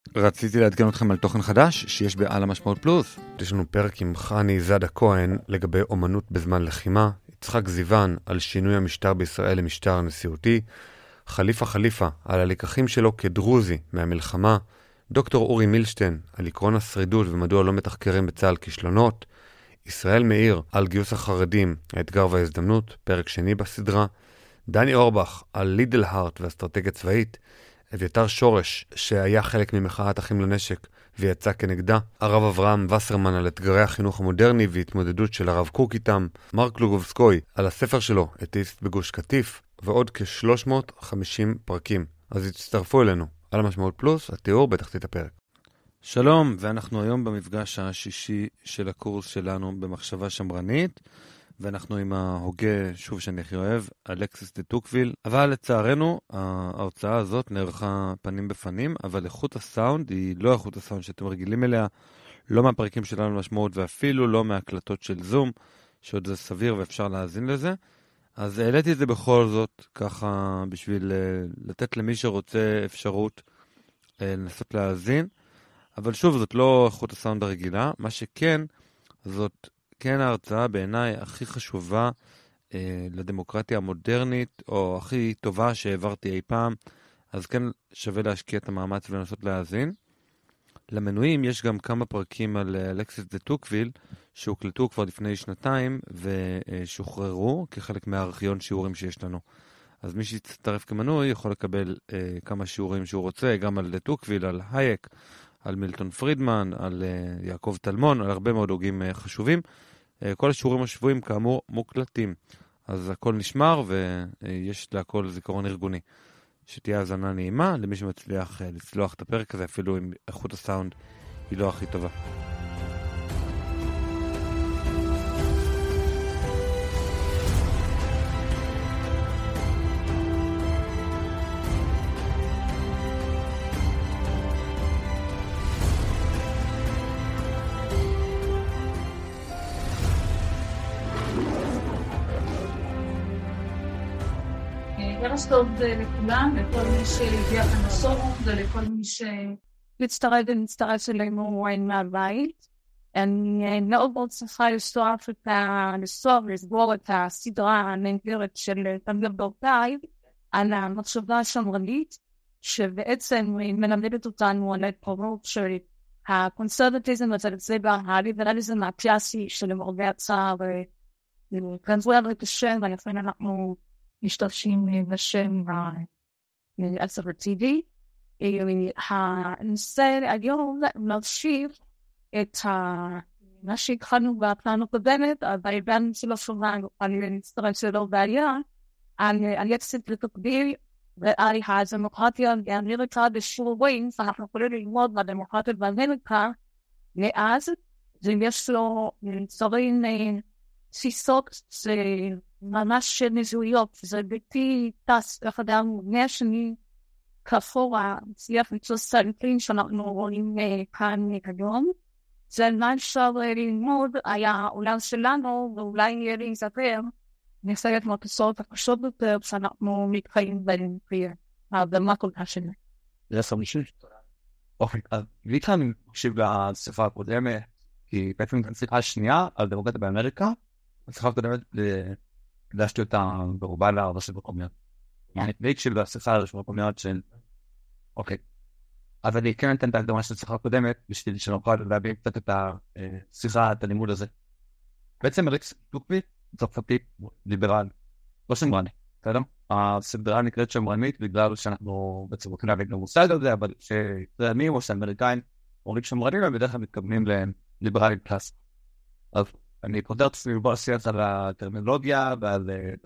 רציתי לעדכן אתכם על תוכן חדש שיש בעל המשמעות פלוס. יש לנו פרק עם חני זדה כהן לגבי אומנות בזמן לחימה, יצחק זיוון על שינוי המשטר בישראל למשטר נשיאותי, חליפה על הלקחים שלו כדרוזי מהמלחמה, דוקטור אורי מילשטיין על עקרון השרידות ומדוע לא מתחקרים בצה"ל כישלונות, ישראל מאיר על גיוס החרדים, האתגר וההזדמנות, פרק שני בסדרה, דני אורבך על לידל הארט ואסטרטגיה צבאית, אביתר שורש שהיה חלק ממחאת אחים לנשק ויצא כנגדה, הרב אברהם וסרמן על אתגרי החינוך המודרני והתמודדות של הרב קוק איתם, מרק לוגובסקוי על הספר שלו אתאיסט בגוש קטיף, ועוד כ-350 פרקים. אז הצטרפו אלינו על המשמעות פלוס, התיאור בתחתית הפרק. שלום, ואנחנו היום במפגש השישי של הקורס שלנו במחשבה שמרנית, ואנחנו עם ההוגה, שוב שאני הכי אוהב, אלכסיס דה טוקוויל. אבל לצערנו, ההוצאה הזאת נערכה פנים בפנים, אבל איכות הסאונד היא לא איכות הסאונד שאתם רגילים אליה, לא מהפרקים שלנו משמעות, ואפילו לא מהקלטות של זום, שעוד זה סביר ואפשר להאזין לזה. אז העליתי את זה בכל זאת, ככה בשביל לתת למי שרוצה אפשרות לנסות להאזין. אבל שוב, זאת לא איכות הסאונד הרגילה. מה שכן, זאת כן ההרצאה בעיניי הכי חשובה לדמוקרטיה המודרנית, או הכי טובה שהעברתי אי פעם, אז כן שווה להשקיע את המאמץ ולנסות להאזין. למנויים יש גם כמה פרקים על אלכסיס דה טוקוויל, שהוקלטו כבר לפני 2 ושוחררו כחלק מהארכיון שיעורים שיש לנו. אז מי שיצטרף כמנוי יכול לקבל כמה שיעורים שהוא רוצה, גם על דה טוקוויל, על הייק, על מילטון פרידמן, על יעקב תלמון, על הרבה מאוד הוגים חשובים. כל השיעורים השבועים כאמור מוקלטים. אז הכל נשמר ויש להכל זיכרון ארגוני. שתהיה האזנה נעימה למי שמצליח לצלוח את הפרק הזה, אפילו אם איכות הסאונד היא לא הכי טובה. ערב טוב לכולם, לכל מי שהגיע לנסות ולכל מי שמצטרף אלינו מהבית. אני מאוד צריכה לסגור את הסדרה הנהדרת של תמיר דורטאי על המחשבה השמרנית, שבעצם מלמדת אותנו על העקרונות של הקונסרבטיזם והליברליזם הקלאסי שלמרבה הצער גנבו לנו את השם, ולכן אנחנו משתמשים בשם האסרטיבי. הנושא היום ממשיך את מה שהתחלנו בפעם הקודמת, אבל הבנו שלא שמענו, אני מצטרף שלא בעיה, על יחסית לתקביל ועל הדמוקרטיה באמריקה בשיעורים, אנחנו יכולים ללמוד מהדמוקרטיה באמריקה מאז, ויש לו צורים תפיסות ממש נזויות, זה ביתי טס, איך אדם 100 שנים כפורה, צליח למצוא סרטים שאנחנו רואים כאן היום. זה מה אפשר ללמוד, היה העולם שלנו, ואולי להיזכר, נסייע את התוצאות הקשות יותר, שאנחנו מתחיים בהן במה כל כך שונה. זה סמישי. אוקיי, אז ואיתך אני מקשיב לשיחה הקודמת, כי בעצם השיחה השנייה על דמוקרטיה באמריקה, השיחה הקודמת דשתי אותה ברובה לרשויות מקומיות. אני הקשיב לשיחה לרשויות מקומיות של... אוקיי. אז אני כן אתן את ההקדמה של השיחה הקודמת, בשביל שנוכל להביא קצת את השיחה, את הלימוד הזה. בעצם אלכסיס דה טוקוויל, צרפתי ליברל, לא שמרני, בסדר? הסדרה נקראת שמרנית, בגלל שאנחנו בעצם רוצים להביא את המושג הזה, אבל שישראלים או שאמריקאים אומרים שמרנים, הם בדרך כלל מתכוונים לליברלים קלאסיים. אז אני פותר את עצמי בו השיח על הטרמינולוגיה ועל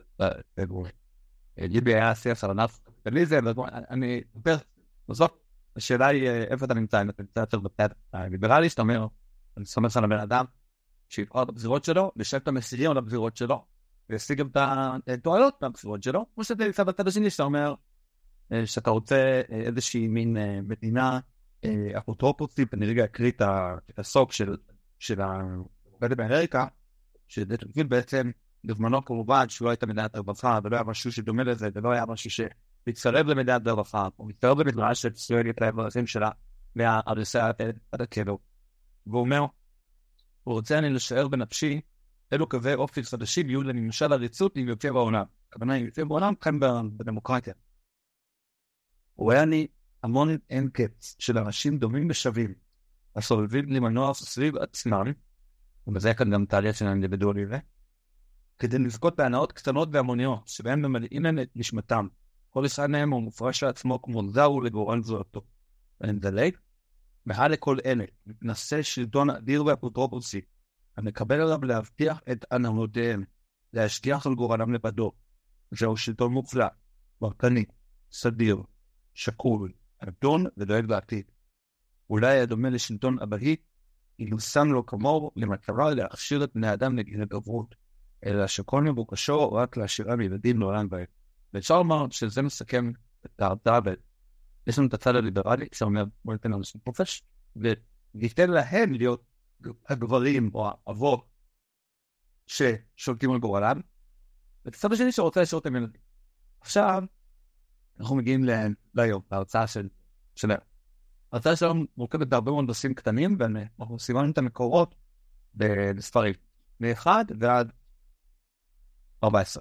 ליבי היה השיח על ענף קפיטליזם, אני פותר, בסוף השאלה היא איפה אתה נמצא, אם אתה נמצא יותר בצד הליברלי, שאתה אומר, אני סומך על הבן אדם שיבחר את הבחירות שלו, לשב את המחירים על הבחירות שלו, וישיג גם את התועלות מהבחירות שלו, כמו שאתה נמצא בצד השני, שאתה אומר שאתה רוצה איזושהי מין מדינה אפוטרופוסית, אני רגע אקריא את הסוג של העובדת באמריקה, שדה טוקוויל בעצם בזמנו כמובן שהוא לא הייתה מדינת הרווחה, ולא היה משהו שדומה לזה, ולא היה משהו שמצטרב למדינת הרווחה, או מצטרב למדינה של ישראל את האזרחים שלה, מהריסה עד הקבר. והוא אומר, הוא רוצה אני לשער בנפשי, אלו קווי אופי חדשים יהיו לממשל הריצות עם יוצא בעולם. הכוונה עם יוצא בעולם כאן בדמוקרטיה. הוא רואה אני המון אין קץ של אנשים דומים ושווים, הסובבים למנוע סביב עצמם, ובזה כאן גם תהליך של האינדיבידואלי, כדי לזכות בהנאות קטנות והמוניות, שבהם ממלאים להם את נשמתם. כל אחד מהם הוא מופרש לעצמו כמו זהו לגורל זולתו. ונדלג, מעל לכל אלה, מתנשא שלטון אדיר ואפוטרופוסי, המקבל עליו להבטיח את הנאותיהם, להשגיח על גורלם לבדו. זהו שלטון מופלא, מרקני, סדיר, שקול, אדון ודואג בעתיד. אולי הדומה לשלטון אבהי, אילו שם לו כמוהו למטרה להכשיר את בני אדם לגיל גברות, אלא שכל מבוקשו רק להשאירם ילדים לעולם בהם. ואפשר לומר שזה מסכם את ההרתעה, יש לנו את הצד הליברלי, שאומר, בוא ניתן לאנשים חופש, וניתן להם להיות הגברים או האבות ששולטים על גורלם, והצד השני שרוצה לשאול את ילדים. עכשיו, אנחנו מגיעים ליום, להרצאה שלנו. ההרצאה שלנו מורכבת בהרבה מאוד נושאים קטנים, ואנחנו סימנו את המקורות בספרים, מ-1 ועד 14.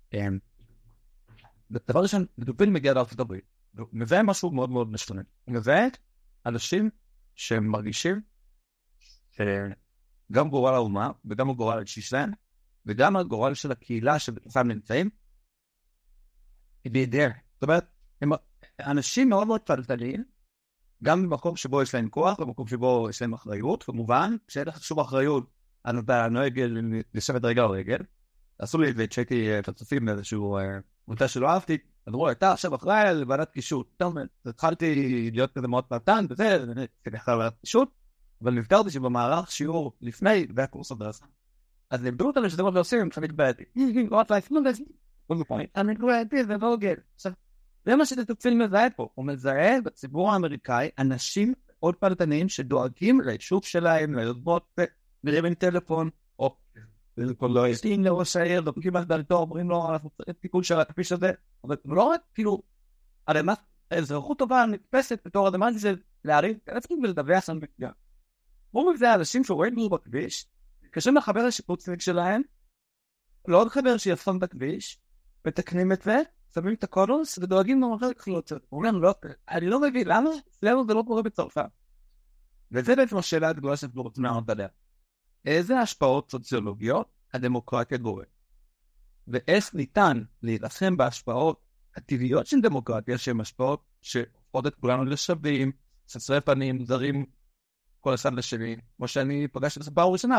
דבר ראשון, דובין מגיע לארצות הברית, הוא מביא משהו מאוד מאוד משתנה. הוא מביא אנשים שמרגישים גם גורל האומה, וגם הגורל האישי שלהם, וגם הגורל של הקהילה שבתוכם נמצאים, היא בידיהם. זאת אומרת, הם אנשים מאוד מאוד פלטניים, גם במקום שבו יש להם כוח, במקום שבו יש להם אחריות, כמובן, שאין לך שום אחריות, אתה נוהג לשבת רגע על רגל. עשו לי את זה, כשהייתי פצופים באיזשהו מוטה שלא אהבתי, אז אמרו, אתה עכשיו אחראי על ועדת קישוט. התחלתי להיות כזה מאוד פלטן, וזה, כדי אחראי על ועדת קישוט, אבל נזכרתי שבמערך שיעור לפני, זה הקורס הדרסה. אז לימדו אותנו שזה מה שעושים, הם תמיד בעייתי. אני בעייתי, זה לא הוגן. עכשיו, זה מה שתוקפין מזהה פה. הוא מזהה בציבור האמריקאי אנשים מאוד פלטניים שדואגים ליישוב שלהם, ליוזמות, מרימים טלפון, או לא יסעים לראש העיר, דופקים על דלתו, אומרים לו, אנחנו צריכים תיקון של הכביש הזה, אבל לא רק, כאילו, הרמת אזרחות טובה נתפסת בתור הדמה של להרים, צריכים ולדווח שם בפגיעה. הוא מזהה אנשים שרואים בו בכביש, קשים לחבר לשיפוצניק שלהם, לא עוד חבר שיפון בכביש, מתקנים את זה, שמים את הקונוס, ודואגים לו אחר כך להוצאות. הוא אומר, לא, אני לא מבין, למה? אצלנו זה לא קורה בצרפת. וזה בעצם השאלה הגדולה שאנחנו רוצים לענות עליה. איזה השפעות סוציולוגיות הדמוקרטיה גורמת? ואיך ניתן להילחם בהשפעות הטבעיות של דמוקרטיה, שהן השפעות שעוד את כולנו לשווים, חסרי פנים, זרים, כל אחד לשני, כמו שאני פגשתי את הפעם הראשונה,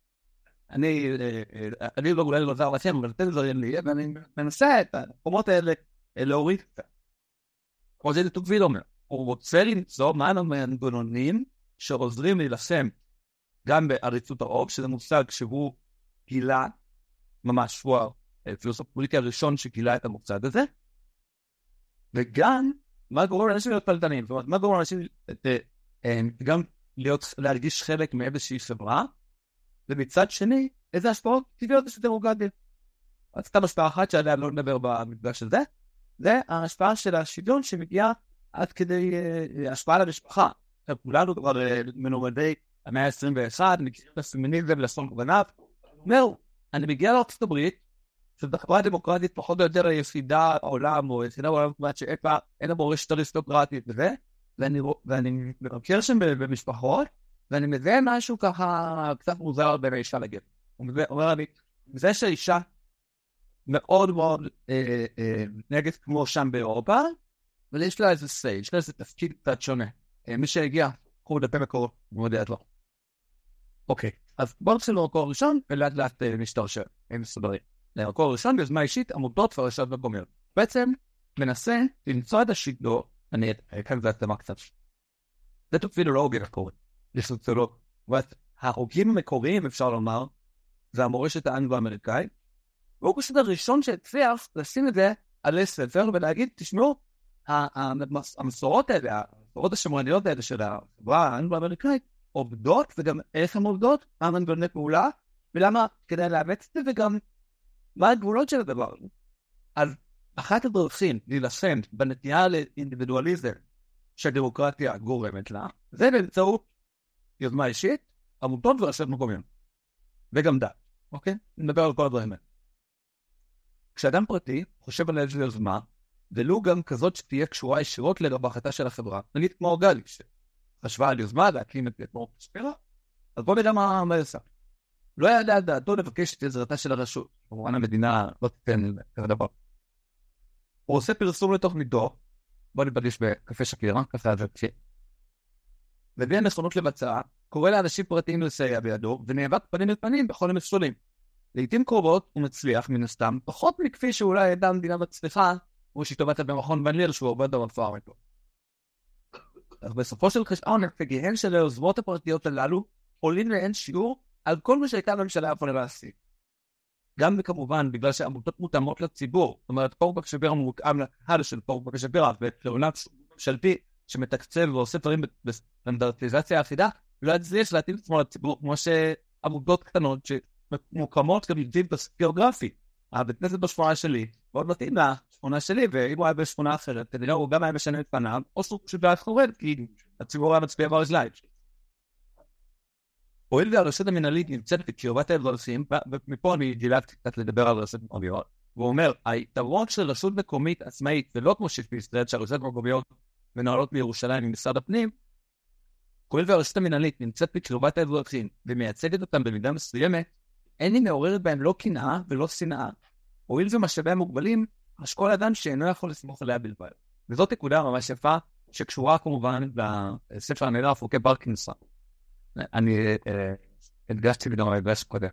אני לא אולי לא זר לכם, אבל אתם זרים לי, ואני מנסה את המקומות האלה להוריד קצת. כמו זה טוקוויל אומר, הוא רוצה למצוא מה המנגנונים שעוזרים להילחם גם בעריצות הרוב, שזה מושג שהוא גילה, ממש הוא הפילוסוף הפוליטי הראשון שגילה את המושג הזה, וגם מה גורם לאנשים להיות פלטנים, זאת אומרת, מה גורם לאנשים גם להרגיש חלק מאיזושהי חברה, ומצד שני, איזה השפעות טבעיות יש לדמוקרטיה. אז סתם השפעה אחת שעליה לא נדבר במפגש הזה, זה ההשפעה של השוויון שמגיעה עד כדי השפעה למשפחה. כולנו כבר מנומדי המאה ה-21, מכירים את הפמיניזם לסון כווניו. אומר, אני מגיע לארצות הברית, שזו חברה דמוקרטית פחות או יותר היחידה בעולם, או היחידה בעולם כמעט שאין המורשת אריסטוקרטית וזה, ואני מבקר שם במשפחות, ואני מזהה משהו ככה קצת מוזר בין האישה לגבר. הוא אומר לי, זה שהאישה מאוד מאוד נגד כמו שם באירופה, אבל יש לה איזה סי, יש לה איזה תפקיד קצת שונה. מי שהגיע, קחו דפי מקור, מאוד יד לו. אוקיי, אז בואו נתחיל למקור הראשון, ולאט לאט משתרשר, הם מסודרים. למקור הראשון, יוזמה אישית, עמותות ורשויות מקומיות. בעצם מנסה למצוא את השידור, אני כאן זה התאמה קצת. זה תוקפיל לא הוגן הקוראים. לסוציולוג. וההוגים המקוריים, אפשר לומר, זה המורשת האנגלו-אמריקאי, והוא פשוט הראשון שהצליח לשים את זה על ספר ולהגיד, תשמעו, המסורות האלה, המסורות השמרניות האלה של החברה האנגלו-אמריקאית, עובדות, וגם איך הן עובדות, מה מנגנוני פעולה, ולמה כדאי לאמץ את זה, וגם מה הגבולות של הדבר. אז אחת הדרכים להילחם בנטייה לאינדיבידואליזם, שהדמוקרטיה גורמת לה, זה באמצעות יוזמה אישית, עמותות ורשויות מקומיות. וגם דת, אוקיי? נדבר על כל הדברים האלה. כשאדם פרטי חושב על איזו יוזמה, ולו גם כזאת שתהיה קשורה ישירות לרווחתה של החברה, נגיד כמו גלי, שחשבה על יוזמה להקים את מורט שפירא, אז בוא נדע מה יעשה. לא יעלה על דעתו לבקש את עזרתה של הרשות. כמובן המדינה לא תיתן כזה דבר. הוא עושה פרסום לתוך מידו, בוא נפגש בקפה שפירא, קפה הזרקי, ובלי הנכונות לבצעה, קורא לאנשים פרטיים לסייע בידו, ונאבק פנים אל פנים בכל המכשולים. לעתים קרובות הוא מצליח מן הסתם, פחות מכפי שאולי ידע המדינה מצליחה, או שהתאבדת במכון ון ליר שהוא עובד במפאר איתו. אך בסופו של חשבון, הישגיהן של היוזמות הפרטיות הללו, עולים לאין שיעור על כל מה שהייתה הממשלה יכולה להשיג. גם וכמובן, בגלל שעמותות מותאמות לציבור, זאת אומרת, פורבק שפירא מותאם לקהל של פורבק שפירא, ולעולם ממשלתי שמתקצב ועושה דברים בסטנדרטיזציה האחידה, לא יצליח להתאים את עצמו לציבור, כמו שעמותות קטנות שמוקמות גם יודעים בגיאוגרפי. הבית כנסת בשכונה שלי, ועוד מתאים לשכונה שלי, ואם הוא היה בשכונה אחרת, כדי הוא גם היה משנה את פניו, או סוג שבא חורד, כי הציבור היה מצביע ברגליים. הואיל והרשות המנהלית נמצאת בקרבת האזרחים, ומפה אני דילגתי קצת לדבר על רשות מקומיות, והוא אומר, היתרון של רשות מקומית עצמאית, ולא כמו שבישראל שהרשויות מקומיות מנהלות בירושלים עם משרד הפנים, הואיל והרשות המנהלית נמצאת בקרבת האזרחים, ומייצגת אותם במידה מסוימת, אין לי מעוררת בהם לא קנאה ולא שנאה. הואיל ומשאביה מוגבלים, אשכול אדם שאינו יכול לסמוך עליה בלבד. וזאת נקודה ממש יפה, שקשורה כמובן לספר הנהדר חוקי פרקינסון. אני הדגשתי בדומה בהדגש קודם.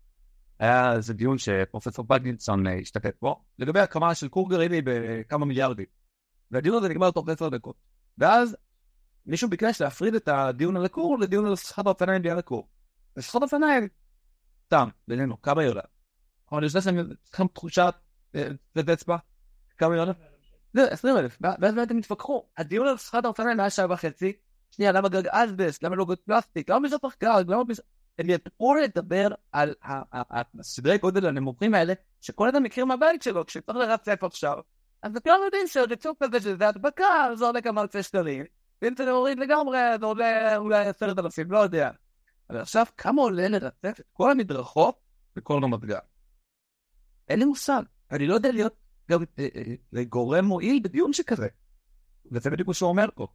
היה איזה דיון שפרופסור פרקינסון השתתף בו, לגבי הקמה של כור גרעיני בכמה מיליארדים. והדיון הזה נגמר תוך 10 דקות. ואז מישהו ביקש להפריד את הדיון על הכור לדיון על שיחת האופניים ביד הכור. ושיחת האופניים, סתם, בינינו, כמה יולה. אבל יש לכם תחושת אצבע, כמה יולה? זה 20,000, ואז אתם מתווכחו. הדיון על שיחת האופניים היה 1.5 שעה, שנייה, למה גג אסבסט, למה לא גג פלסטיק, למה מזפח גג, למה מזפח... הם יתאו לדבר על הסדרי גודל הנמוכים האלה, שכל אדם מכיר מהבית שלו, כשצריך לרצף עכשיו. אז אתם לא יודעים שעוד יצוק כזה שזה הדבקה, זה עולה כמה אלפי שקלים. ואם זה להוריד לגמרי, זה עולה אולי 10,000, לא יודע. אבל עכשיו, כמה עולה לרצף את כל המדרכות בכל רמת גן? אין לי מושג. אני לא יודע להיות גם גורם מועיל בדיון שכזה. וזה בדיוק מה שהוא אומר פה.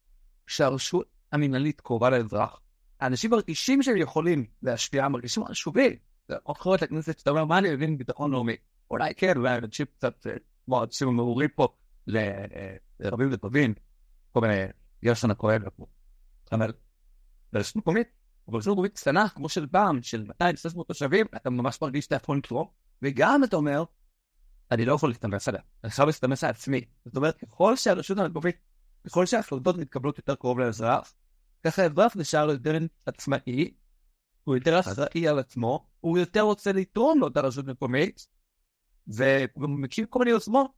שהרשות המנהלית קרובה לאזרח, האנשים מרגישים שהם יכולים להשפיע, מרגישים חשובים. זה עוד חורת לכנסת שאתה אומר, מה אני מבין ביטחון לאומי? אולי כן, אולי אנשים קצת, כמו אנשים מעורים פה לרבים וטובים, כל מיני ישן הכואב לפה. אבל ברשות מקומית, ברשות מקומית קטנה, כמו של פעם, של 200-300 תושבים, אתה ממש מרגיש שאתה יכול לתרום, וגם אתה אומר, אני לא יכול להסתמס עליה, אני חייב להסתמס על עצמי. זאת אומרת, ככל שהרשות המקומית, ככל שההחלטות מתקבלות יותר קרוב לאזרח, ככה האזרח נשאר יותר עצמאי, הוא יותר אחראי על עצמו, הוא יותר רוצה לתרום לאותה רשות מקומית, והוא מכיר כל מיני יוזמות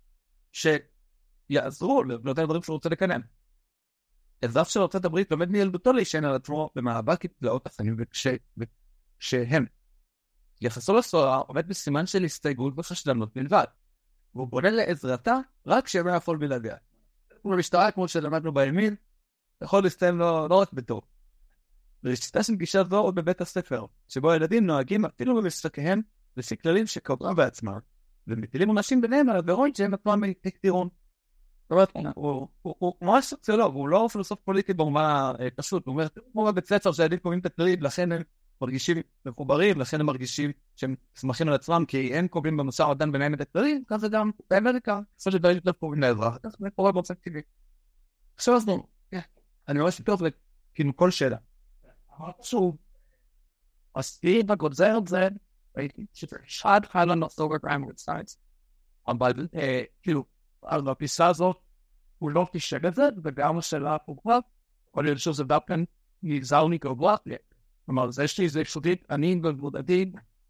שיעזרו לאותם דברים שהוא רוצה לקדם. אזרח של ארצות הברית לומד מילדותו להישען על עצמו במאבק עם תלאות החיים וכשהם יחסו לסוהר עומד בסימן של הסתייגות וחשדנות בלבד. והוא פונה לעזרתה רק כשהם לא יכול בלעדיה. במשטרה, כמו שלמדנו בימין, יכול להסתיים לא רק בטוב. ושיטה של גישה זו עוד בבית הספר, שבו הילדים נוהגים אפילו במשחקיהם לפי כללים שקבעו בעצמם, ומטילים אנשים ביניהם על עבירות שהם עצמם הקטירון. זאת אומרת, הוא ממש סוציולוג, הוא לא פילוסוף פוליטי במובן פשוט, הוא אומר, כמו בבית ספר שהילדים קובעים את הכללים, לכן הם מרגישים מחוברים, לכן הם מרגישים שהם שמחים על עצמם, כי הם קובעים במשא ומתן ביניהם את הכללים, ככה גם באמריקה, בסופו של דבר יותר קובעים לאזרח, ככה זה קורה באופן טבעי. עכשיו אז אני ממש יותר כאילו כל שאלה. משהו, עשיתי בגוזר את זה, ראיתי ששעד חיילה נסוג הגרמות סיידס, אבל כאילו, על הפיסה הזאת, הוא לא תשאג את זה, וגם השאלה הפוגעת, יכול להיות שזה דווקא נגזר מגבוה, כלומר, זה שיש לי איזה פשוטית, אני מבודדי,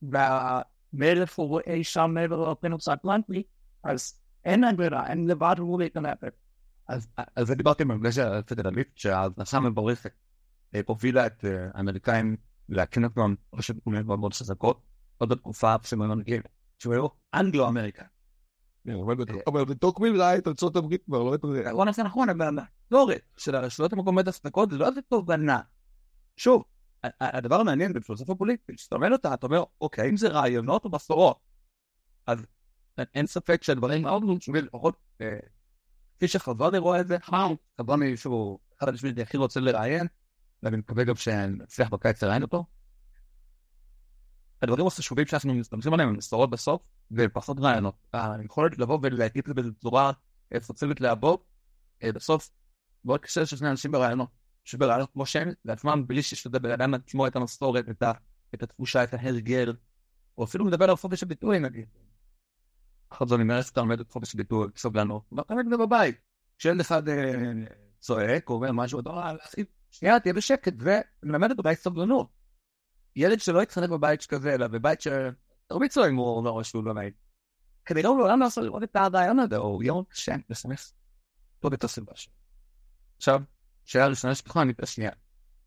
והמלף הוא רואה שם מעבר לפינוס האטלנטי, אז אין להם ברירה, אין לבד הוא להתנפק. אז דיברתי במפגש הפדרלית, שההכנסה מבורכת הובילה את האמריקאים להקים אותם רשות מקומיות מאוד חזקות, עוד בתקופה שמנהיגים, שהוא היו אנגלו-אמריקה. אבל בתוקמיל ראה את ארצות הברית כבר, לא את זה. בוא נעשה נכון, אבל המסורת של הרשויות המקומיות הצדקות זה לא איזה תובנה. שוב, הדבר המעניין בפילוסופיה פוליטית, שאתה אומר אותה, אתה אומר, אוקיי, אם זה רעיונות או מסורות, אז אין ספק שהדברים מאוד חשובים, לפחות כפי שחזוני רואה את זה, חזוני שהוא אחד האנשים הכי רוצה לראיין, ואני מקווה גם שנצליח בקיץ לראיין אותו. הדברים החשובים שאנחנו מסתמשים עליהם הם מסורות בסוף, ופחות רעיונות. היכולת לבוא ולהגיד את זה בצורה פוצלת לעבור, בסוף מאוד קשה ששני אנשים ברעיונות, שברעיונות כמו שהם, לעצמם בלי שיש לזה בן עצמו את המסורת, את התחושה, את ההרגל, או אפילו מדבר על חופש הביטוי, נגיד. חזוני מרס אתה עומד את חופש הביטוי, סובלנות, ואתה עומד בבית. כשילד אחד צועק, או אומר משהו, שנייה, תהיה בשקט, ומלמד את בבית סובלנות. ילד שלא יתחנך בבית שכזה, אלא בבית שתרבית צועק הוא אומר משהו בבית. כנראה הוא לעולם לא עושה לראות את הרעיון הזה, או יום קשה, לסמס. לא בתור סיבה שם. עכשיו, שאלה ראשונה שפתחה, אני את השנייה.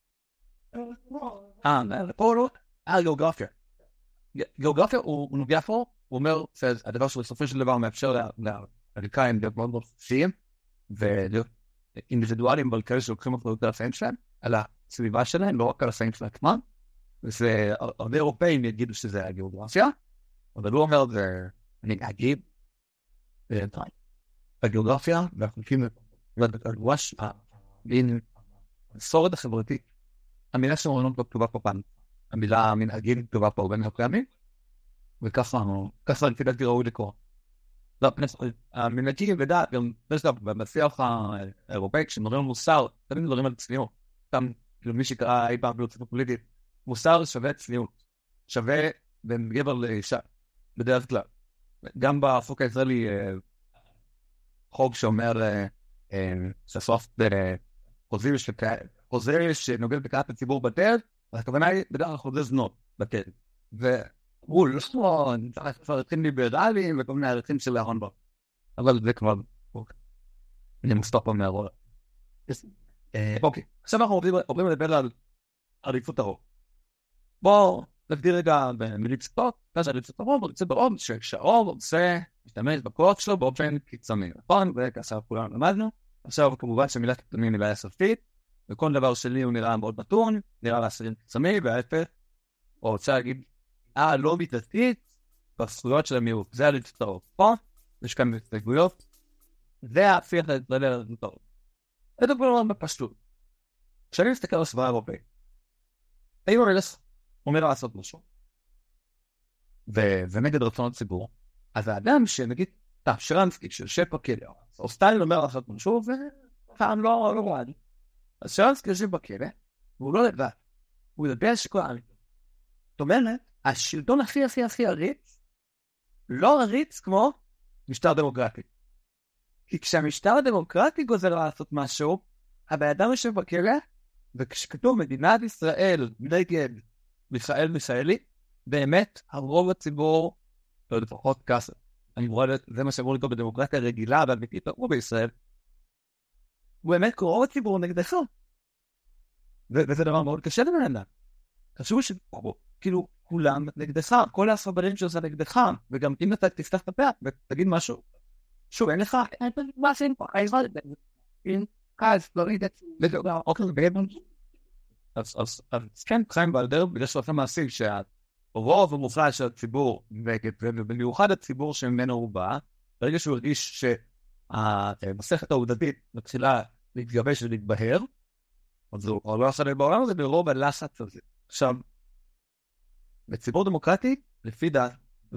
גיאוגרפיה. גיאוגרפיה הוא נוגע פה, הוא אומר, הדבר שבסופו של דבר מאפשר לאמריקאים להיות מאוד מאוד חופשיים, ולהיות אינדיבידואלים, אבל כאלה שלוקחים אחריות על החיים שלהם, על הסביבה שלהם, לא רק על החיים של עצמם, והרבה אירופאים יגידו שזה הגיאוגרפיה, אבל הוא אומר, אני אגיד, הגיאוגרפיה, והחוקים, והגואש, המסורת החברתית, המילה שמרנות לא כתובה פה פעם, המילה מנהגים כתובה פה בין הפעמים, וככה לפי דעתי ראוי לקרוא. המנהגים ודעת, גם בשיח האירופאי, כשמדברים על מוסר, תמיד מדברים על צניעות. סתם, מי שקרא אי פעם פילוסופיה פוליטית, מוסר שווה צניעות, שווה בין גבר לאישה, בדרך כלל. גם בחוק הישראלי, חוק שאומר שסוף חוזה שנוגע בקעת הציבור בטל, הכוונה היא בדרך כלל חוזה זנות בטל. והוא לא צריך ערכים ליברליים וכל מיני ערכים של ההון בו. אבל זה כבר, אני מוסתר פה מהרוע. אוקיי, עכשיו אנחנו עוברים לדבר על עריצות הרוב. בואו נגדיר רגע במילים פשוטות, עריצות הרוב, עריצות הרוב, שהרוב עושה, משתמש בכוח שלו באופן קיצוני. נכון? וכאשר כולנו למדנו. עכשיו כמובן שמילת קיצוני נראה סופית, וכל דבר שלי הוא נראה מאוד מתון, נראה לעשרים קיצוני, וההפך, או רוצה להגיד, לא מתעתית, בזכויות של המיעוט. זה עריצות הרוב. פה, יש כאן הסתייגויות, זה ההפיך לעריצות הרוב. זה דבר בפשטות. כשאני מסתכל על הסביבה האירופאית, האם הרלס אומר לעשות משהו, ונגד רצון הציבור, אז האדם שנגיד, שרנסקי, שיושב בכלא, או סטלין אומר לעשות משהו, ופעם לא רעד. אז שרנסקי יושב בכלא, והוא לא לבד, הוא יודע שכל העם. זאת אומרת, השלטון הכי עריץ, לא עריץ כמו משטר דמוקרטי. כי כשהמשטר הדמוקרטי גוזר לעשות משהו, הבן-אדם יושב בכלא, וכשכתוב מדינת ישראל נגד מיכאל מיכאלי, באמת הרוב הציבור, לא לפחות כסף. אני רואה, זה מה שאמור לקרוא בדמוקרטיה רגילה, והאמיתית הרוב בישראל. הוא באמת רוב הציבור נגדך. וזה דבר מאוד קשה לבן-אדם. חשוב שכאילו כולם נגדך, כל הסברים שעושה נגדך, וגם אם אתה תפתח את הפה ותגיד משהו, שוב, אין לך, מה עושים פה? אז כן, חיים בלדר, בגלל שהוא עושה מעשים שהרוב המופלא של הציבור, ובמיוחד הציבור שממנו הוא בא, ברגע שהוא הרגיש שהמסכת העובדתית מתחילה להתגבש ולהתבהר, אז הוא לא עשה לי בעולם הזה ברוב הלחץ הזה. עכשיו, בציבור דמוקרטי, לפי דעת,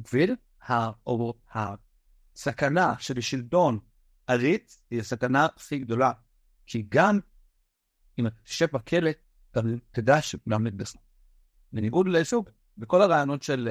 הסכנה של שלטון עריץ היא הסכנה הכי גדולה, כי גם אם אתה תשב בכלא, אתה תדע שכולם נגדך. בניגוד לשוב, בכל הרעיונות של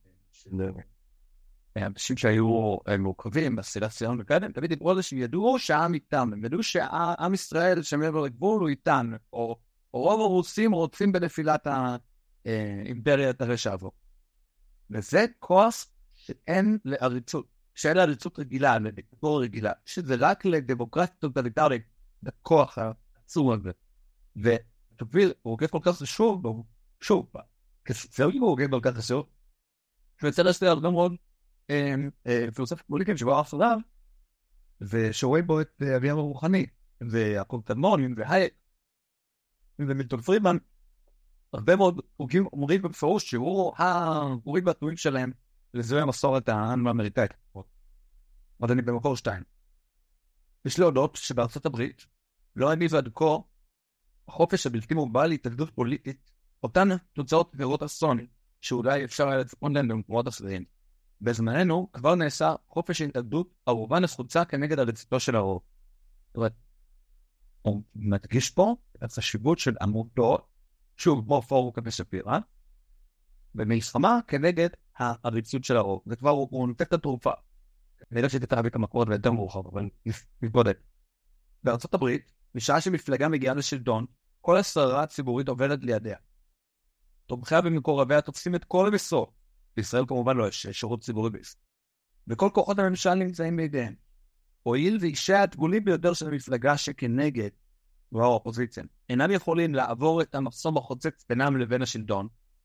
אנשים שהיו מורכבים בסילת ציון וכאלה, תמיד דיברו על זה שידעו שהעם איתם, הם ידעו שהעם ישראל שמעבר לגבול הוא איתן, או רוב הרוסים רוצים בנפילת האימפריית הרשע הזו. וזה כוח שאין לעריצות, שאין לעריצות רגילה, לדיקטטורה רגילה, שזה רק לדמוקרטיה טוטליטרית, בכוח העצום הזה. ותוביל, הוא הוגב כל כך חשוב, שוב, כסוציאלי הוא הוגב כל כך חשוב, ויוצא להשתהיה הרבה מאוד פילוסופיה פוליטית שבא אחריו, ושרואה בו את אביהם הרוחני, ויעקב תדמון, והייק, ומילטון פרידמן, הרבה מאוד חוגים אומרים בפירוש שהוא ההורים והתנועים שלהם לזוהי המסורת האמריקאית. עוד אני במקור 2. יש להודות שבארצות הברית לא הניב עד כה החופש הבלתי מוגבל להתאגדות פוליטית, אותן תוצאות גדולות אסון שאולי אפשר היה לצפות להן במקומות אחרים. בזמננו כבר נעשה חופש ההתאגדות ערובה נחוצה כנגד הרציתו של הרוב. זאת אומרת, הוא מדגיש פה את החשיבות של עמותות, שוב, כמו פורום קפה שפירא, במלחמה כנגד העריצות של הרוב. זה כבר הוא נותן את התרופה. אני יודע שתתראה את המקורות ויותר מאוחר, אבל נתבודד. בארצות הברית, בשעה שמפלגה מגיעה לשלטון, כל השררה הציבורית עובדת לידיה. תומכיה ומקורביה תופסים את כל המשרות. בישראל כמובן לא יש שירות ציבורי בישראל. וכל כוחות הממשל נמצאים בידיהם. הואיל ואישי הדגולים ביותר של המפלגה שכנגד, והאופוזיציה, אינם יכולים לעבור את המחסום החוצץ בינם לבין השלטון,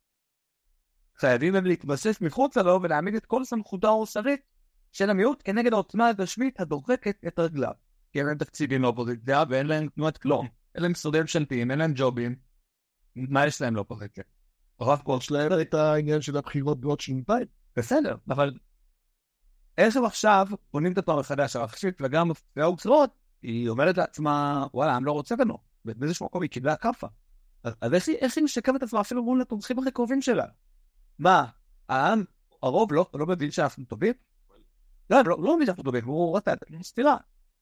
חייבים הם להתבסס מחוץ לו ולהעמיד את כל סמכותו המוסרית של המיעוט כנגד העוצמה הגשמית הדוחקת את רגליו. כי אין להם תקציבים לאופוזיציה ואין להם תנועת כלום. אין להם משרדים ממשלתיים, אין להם ג'ובים. מה יש להם לאופוזיציה? הרב קורט שלהם את העניין של הבחירות בעוד שנתיים. בסדר, אבל איך הם עכשיו בונים את הפעם החדש, הרחשית וגם והאוצרות, היא אומרת לעצמה, וואלה, אני לא רוצה בנו. באיזשהו מקום היא קיבלה קפה. אז איך היא משקמת את עצמה אפילו מול התומכים הכי קרובים שלה? מה? העם, הרוב לא מבין שאנחנו טובים? לא מבין שאנחנו טובים, הוא רואה את הסתירה.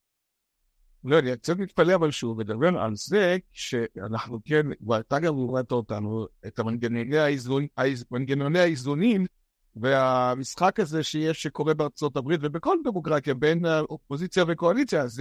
לא, אני קצת מתפלא אבל שהוא מדבר על זה שאנחנו כן, ואתה גם הורדת אותנו, את מנגנוני האיזונים והמשחק הזה שקורה בארצות הברית ובכל דמוקרטיה בין אופוזיציה וקואליציה, אז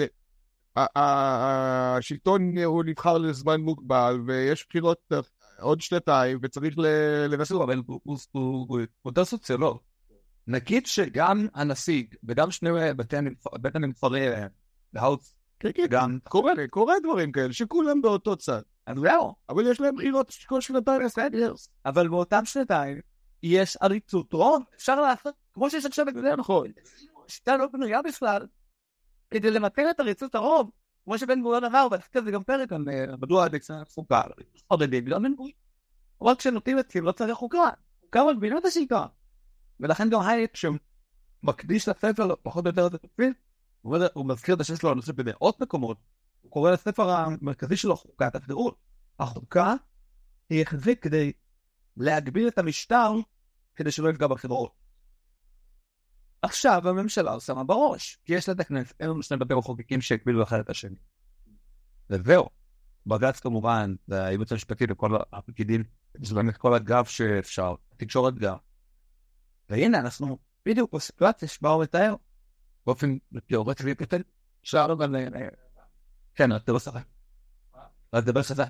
השלטון הוא נבחר לזמן מוגבל ויש בחירות עוד שנתיים וצריך לבסור, אבל הוא יותר סוציולוג. נגיד שגם הנשיא וגם שני בית הנבחרים להאוס, גם קורה דברים כאלה שכולם באותו צד. אז זהו. אבל יש להם בחירות כל שנתיים. אבל באותם שנתיים יש עריצות רוב, אפשר לעשות, כמו שיש עכשיו את זה נכון. שיטה לא בנויה בכלל, כדי למתן את עריצות הרוב, כמו שבן גוריון אמר, ועשית זה גם פרק על מדוע הדקסה חוקה, חודדים, לא בן גוריון. רק כשנותנים את לא צריך חוקה, חוקה מגבינה את השיטה. ולכן גם הייק שמקדיש לספר פחות או יותר את התקפיל, הוא מזכיר את השם שלו, אני חושב במאות מקומות, הוא קורא לספר המרכזי שלו חוקת החירות. החוקה היא הכרחית כדי להגביל את המשטר, כדי שלא יפגע בחירות. עכשיו הממשלה שמה בראש, כי יש לה את הכנסת, אין לנו שני בתי מחוקקים שהקבילו אחד את השני. וזהו. בג"ץ כמובן, זה הייעוץ המשפטי לכל הפקידים, יש להם את כל הגב שאפשר, תקשורת גב. והנה אנחנו בדיוק בסיטואציה שבה הוא מתאר, באופן תיאורטי וקטן, אפשר גם כן, אתה לא שחק. אז דבר שזה.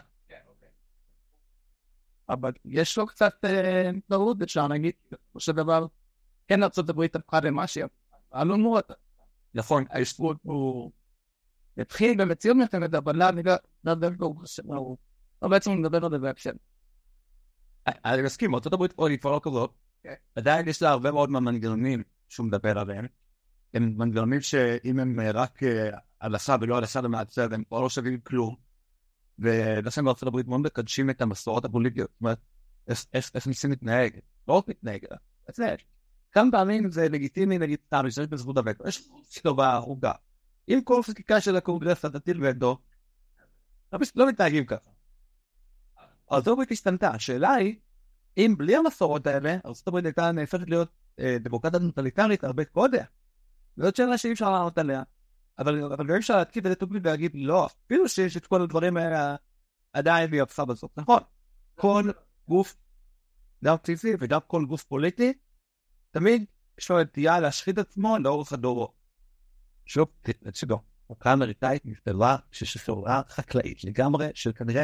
אבל יש לו קצת נרות, אפשר להגיד, כמו דבר, כן ארצות הברית הפכה למשהו, עלו מאוד. נכון, ההשתרות הוא התחיל במציאות מלחמת, אבל לא בעצם הוא מדבר על זה בהקשר. אני מסכים, ארצות הברית פה היא כבר לא כזאת, עדיין יש לה הרבה מאוד מהמנגנונים שהוא מדבר עליהם, הם מנגנונים שאם הם רק על הסע ולא על הסע למעצב, הם כבר לא שווים כלום, ולכן בארצות הברית מאוד מקדשים את המסורות הפוליטיות, זאת אומרת, איך ניסים מתנהג, לא רק מתנהג, כמה פעמים זה לגיטימי, נגיד, להשתמש בזכות הווטו, יש חוקה בהרוגה. אם כל חקיקה של הקונגרס תטיל וטו, לא מתנהגים ככה. ארצות הברית השתנתה, השאלה היא, אם בלי המסורות האלה, ארצות הברית הייתה נהפכת להיות דמוקרטיה טוטליטרית הרבה קודם. זאת שאלה שאי אפשר לענות עליה, אבל גם אפשר להתקיף את זה טובי ולהגיד, לא, אפילו שיש את כל הדברים האלה עדיין ביפסה בסוף, נכון? כל גוף, גם בסיסי וגם כל גוף פוליטי, תמיד יש לו נטייה להשחית עצמו לאורך הדורות. שוב, תצגו, חוקה אמריקאית נכתבה ששורה חקלאית לגמרי של כנראה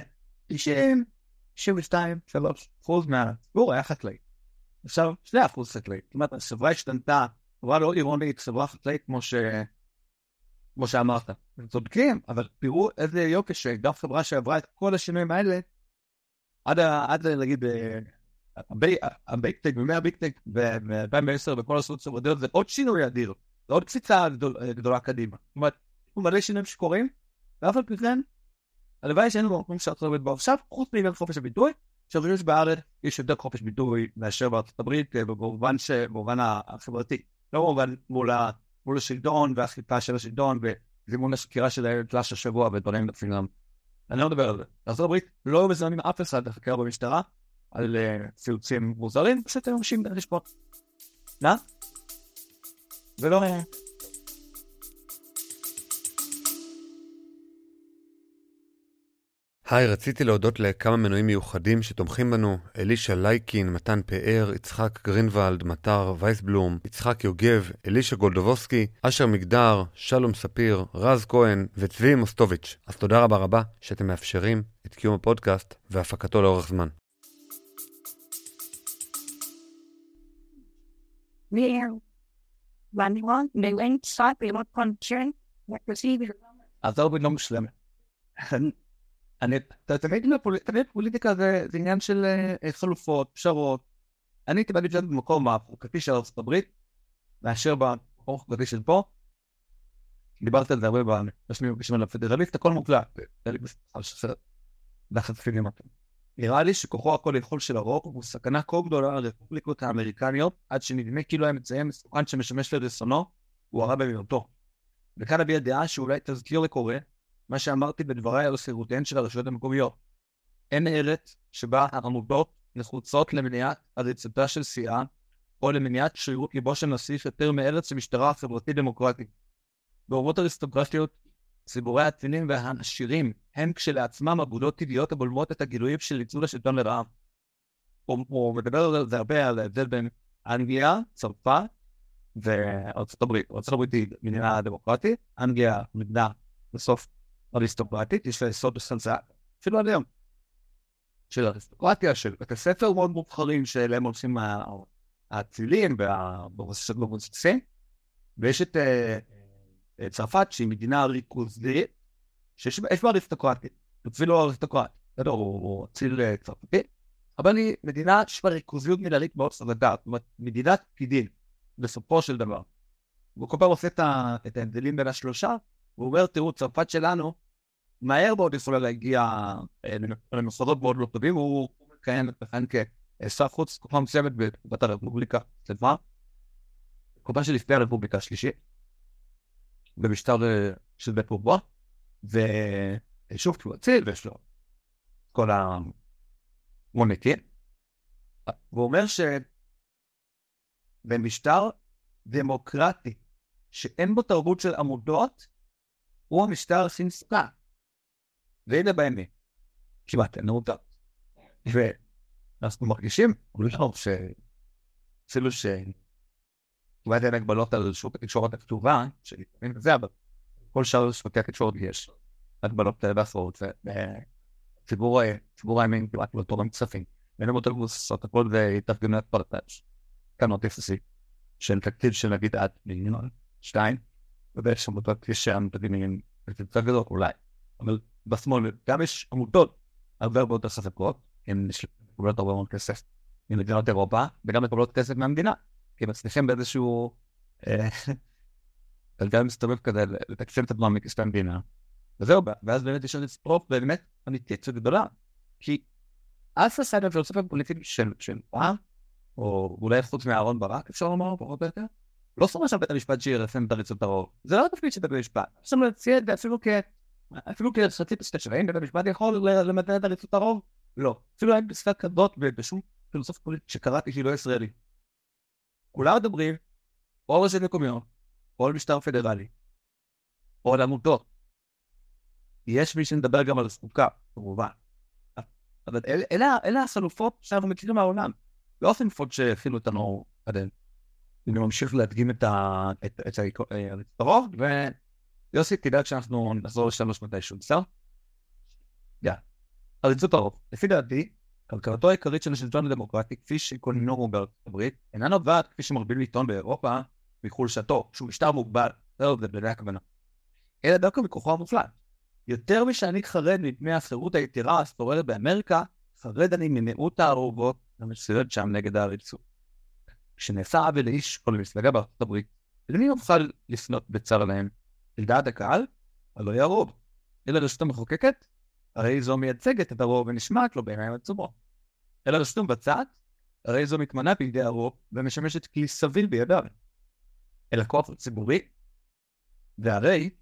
92-3% מהציבור היה חקלאי. עכשיו 2% חקלאי. זאת אומרת, החברה השתנתה, חברה לא עירונית, חברה חקלאית כמו שאמרת. הם צודקים, אבל תראו איזה יוקש שגם חברה שעברה את כל השינויים האלה, עד נגיד הבייקטק ומהבייקטק ב-2010 וכל הסודות סמודיות זה עוד שינוי אדיר, זה עוד קפיצה גדולה קדימה. זאת אומרת, הוא מלא שינויים שקורים, ואף על פי כן, הלוואי שאין לו מקום שאתה עובד בו עכשיו, חוץ מעניין חופש הביטוי, שיש בארץ יש יותר חופש ביטוי מאשר בארצות הברית, במובן החברתי, לא במובן מול השלטון והחיפה של השלטון, וזימון השקירה של הילד פלאש השבוע ודברים נפלאים. אני לא מדבר על זה. בארצות הברית לא מזמנים אף אחד לחקר במשטרה על ציוצים מוזרים, פשוט הם ממשים לשפוט. ולא... היי, רציתי להודות לכמה מנויים מיוחדים שתומכים בנו, אלישה לייקין, מתן פאר, יצחק גרינוולד, מטר וייסבלום, יצחק יוגב, אלישה גולדובוסקי, אשר מגדר, שלום ספיר, רז כהן וצבי מוסטוביץ'. אז תודה רבה רבה שאתם מאפשרים את קיום הפודקאסט והפקתו לאורך זמן. אז הרבה לא משלם. תמיד פוליטיקה זה עניין של חלופות, פשרות. אני הייתי בעדיף במקום החוקתי של ארצות הברית, מאשר במקום החוקתי של פה. דיברתי על זה הרבה בשנים הקשים על הפדרליסט, הכל מוקלט. נראה לי שכוחו הכל יכול של הרוב הוא סכנה כה גדולה לרפובליקות האמריקניות, עד שנדמה כאילו היה מציין מסוכן שמשמש לרצונו, הוא הרע במיעוטו. וכאן הביע דעה שאולי תזכיר לקורא, מה שאמרתי בדבריי על סירותיהן של הרשויות המקומיות. אין ארץ שבה העמותות נחוצות למניעת עריצתה של סיעה, או למניעת שרירות ליבו של נסיך יותר מארץ המשטרה החברתית דמוקרטית. באומות אריסטוקרטיות, ציבורי העצינים והעשירים הם כשלעצמם אגודות טבעיות הבולמות את הגילויים של ניצול השלטון לרעה. הוא מדבר על זה הרבה, על ההבדל בין אנגליה, צרפת וארצות הברית. ארצות הברית היא מדינה דמוקרטית, אנגליה מדינה בסוף אריסטוקרטית, יש לה יסוד וסלסה, אפילו עד היום, של אריסטוקרטיה, של בתי ספר מאוד מובחרים, שאליהם הולכים האצילים והמבוססים, ויש את צרפת, שהיא מדינה ריכוזית, שיש בה אריסטוקרטית, אפילו אריסטוקרט, הוא אציל צרפתי, אבל היא מדינה שיש בה ריכוזיות מנהלית מאוד סרדה, זאת אומרת, מדינת פקידים, בסופו של דבר. והוא כל פעם עושה את ההבדלים בין השלושה, הוא אומר, תראו, צרפת שלנו, מהר מאוד יכולה להגיע למוסדות מאוד לא טובים, הוא מכהן כשר חוץ, תקופה מסוימת בתקופת הרפובליקה, תקופה שלפני הרפובליקה השלישית, במשטר של בית פורבוע, ושוב, הוא אציל, ויש לו כל המוניטין, והוא אומר שבמשטר דמוקרטי, שאין בו תרבות של עמודות, הוא המשטר הכי מסוכן. והנה באמת, כמעט אין עמודה. ואנחנו מרגישים, אפילו כמעט אין הגבלות על שוק התקשורת הכתובה, שלפעמים זה, אבל כל שאר שוקי התקשורת יש הגבלות בעשרות, וציבור הימין כמעט לא תורם כספים. אין עמודות מבוססות, הכל זה התארגנות פרטאץ'. כאן עוד אפסי, של תקציב של נגיד עד מיליון 2, ובאש עמותות יש עמותים בקצת גדול אולי, אבל בשמאל גם יש עמותות הרבה יותר חזקות, הן מקבלות הרבה מאוד כסף ממדינות אירופה, וגם מקבלות כסף מהמדינה, כי הם מצליחים באיזשהו גלגל מסתובב כזה לתקצב את עצמם מכספי המדינה, וזהו, ואז באמת יש עוד ספרוף באמת אמיתית וגדולה, כי אז הסייד הפילוסופיה הפוליטית של פעם, או אולי חוץ מהארון ברק, אפשר לומר פחות או יותר, לא שמה שם בית המשפט שירסם את עריצות הרוב. זה לא התפקיד של בית המשפט. יש לנו להציע את זה אפילו כחצי פסקה שלהם, בית המשפט יכול למתן את עריצות הרוב? לא. אפילו אין פסקה כזאת בשום פילוסופיה פוליטית שקראתי שהיא לא ישראלי. כולם מדברים, או על רשויות מקומיות, או על משטר פדרלי, או על עמותות. יש מי שנדבר גם על הספוקה, כמובן. אבל אלה החלופות שאנחנו מכירים מהעולם. לא חלופות שהפעילו אותנו עדיין. אני ממשיך להדגים את הרוב, ויוסי, תדאג שאנחנו נחזור לשלוש מתישהו, בסדר? עריצות הרוב. לפי דעתי, כלכלתו העיקרית של השלטון הדמוקרטי, כפי שכוננו בארצות הברית, אינה נובעת, כפי שמרבים לטעון באירופה, מחולשתו, שהוא משטר מוגבל, זה בלי הכוונה. אלא דווקא מכוחו המופלט. יותר משאני חרד מפני החירות היתרה השוררת באמריקה, חרד אני ממיעוט הערובות המצויות שם נגד העריצות. כשנעשה עוול לאיש או למפלגה בארצות הברית, למי יוכל לפנות בצר להם? לדעת הקהל? הלא יהיה הרוב. אלא רשות המחוקקת? הרי זו מייצגת את הרוב ונשמעת לו בעיניים הציבור. אלא רשות המבצעת? הרי זו מתמנה בידי הרוב ומשמשת כלי סביל בידיו. אלא כוח ציבורי? והרי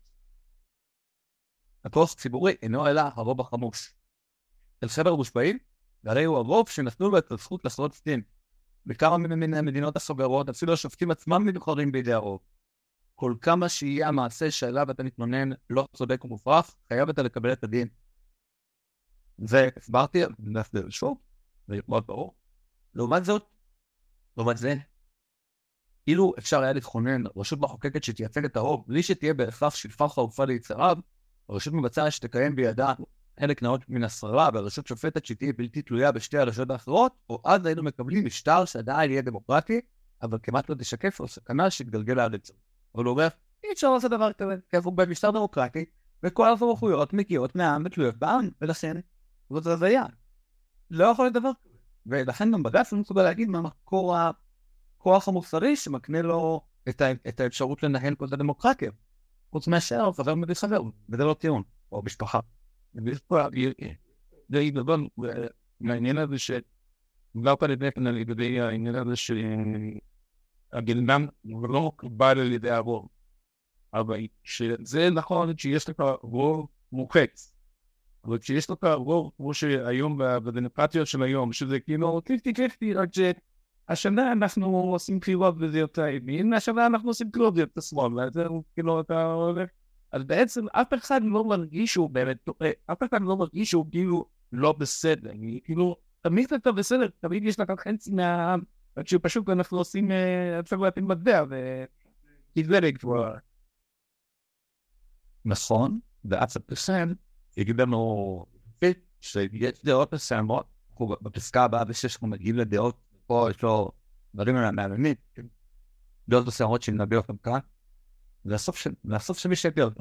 הכוח ציבורי אינו אלא הרוב החמוש. אל חבר מושבעים? והרי הוא הרוב שנתנו לו את הזכות לעשות דין. בכמה מן המדינות הסוגרות, אפילו השופטים עצמם נבחרים בידי הרוב. כל כמה שיהיה המעשה שעליו אתה מתלונן לא צודק ומופרך, חייב אתה לקבל את הדין. והסברתי, נסדר שוב, זה מאוד ברור. לעומת זה, אילו אפשר היה לכונן רשות מחוקקת שתייצג את הרוב, בלי שתהיה בהכרח שלפה חרופה ליצריו, הרשות מבצעת שתקיים בידה חלק נאות מן השררה, והרשות שופטת שתהיה בלתי תלויה בשתי הרשויות האחרות, או אז היינו מקבלים משטר שעדיין יהיה דמוקרטי, אבל כמעט לא תשקף או סכנה שתגלגל לארץ. אבל הוא אומר, אי אפשר לעשות דבר כזה, כי אנחנו במשטר דמוקרטי, וכל הסמכויות מגיעות מהעם ותלויות בעם, ולכן זאת הזיה. לא יכול להיות דבר כזה. ולכן גם בג"ץ לא מסוגל להגיד מה מקור הכוח המוסרי שמקנה לו את האפשרות לנהל כל הדמוקרטיה. חוץ מאשר חבר מביא חבר, וזה לא טיעון, או משפחה. זה ידבר לעניין הזה שגבר כאן לגבי העניין הזה שהגלנם לא בא על ידי הרוב. אבל שזה נכון שיש לך רוב מוחץ. אבל כשיש לך רוב כמו שהיום בדמוקרטיות של היום, שזה כאילו 50-50, רק שהשנה אנחנו עושים בחירות וזה יותר ימין, השנה אנחנו עושים בחירות וזה יותר שמאל, וזה כאילו אתה הולך. אז בעצם אף אחד לא מרגיש שהוא באמת טועה, אף אחד לא מרגיש שהוא כאילו לא בסדר, כאילו תמיד אתה בסדר, תמיד יש לך חצי מהעם, רק שפשוט אנחנו עושים אפשר להתאים מדע וכדלג כבר. נכון, ואז הפסן יגיד לנו שיש דעות מסוימות, בפסקה הבאה ב6 אנחנו מגיעים לדעות, פה יש לו דברים מעניינים, דעות מסוימות שנביא אותם כאן, לסוף שמי שייפר אותו.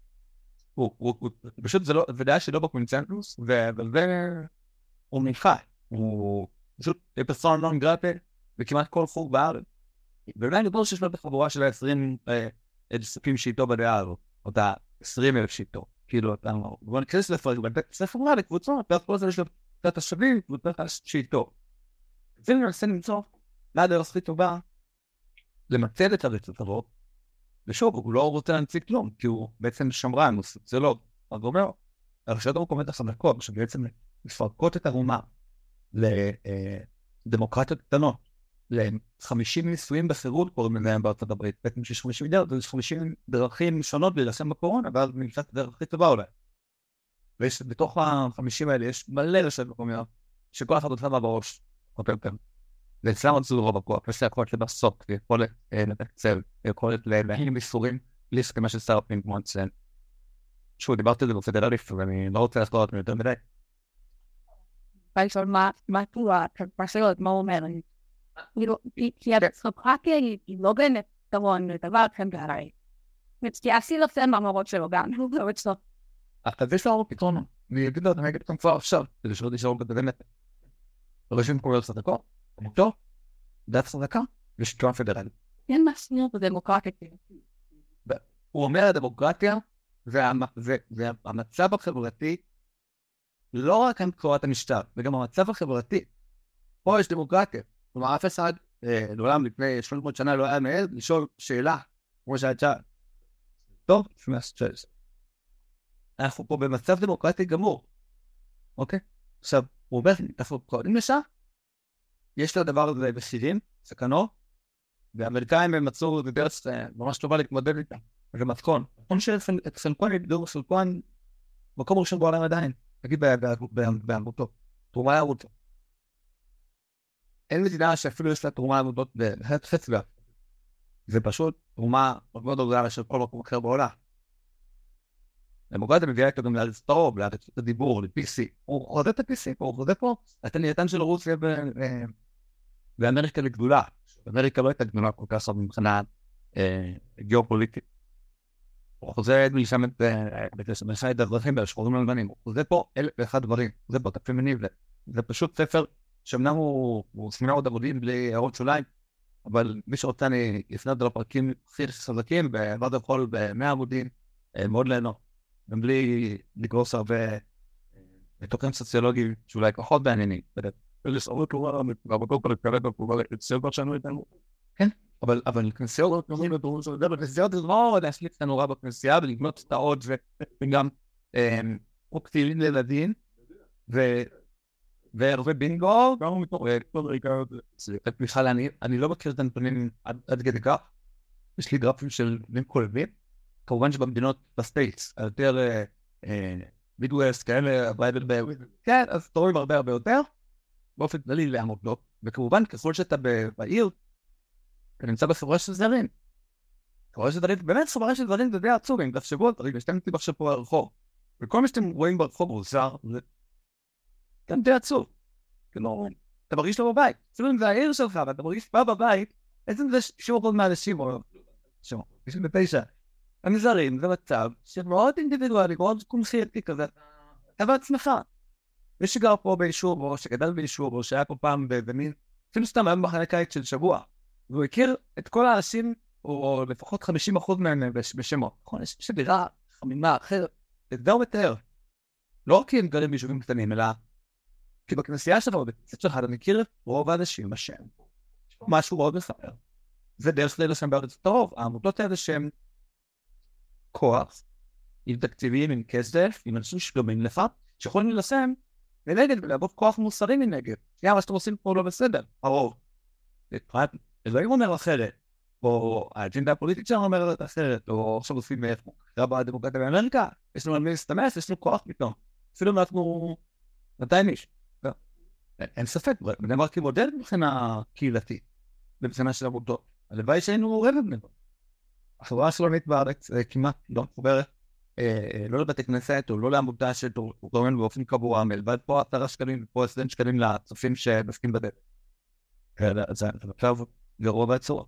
פשוט זה דעה שלא בקונצנזוס, והוא נבחר. הוא פשוט פרסונה נון גרטה וכמעט כל חוג בארץ. ואולי נדבר שיש לו בחבורה של 20 דספים שאיתו בדעה הזו, או את 20,000 שאיתו. כאילו, בוא נכנס לספר מה לקבוצות, ואז כל זה יש לו קצת השבים, וקצת שאיתו. זה ננסה למצוא מה הדרך הכי טובה למצד את הרצות הרוב, ושוב, הוא לא רוצה להנציג כלום, כי הוא בעצם שמרן, הוא סוציולוג. אז הוא אומר, הרשויות המקומיות החזקות, שבעצם מפרקות את האומה לדמוקרטיות קטנות, ל-50 ניסויים בחירות קוראים להם בארצות הברית, בעצם שיש 50 מיליארד, ויש 50 דרכים שונות להילחם בקורונה, ואז נמצא את הדרך הכי טובה אולי. ובתוך ה-50 האלה יש מלא רשויות מקומיות, שכל אחד רוצה מה בראש, ואצלם רצו רוב הכוח, יש לה יכולת לבסות, יכולת לתקצב, יכולת להקים איסורים, בלי סכמה של שר הפנים כמו אצלנו. שוב, דיברתי על זה בפדרליסט, ואני לא רוצה להסביר יותר מדי. בעצם מה פרסיות, מה הוא אומר? כי הדמוקרטיה היא לא באמת פתרון לדבר כאן בהרי. כי עשי לפעמים המורות שלו גם, לא אצלו. אז יש לו פתרון, אני אגיד לו, אני אגיד לכם כבר עכשיו, כדי שלא תשארו בדמת. רשים קוראים צדקות, עמותו, דת צדקה, ושלטון פדרלי. אין מסניר בדמוקרטיה. הוא אומר הדמוקרטיה, והמצב החברתי, לא רק עם קורת המשטר, וגם המצב החברתי. פה יש דמוקרטיה. כלומר, אף אחד, לעולם לפני 300 שנה לא היה מעז לשאול שאלה, כמו שהייתה. טוב, אנחנו פה במצב דמוקרטי גמור. אוקיי? עכשיו, הוא אומר, אנחנו קוראים לשם, יש לו דבר הזה בסירים, סכנות, והאמריקאים הם מצאו בדרך ממש טובה להתמודד איתם. זה מתכון. נכון שסלקון יגדור סלקון מקום ראשון בעולם עדיין. תגיד בעמותות. תרומה לעמותות. אין מדינה שאפילו יש לה תרומה לעמותות בחצי גב. זה פשוט תרומה מאוד גדולה של כל מקום אחר בעולם. דמוקרטיה מביאה איתו גם להסתרוב, להרצות הדיבור, ל-PC. הוא חוזה את ה-PC, הוא חוזה פה את הנייתן של רוסיה באמריקה לגדולה. אמריקה לא הייתה גדולה כל כך מבחינה גיאופוליטית. הוא חוזה משם את האזרחים והשחורים הלבנים. הוא חוזה פה 1,001 דברים. זה פה, את הפמיניב. זה פשוט ספר שאמנם הוא סמינר עוד עבודים בלי הערות שוליים, אבל מי שרוצה אני יפנות לפרקים הכי חזקים, ועד הכל ב100 עמודים, מאוד ליהנות, גם בלי לגרוס הרבה תוכן סוציולוגיים שאולי פחות בעניינים. ולסערות לא רבה, כל כרגע כבר לצלבר שלנו איתנו. כן, אבל כנסיות זה לא להשליט את הנורא בכנסייה ולגנות את העוד וגם פרוקטיבים לילדים והרבה בינגו. בכלל אני לא מכיר את הנתונים עד כדי כך. יש לי גרפים של נתונים כולבים. כמובן שבמדינות בסטייטס היותר מידווסט כאלה, כן, אז תורים הרבה יותר באופן כללי לעמוד לו. וכמובן ככל שאתה בעיר אתה נמצא בסברה של זרים. סברה של זרים, באמת סברה של זרים זה די עצוב, אם תחשבו על דברים, שאתם נמצאים עכשיו פה ברחוב, וכל מה שאתם רואים ברחוב הוא זר, זה גם די עצוב. כאילו, אתה מרגיש לא בבית. אפילו אם זה העיר שלך, ואתה מרגיש בא בבית, בעצם זה 90% מהאנשים, או 99. הם זרים, זה מצב שמאוד אינדיבידואלי, מאוד קונסייתי כזה. אתה בעצמך. מי שגר פה ביישוב, או שגדל ביישוב, או שהיה פה פעם במין, אפילו סתם היום בחנה קיץ של שבוע, והוא הכיר את כל האנשים, או לפחות 50% מהם בשמות. נכון, יש דירה חמימה אחרת, זה הוא מתאר. לא רק כי הם גרים ביישובים קטנים, אלא כי בכנסייה שלך, בקצת שלך, אתה מכיר את רוב האנשים בשם. יש פה משהו מאוד מספר. זה דרך לילה שם בארץ הרוב. העמותות האלה שהם כוח, עם תקציבים, עם כסף, עם אנשים שגמים לך, שיכולים ללסם מנגד ולעבוד כוח מוסרי מנגד. מה שאתם עושים פה לא בסדר. הרוב. אלוהים אומר אחרת, או האג'נדה הפוליטית שלנו אומרת אחרת, או עכשיו עושים בדמוקרטיה באמריקה, יש לנו על מי להסתמס, יש לנו כוח פתאום. אפילו אנחנו 200 איש. אין ספק, בנאמר כמודל מבחינה קהילתית, מבחינה של עמותות. הלוואי שהיינו רבע בני. החברה השלומית בארץ כמעט לא מחוברת, לא לבתי כנסת, או לא לעמותה שתורמן באופן קבוע, מלבד פה 10 שקלים, ופה 20 שקלים לצופים שמסכים בדרך. זה עכשיו גרוע בעצור.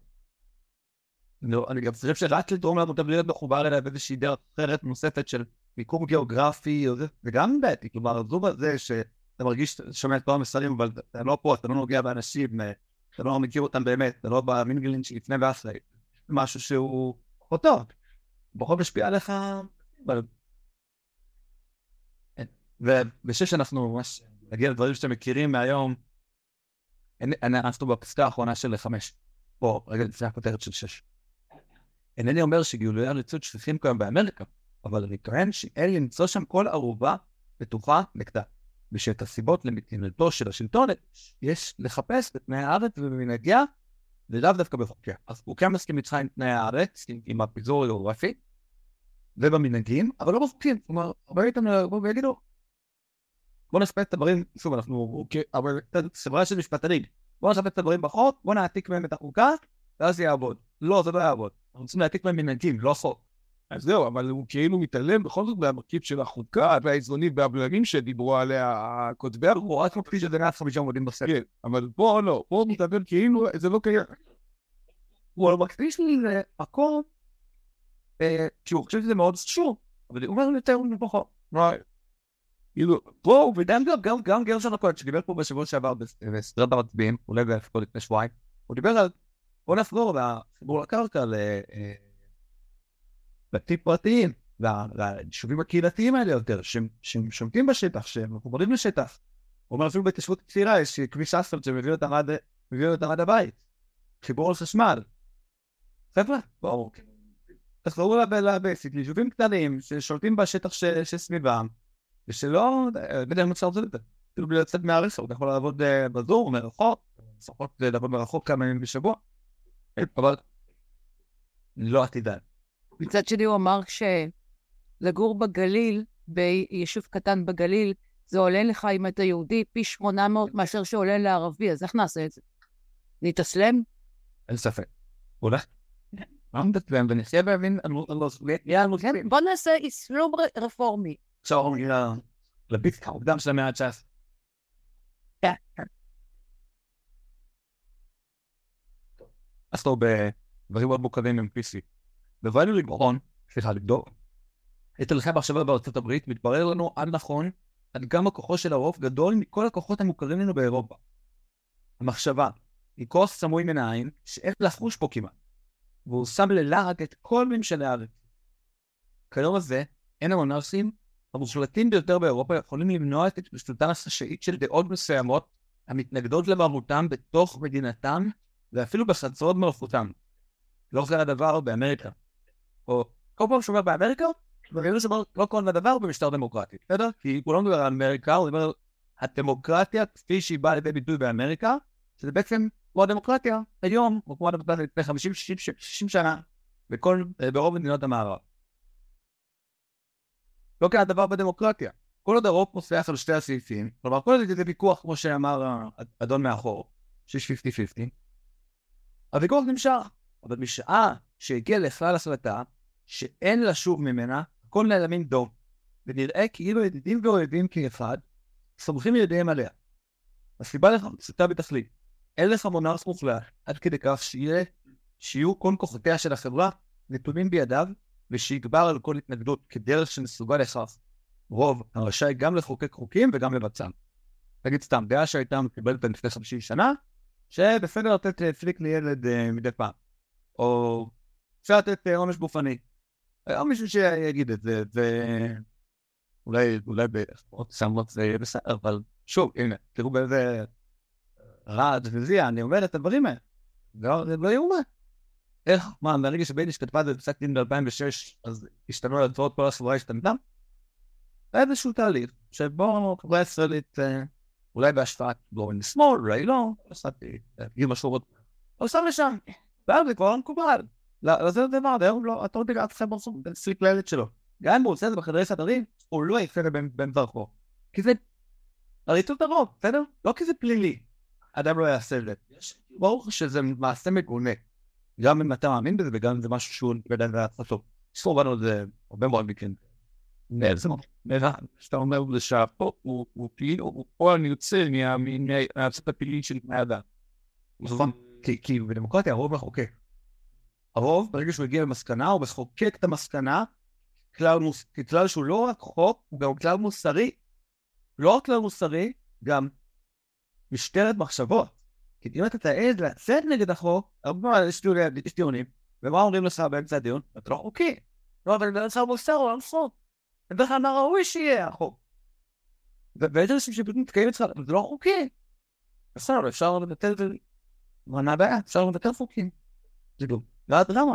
אני גם חושב שרק לתרום לעמותה בלי להיות מחובר אליה באיזושהי דרך אחרת נוספת של מיקום גיאוגרפי, וגם בעתי, כלומר, זו בזה שאתה מרגיש, שומע את כל המסרים, אבל אתה לא פה, אתה לא נוגע באנשים, אתה לא מכיר אותם באמת, אתה לא במינגלין שלפני ואחרי, משהו שהוא אותו, בכל משפיע עליך, ובשש אנחנו ממש נגיע לדברים שאתם מכירים מהיום, אנחנו בפסקה האחרונה של 5, פה, רגע לפני הכותרת של 6. אינני אומר שגילויי הריצות שכיחים כיום באמריקה, אבל אני טוען שאין למצוא שם כל ערובה בטוחה נגדה, ושאת הסיבות למתנהלותו של השלטון יש לחפש בתנאי הארץ ובמנהגיה, ולאו דווקא בחוקיה. אז הוא כן מסכים איתך עם תנאי הארץ, עם הפיזור הגיאוגרפי, ובמנהגים, אבל לא בחוקים. כלומר, הרבה איתם לבוא ויגידו, בוא נספץ את הדברים, שוב, אנחנו, אבל סברה של משפטנים, בוא נספץ את הדברים בחוק, בוא נעתיק מהם את החוקה, ואז זה יעבוד. לא, זה לא יעבוד. אנחנו רוצים להעתיק מהם מנהגים, לא חוק. אז זהו, אבל הוא כאילו מתעלם בכל זאת מהמרכיב של החוקה והאיזונים והבלמים שדיברו עליה כותבי הוא רק מפי שזה 150 עמודים בספר. כן, אבל פה לא, פה הוא מתעלם כאילו זה לא קיים. הוא מקפיש לי למקום, כי הוא חושב שזה מאוד חשוב, אבל הוא אומר יותר מפחות. כאילו, פה, וגם גרשון הכהן, שדיבר פה בשבוע שעבר בסדרת המצביעים, אולי בהפקוד לפני שבועיים, הוא דיבר על, בוא נחזור לחיבור לקרקע, בתים פרטיים, והיישובים הקהילתיים האלה יותר, שהם שומטים בשטח, שהם מחוברים לשטח. הוא אומר אפילו בהתיישבות צעירה, יש כביש אספלט שמביא אותם עד הבית. חיבור על חשמל. חבר'ה, בואו. תחזרו לבסיס, ליישובים קטנים, ששולטים בשטח שסביבם, ושלא, בדרך מצא עובד את זה. כאילו בלי לצאת מהרסר, אתה יכול לעבוד בזור, מרחוק, לפחות לעבוד מרחוק כמה ימים בשבוע. אבל לא עתידן. מצד שני הוא אמר שלגור בגליל, ביישוב קטן בגליל, זה עולה לך אם אתה יהודי פי 800 מאשר שעולה לערבי, אז איך נעשה את זה? נתאסלם? אין ספק. אולי? מה נתאסלם? ונחיה בהבין, בוא נעשה איסלום רפורמי. עכשיו הוא מגיע לביט המוקדם של המאה ה-19. אז טוב, בדברים מאוד מורכבים עם PC. בבואנו לבחון, לבדוק, את הלכי המחשבה בארצות הברית, מתברר לנו עד נכון, עד כמה כוחו של הרוב גדול מכל הכוחות המוכרים לנו באירופה. המחשבה, היא כוח סמוי מן העין, שאין לחוש פה כמעט, והוא שם ללעג את כל ממשלי הארץ. כיום הזה, אין המונרכיים, המושלטים ביותר באירופה יכולים למנוע את התפשטותן החשאית של דעות מסוימות, המתנגדות למרותם בתוך מדינתם, ואפילו בחצרות מלכותם. לא זה הדבר באמריקה. או כל פעם שאומר באמריקה, לא כל הדבר במשטר דמוקרטי. בסדר? כי הוא לא מדבר על אמריקה, הוא מדבר על הדמוקרטיה כפי שהיא באה לידי ביטוי באמריקה, שזה בעצם כמו הדמוקרטיה היום, או כמו הדמוקרטיה לפני 50, 60 שנה, ברוב מדינות המערב. לא כאן הדבר בדמוקרטיה. כל עוד הרוב מוסף על שתי הסעיפים, כלומר, כל עוד זה ויכוח, כמו שאמר האדון מאחור, שיש 50-50, הוויכוח נמשך, אבל משעה שהגיע לכלל החלטה, שאין לשוב ממנה, הכל נעלמים דום, ונראה כאילו ידידים ואוהבים כאחד, סומכים ידיהם עליה. הסיבה לכך פשוטה בתכלית. אין לך מונרך מוחלט, עד כדי כך שיהיו כל כוחותיה של החברה נתונים בידיו, ושיגבר על כל התנגדות כדרך שמסוגל לכך רוב הרשאי גם לחוקק חוקים וגם לבצעם. תגיד סתם, דעה שהייתה מקבלת לפני 50 שנה, שבסדר לתת פליק לילד מדי פעם, או אפשר לתת עונש גופני. או מישהו שיגיד את זה, אולי בעוד סמלות זה יהיה בסדר, אבל שוב, הנה, תראו באיזה רעד וזיע, אני אומר את הדברים האלה. זה לא יאומן. איך, מהרגע שביידיש כתבה את זה בפסק דין ב-2006, אז השתנו על הצעות כל הסברה השתנתה? איזשהו תהליך, שבו חברה הישראלית, אולי בהשפעת גורן שמאל, אולי לא, עשיתי, גיל משמעות, או שם לשם, ואז זה כבר מקובל. לזה דבר, לא, אתה לא תגע אתכם ברסום, סליק לילד שלו. גם אם הוא עושה את זה בחדרי סדרים, הוא לא יעשה את זה באמצע הרחוב. כי זה עריצות הרוב, בסדר? לא כי זה פלילי. אדם לא יעשה את זה. ברור שזה מעשה מגונה. גם אם אתה מאמין בזה, וגם אם זה משהו שהוא בדן ועצתו. ספור בנו זה הרבה מאוד מכן. שאתה אומר לשאפו, הוא פעיל, הוא פועל נרצה מהצד הפעילי של בני אדם. כי בדמוקרטיה הרוב מחוקק. הרוב, ברגע שהוא הגיע למסקנה, הוא מחוקק את המסקנה, ככלל שהוא לא רק חוק, הוא גם כלל מוסרי. לא רק כלל מוסרי, גם משטרת מחשבות. כי אם אתה תעז לצאת נגד החוק, יש דיונים, ומה אומרים לך באמצע הדיון? אתה לא חוקי. לא, אבל אני צריך מוסר או לחוק. אני בכלל מה ראוי שיהיה החוק. ואיזה אנשים שבאמת מתקיים אצלך, זה לא חוקי. בסדר, אפשר לבטל את זה. מה הבעיה? אפשר לבטל חוקים. זה לא. לא דרמה.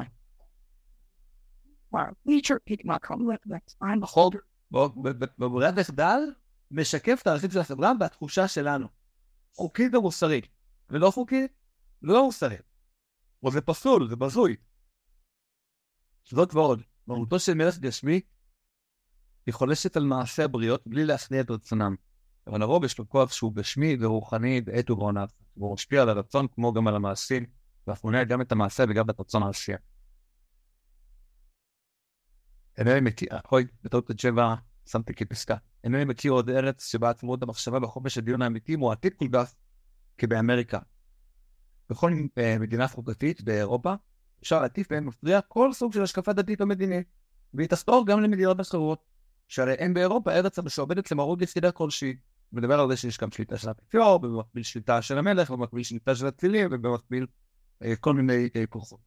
החוק בברירת מחדל משקף את הערכים של החברה והתחושה שלנו. חוקי ומוסרי. ולא חוקי, לא מוסרי. או זה פסול, זה בזוי. זאת ועוד, מהותו של מלך גשמי היא חולשת על מעשה הבריות בלי להכניע את רצונם. אבל הרוב יש לו כוח שהוא גשמי ורוחני בעת ובעונה. והוא משפיע על הרצון כמו גם על המעשים, ואף מונע גם את המעשה וגם את הרצון העשייה. אינני מכיר, בטעות את 7 שמתי כפסקה. אינני מכיר עוד ארץ שבה עצמאות המחשבה בחופש הדיון האמיתי מועתיק כל כך כבאמריקה. בכל מדינה חוקתית באירופה אפשר להטיף בהן מפריע כל סוג של השקפה דתית או מדינית, והיא תסתור גם למדינות אחרות, שהרי אין באירופה ארץ המשועבדת למרות יחידה כלשהי. מדבר על זה שיש גם שליטה של האפיפיור, במקביל שליטה של המלך, במקביל שליטה של הצילים, ובמקביל כל מיני כוחות.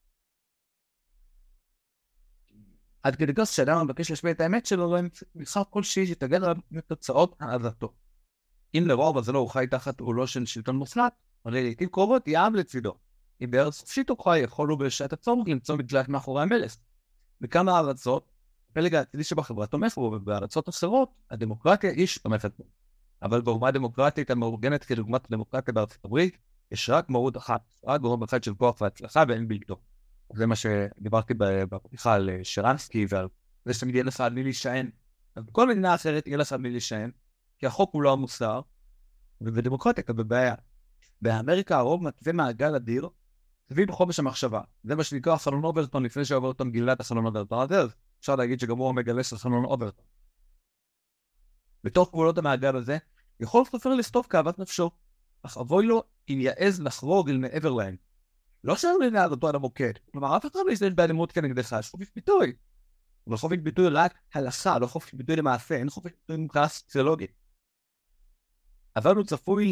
עד כדי כך שאדם מבקש להשמיע את האמת שלו, לא נבחר כלשהי שתגן על תוצאות העזתו. אם לרוב אז לא הוא חי תחת עולו של שלטון מוחלט, הרי לעתים קרובות יעב לצידו. אם בארץ חופשית הוא חי, יכולו בשעת הצורך למצוא מקלט מאחורי המלך. בכמה ארצות, הפלג העתידי שבחברה תומך בו, ובארצות אחרות, הדמוקרטיה איש תומכת בו. אבל באומה הדמוקרטית המאורגנת כדוגמת הדמוקרטיה בארצות הברית, יש רק מהות אחת, רק גורם אחד של כוח והצלחה ואין בלתו. זה מה שדיברתי בפתיחה על שרנסקי ועל זה שתמיד יהיה לך על מי להישען. אז בכל מדינה אחרת יהיה לך על מי להישען, כי החוק הוא לא המוסר, ובדמוקרטיה כזאת בעיה. באמריקה הרוב מתווה מעגל אדיר, סביב חופש המחשבה. זה מה שנקרא חלון אוברטון, לפני שאוברטון גילה את החלון אוברטון. אז אפשר להגיד שגם הוא מגלה של חלון אוברטון. בתוך גבולות המעגל הזה, יכול לפרפר לסטוף כאוות נפשו, אך אבוי לו אם יעז לחרוג אל מעבר להם. לא שאלה אותו על המוקד, כלומר אף אחד לא יזדהה באלימות כנגדך, יש חופש ביטוי. אבל חופש ביטוי רק הלכה, לא חופש ביטוי למעשה, אין חופש ביטוי מבחינה סוציולוגית. אבל הוא צפוי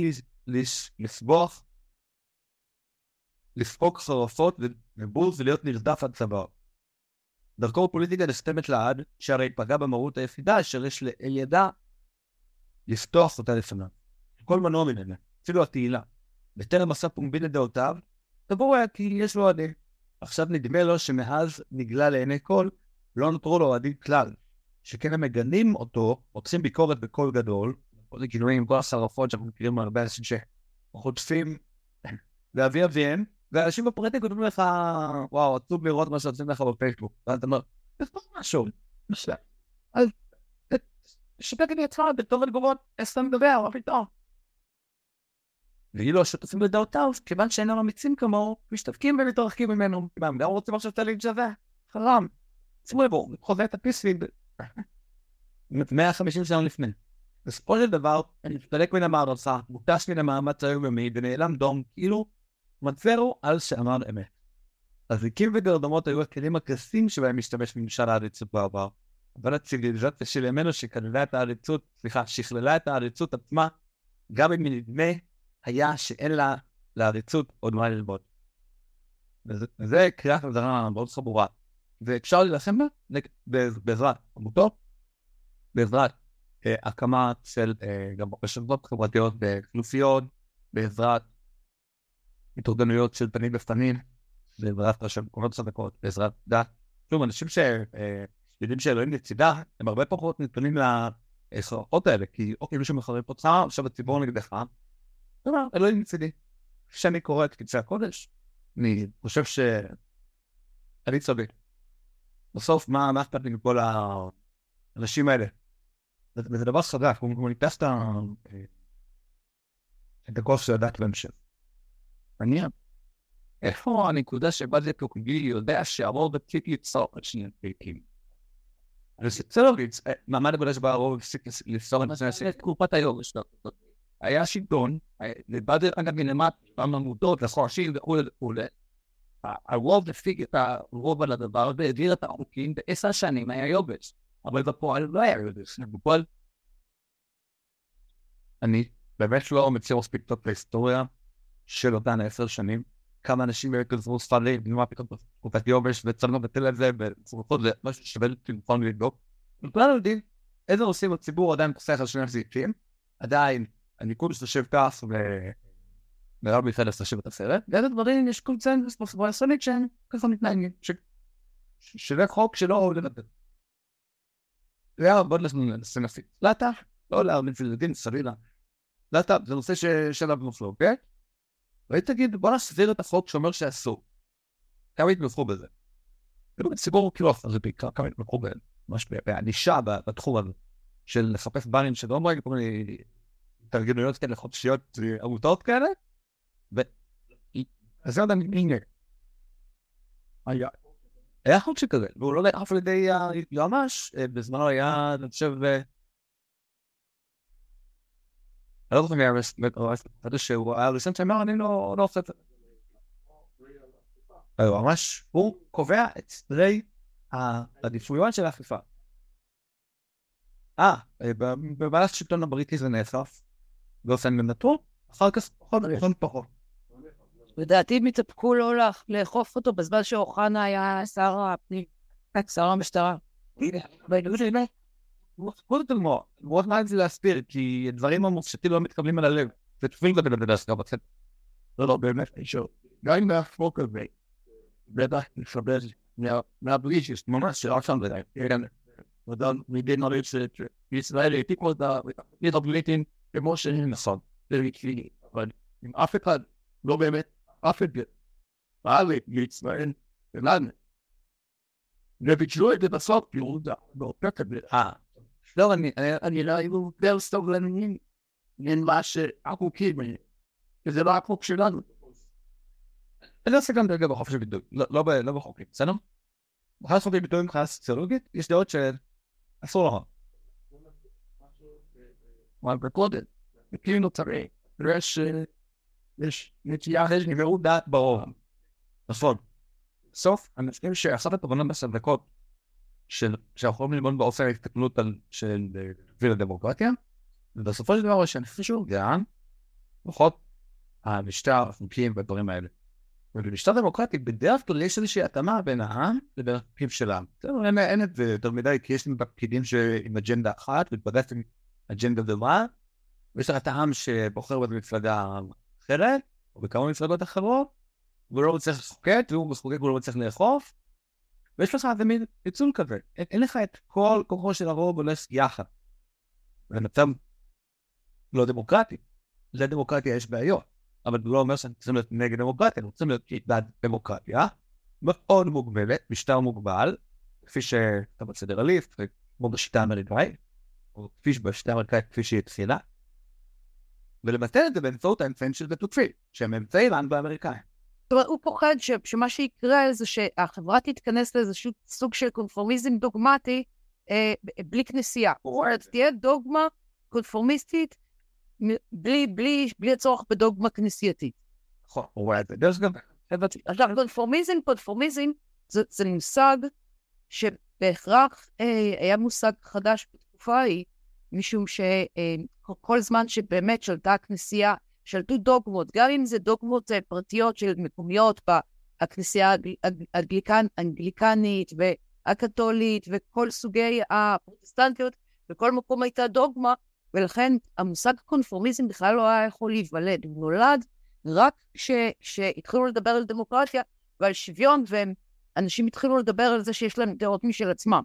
לספוק חרפות ובוז ולהיות נרדף עד צוואר. דרכו הפוליטיקה נסתמת לעד, שהרי פגע במהות היחידה אשר יש לידע לפתוח אותה לפניו. כל מנוע ממנה, אפילו התהילה. בטרם עשה פומבי לדעותיו, תבור היה כי יש לו עדים. עכשיו נדמה לו שמאז נגלה לעיני כל, לא נותרו לו עדים כלל. שכן הם מגנים אותו, רוצים ביקורת בקול גדול, כל הגילויים, כל החרפות שאנחנו מכירים הרבה אנשים שחוטפים לאבי אביהם, ואנשים בפרטי כותבים לך, וואו, עצוב לראות מה שעושים לך בפייסבוק. ואתה אומר, זה לא משהו. אז, שפק לי עצמם בתור התגובות, אסתם מדבר, מה פתאום? ואילו השותפים לדעותיו, כיוון שאינם אמיצים כמוהו, משתפקים ומתרחקים ממנו. הם גם רוצים עכשיו תליד שווה. חרם. צבוי בו, חוזה את הפיספיד. 150 שנה לפני. בסופו של דבר, אני מתפלק מן המערצה, מוטש מן המאמץ היומיומי, ונעלם דום, כאילו מצרו על שאמר אמת. הזיקים וגרדמות היו הכלים הקסים שבהם משתמש ממשל העריצות בעבר, אבל הציביליזציה של ימינו שכללה את העריצות עצמה, גם אם נדמה היה שאין לה לעריצות עוד מה ללמוד. וזה קריאת חזרה מאוד חמורה. ואפשר להילחם בעזרת עמותות, בעזרת הקמה של גם רשתות חברתיות וכנופיות, בעזרת התארגנויות של פנים בפנים, בעזרת מקומות חזקות, בעזרת דת. שוב, אנשים שיודעים שאלוהים לצידה, הם הרבה פחות נתונים לחרפות האלה, כי אוקיי, מישהו מחרף אותך, עכשיו הציבור נגדך, אלוהים לצידי. כשאני קורא את קדשי הקודש, אני חושב שאני צודק. בסוף, מה אכפת לי מכל האנשים האלה? וזה דבר חזק, הוא ניתס את הכוח של הדת בהמשך. מעניין. איפה הנקודה שבה זה פוקגי יודע שהרוב הפסיק ליצור את שני הפרקים? זה לא ליץ, מעמד הנקודה שבה הרוב הפסיק ליצור את שני תקופת היום. היה שלטון, לבד אגב מלמד, עמותות, לחורשים וכו'. הרוב הפסיק את הרוב על הדבר והעביר את החוקים ב10 שנים היה יובש. אבל בפועל לא היה יובש. בפועל אני באמת לא מציא מספיק טוב להיסטוריה של אותן 10 שנים. כמה אנשים באמת כזרו ספרים, נראה פתאום תקופת יובש וצריך לבטל את זה וצריכות זה משהו ששווה לבחון ולבדוק. וכולנו יודעים איזה נושאים הציבור עדיין פוסח על שני הסעיפים. עדיין הניקוד שתשב כך ומרב מיכאל לשתשב את הסרט. ואיזה דברים יש קונצנזוס בסביבה הישראלית שהם ככה מתנהגים. שזה חוק שלא ראוי לבטל. זה היה מאוד לסנפית. לאטה, לא להרבין פילדין, סבילה. לאטה, זה נושא שאליו נופלו, אוקיי? והיא תגיד, בוא נסביר את החוק שאומר שאסור. כמה התמלכו בזה? ציבור כאילו, זה בעיקר כמה התמלכו ממש בענישה בתחום הזה, של לחפש ברים שלא אומרים, כל מיני התארגנויות כאלה, חופשיות, עמותות כאלה, אז זה עוד הנה. היה חוק שכזה, והוא לא נאף על ידי היועמ"ש, בזמנו היה, אני חושב, אני לא זוכר מי היה שהוא היה ראשון שאמר, אני לא עושה את זה. היועמ"ש, הוא קובע את סדרי העדיפויות של האכיפה. במהלך השלטון הבריטי זה נאסף, באופן נתון, אחר כך פחות. לדעתי הם התאפקו לא לאכוף אותו בזמן שאוחנה היה שר הפנים, שר המשטרה. מאוד מעט זה להסביר, כי דברים המופשטים לא מתקבלים על הלב. זה תפעים כדי להסגר בצד. לא, באמת, גם אם מהחוק הזה, בטח נשבר מהברישיסט, ממש שלא שם בדי. מבין הרי שישראל העתיקו את הבריטים כמו שהם נכון. אבל אם אף אחד לא באמת, אף אחד פעל לישראל ולנו. וביטלו את זה בסוף, יהודה, באופן כזה. לא, אני לא היינו יותר סובלניים ממה שהחוקים, וזה לא החוק שלנו. אני עושה גם דרגה בחופש הביטוי, לא בחוקים, בסדר? בחופש הביטוי מבחינה סוציולוגית, יש דעות שאסור לך. אבל בקודם, כאילו צריך, יש נטייה, יש נברות דעת ברור. נכון. בסוף, אנשים שעשת התובנה בסדקות שאנחנו יכולים ללמוד באופן ההסתכלות של הדמוקרטיה, ובסופו של דבר שאני חושב גם, פחות המשטר, החוקים והדברים האלה. ובמשטר דמוקרטי, בדרך כלל יש איזושהי התאמה בין העם לבין החוקים של העם. אין את זה יותר מדי, כי יש לנו פקידים עם אג'נדה אחת, ובדרך עם אג'נדה דומה, ויש לך את העם שבוחר במפלגה אחרת, או בכמה מפלגות אחרות, והוא לא מצליח לחוקק, והוא מחוקק והוא לא מצליח לאכוף, ויש לך איזה מין פיצול כזה. אין לך את כל כוחו של הרוב הולך יחד. ומצב לא דמוקרטי. לדמוקרטיה יש בעיות, אבל זה לא אומר שאנחנו צריכים להיות נגד דמוקרטיה, אנחנו צריכים להיות בעד דמוקרטיה, מאוד מוגבלת, משטר מוגבל, כפי שאתה בפדרליסט, כמו בשיטה האמריקאית, או כפי שבשיטה האמריקאית, כפי שהיא התחילה, ולבטל את זה באמצעות האמצעים של תוקפים, שהם אמצעים באמריקאים. זאת אומרת, הוא פוחד שמה שיקרה זה שהחברה תתכנס לאיזשהו סוג של קונפורמיזם דוגמטי, בלי כנסייה. זאת אומרת, תהיה דוגמה קונפורמיסטית, בלי הצורך בדוגמה כנסייתית. נכון, הוא רואה את זה. דרך גם... עכשיו, קונפורמיזם זה מושג שבהכרח היה מושג חדש בתקופה ההיא, משום שכל זמן שבאמת שלטה הכנסייה, שלטו דוגמות, גם אם זה דוגמות פרטיות של מקומיות בכנסייה האנגליקנית והקתולית וכל סוגי הפרוטסטנטיות, בכל מקום הייתה דוגמה, ולכן המושג קונפורמיזם בכלל לא היה יכול להיוולד. הוא נולד רק כשהתחילו לדבר על דמוקרטיה ועל שוויון, ואנשים התחילו לדבר על זה שיש להם דעות משל עצמם.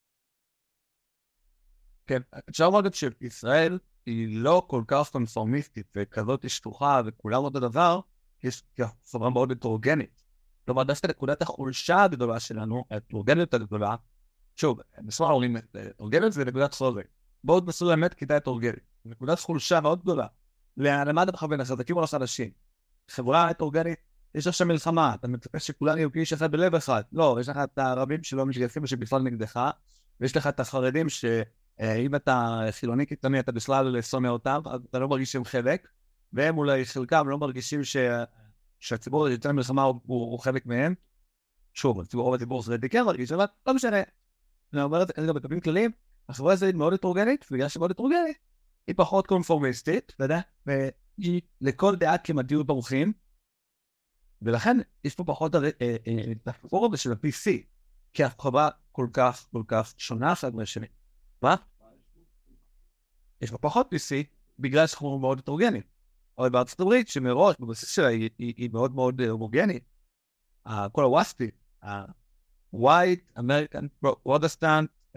כן, אפשר להגיד שישראל היא לא כל כך קונפורמיסטית וכזאת שטוחה וכולם אותו דבר, יש חברה מאוד הטרוגנית. כלומר, דווקא נקודת החולשה הגדולה שלנו, ההטרוגניות הגדולה, שוב, נשמע אומרים, הטרוגניות זה נקודת חוזק. בואו תנסו באמת כיתה הטרוגנית. נקודת חולשה מאוד גדולה. למה אתה מכוון לחזקים או לחדשים? חברה הטרוגנית, יש לך שם מלחמה, אתה מצפה שכולם יהיו כאיש אחד בלב אחד. לא, יש לך את הערבים שלא מתגייסים ושבכלל נגדך, ויש לך את החרדים אם אתה חילוני קיצוני, אתה בכלל שונא אותם, אתה לא מרגיש שהם חלק, והם אולי חלקם לא מרגישים שהציבור יותר מלחמה הוא חלק מהם. שוב, הציבור חרדי כן מרגיש, אבל לא משנה. אני אומר את זה כרגע בקווים כלליים, החברה הזאת היא מאוד הטרוגנית, ובגלל שהיא מאוד הטרוגנית, היא פחות קונפורמיסטית, והיא לכל דעת כמעטיות ברוחים, ולכן יש פה פחות את הסיפור הזה של ה-PC, כי החברה כל כך שונה אחד מהשני. מה? יש בה פחות PC בגלל שאנחנו מאוד הטרוגנית. אבל בארצות הברית שמראש בבסיס שלה היא מאוד מאוד הומוגנית. כל הווספי, ה-White, American, Protestant,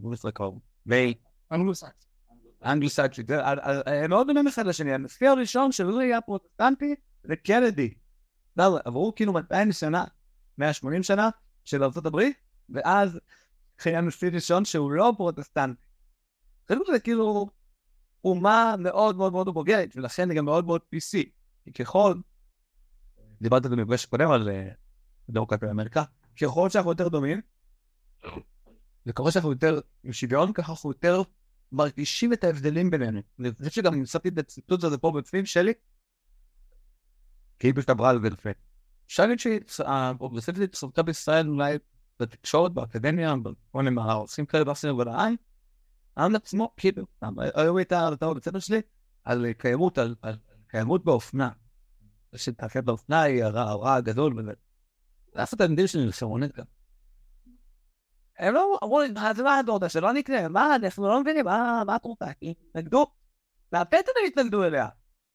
אנגלוסקסית, הם מאוד דומים אחד לשני. הנשיא הראשון שלא היה פרוטסטנטי זה קנדי. עברו כאילו 200 שנה, 180 שנה של ארצות הברית, ואז היה נשיא ראשון שהוא לא פרוטסטנטי. זה כאילו אומה מאוד מאוד מאוד הומוגנית, ולכן היא גם מאוד מאוד PC. כי ככל, דיברת במפגש קודם על דמוקרטיה באמריקה, ככל שאנחנו יותר דומים, וככל שאנחנו יותר עם שוויון, ככה אנחנו יותר מרגישים את ההבדלים בינינו. אני חושב שגם נמצאתי את הציטוט הזה פה בפנים שלי, כי היא פשוט עברה על זה לפני. אפשר להגיד שהפרוגרסיבית צורתה בישראל אולי בתקשורת, באקדמיה, בכל מיני עושים כאלה באפסים ולעין, העם לעצמו, כאילו, היו הייתה הרתעה בצד שלי, על קיימות באופנה. שתעקד באופנה היא הרע הגדול, ואף התלמידים שלי נלחמונית גם. הם לא אמרו לי, זה מה הדורדה שלא נקנה, מה, אנחנו לא מבינים, מה התרופה? נגדו? והפתע הם התנגדו אליה.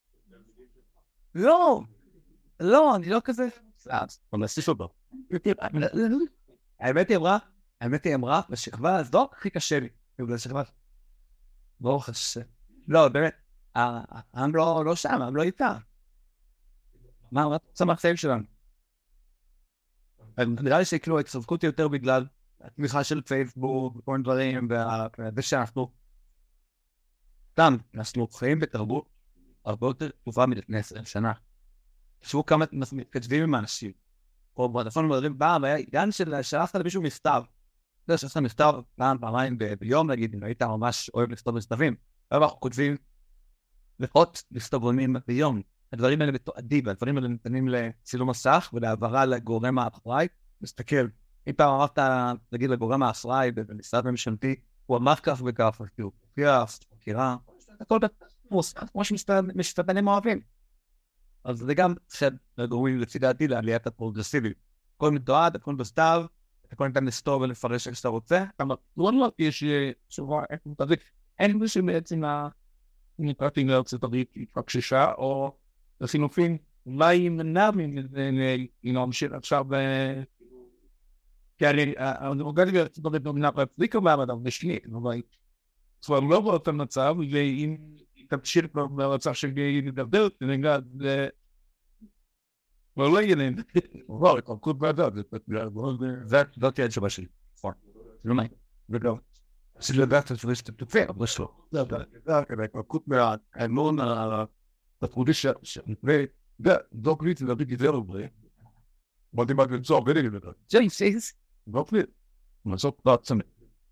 לא, אני לא כזה. האמת היא אמרה, בשכבה הזו הכי קשה לי. בשכבה. ברוך השם. לא, באמת, העם לא שם, העם לא איתה. מה צמח סייב שלנו? נראה לי שכאילו התחזקו אותי יותר בגלל התמיכה של פייסבוק וכל מיני דברים, וזה שאנחנו סתם, אנחנו חיים בתרבות הרבה יותר טובה מלפני 20 שנה. תשבו כמה מתכתבים עם האנשים. או בטלפון מדברים פעם, היה עידן של שלחת למישהו מכתב. אתה יודע, שלחת מכתב פעמיים ביום, נגיד, אם היית ממש אוהב לכתוב מכתבים. היום אנחנו כותבים מאות מכתבונים ביום. הדברים האלה מתועדים, והדברים האלה ניתנים לצילום מסך ולהעברה לגורם האחראי. מסתכל, אם פעם אמרת, נגיד, לגורם האחראי במשרד ממשלתי, הוא אמר כך וכך, הוא הופיע, מכירה, הכל כמו שמשפטנים אוהבים. אז זה גם שגורמים לפי דעתי לעליית הפרוגרסיביות. הכל מתועד, הכל בסתיו, הכל ניתן לסתור ולפרש איך שאתה רוצה. אבל לא יש שורה, אין מי שבעצם נקראתי לארצות הברית התפקששה, או לחילופין, אולי ימנע ממנו עכשיו, כי אני רוגעתי בארצות הברית במדינה פרפליקה בעמדה, ושנית, אבל כבר לא באותו מצב, ואם תמשיך במצב שגאי לדבר, זה לא יהיה להם. לא, התפרקות בעדה, זאת תהיה התשובה שלי. לא מה? וגם. שלדעת התשובה שאתה תופע, אבל לא. זה התפרקות מהאמון התפקודי ודו קליט לדעתי גזר הרבה. באתי מה למצוא הרבה לי לדעת. ג'ייסיס. דו קליט. לעשות בעצמי.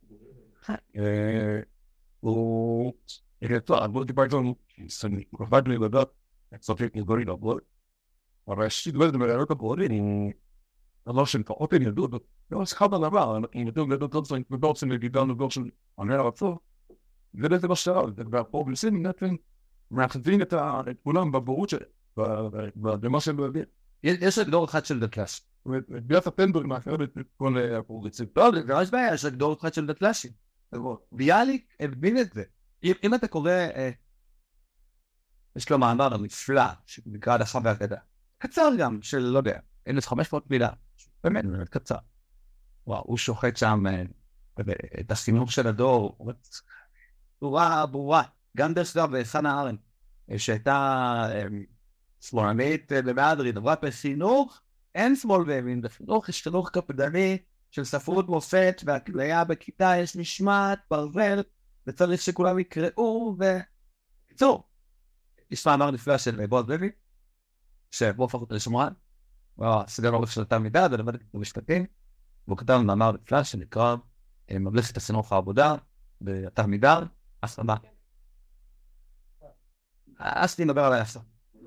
הוא... אני דיברתי לנו, שאני קופד לי לדעת, צופית נגורי לבוא. אבל יש לי לדבר על הבורי, אני לא שנפחות אני ידעו, לא סחב על דבר, אני ידעו לדעת עוד זמן, ובעצם לגידלנו גול של עונה הרצור, וזה מה שאלה, והפה בלסים נתן, מאחדים את כולם בבורות במה שהם לא יודעים. יש הגדור אחד של דקלאש. ביאת הפנדור מאחרת את כל הפרוגרסיב. לא, זה ממש בעיה, יש הגדור אחד של דקלאשים. ביאליק הבין את זה. אם אתה קורא, יש לו מאמר הנפלא, שנקרא הדחה והאגדה. קצר גם, של לא יודע, 1500 מילה. באמת קצר. וואו, הוא שוחט שם את החינוך של הדור. ברורה. גם דרך אגב וחנה ארן, שהייתה שמאלנית במהדרין, עברה בחינוך, אין שמאל וימין, בחינוך יש חינוך קפדני של ספרות מופת, והקליה בכיתה יש משמעת, ברזל, וצריך שכולם יקראו, ובקיצור, יש מאמר נפלא של בועז לוי, שבו הפך אותה לשמרן, הוא היה סגן עורך של התלמידה, ולמד את המשפטים, והוא כתב מאמר נפלא שנקרא ממלכת החינוך העבודה, בתלמידה, הסבא. אז נדבר על ההסבא.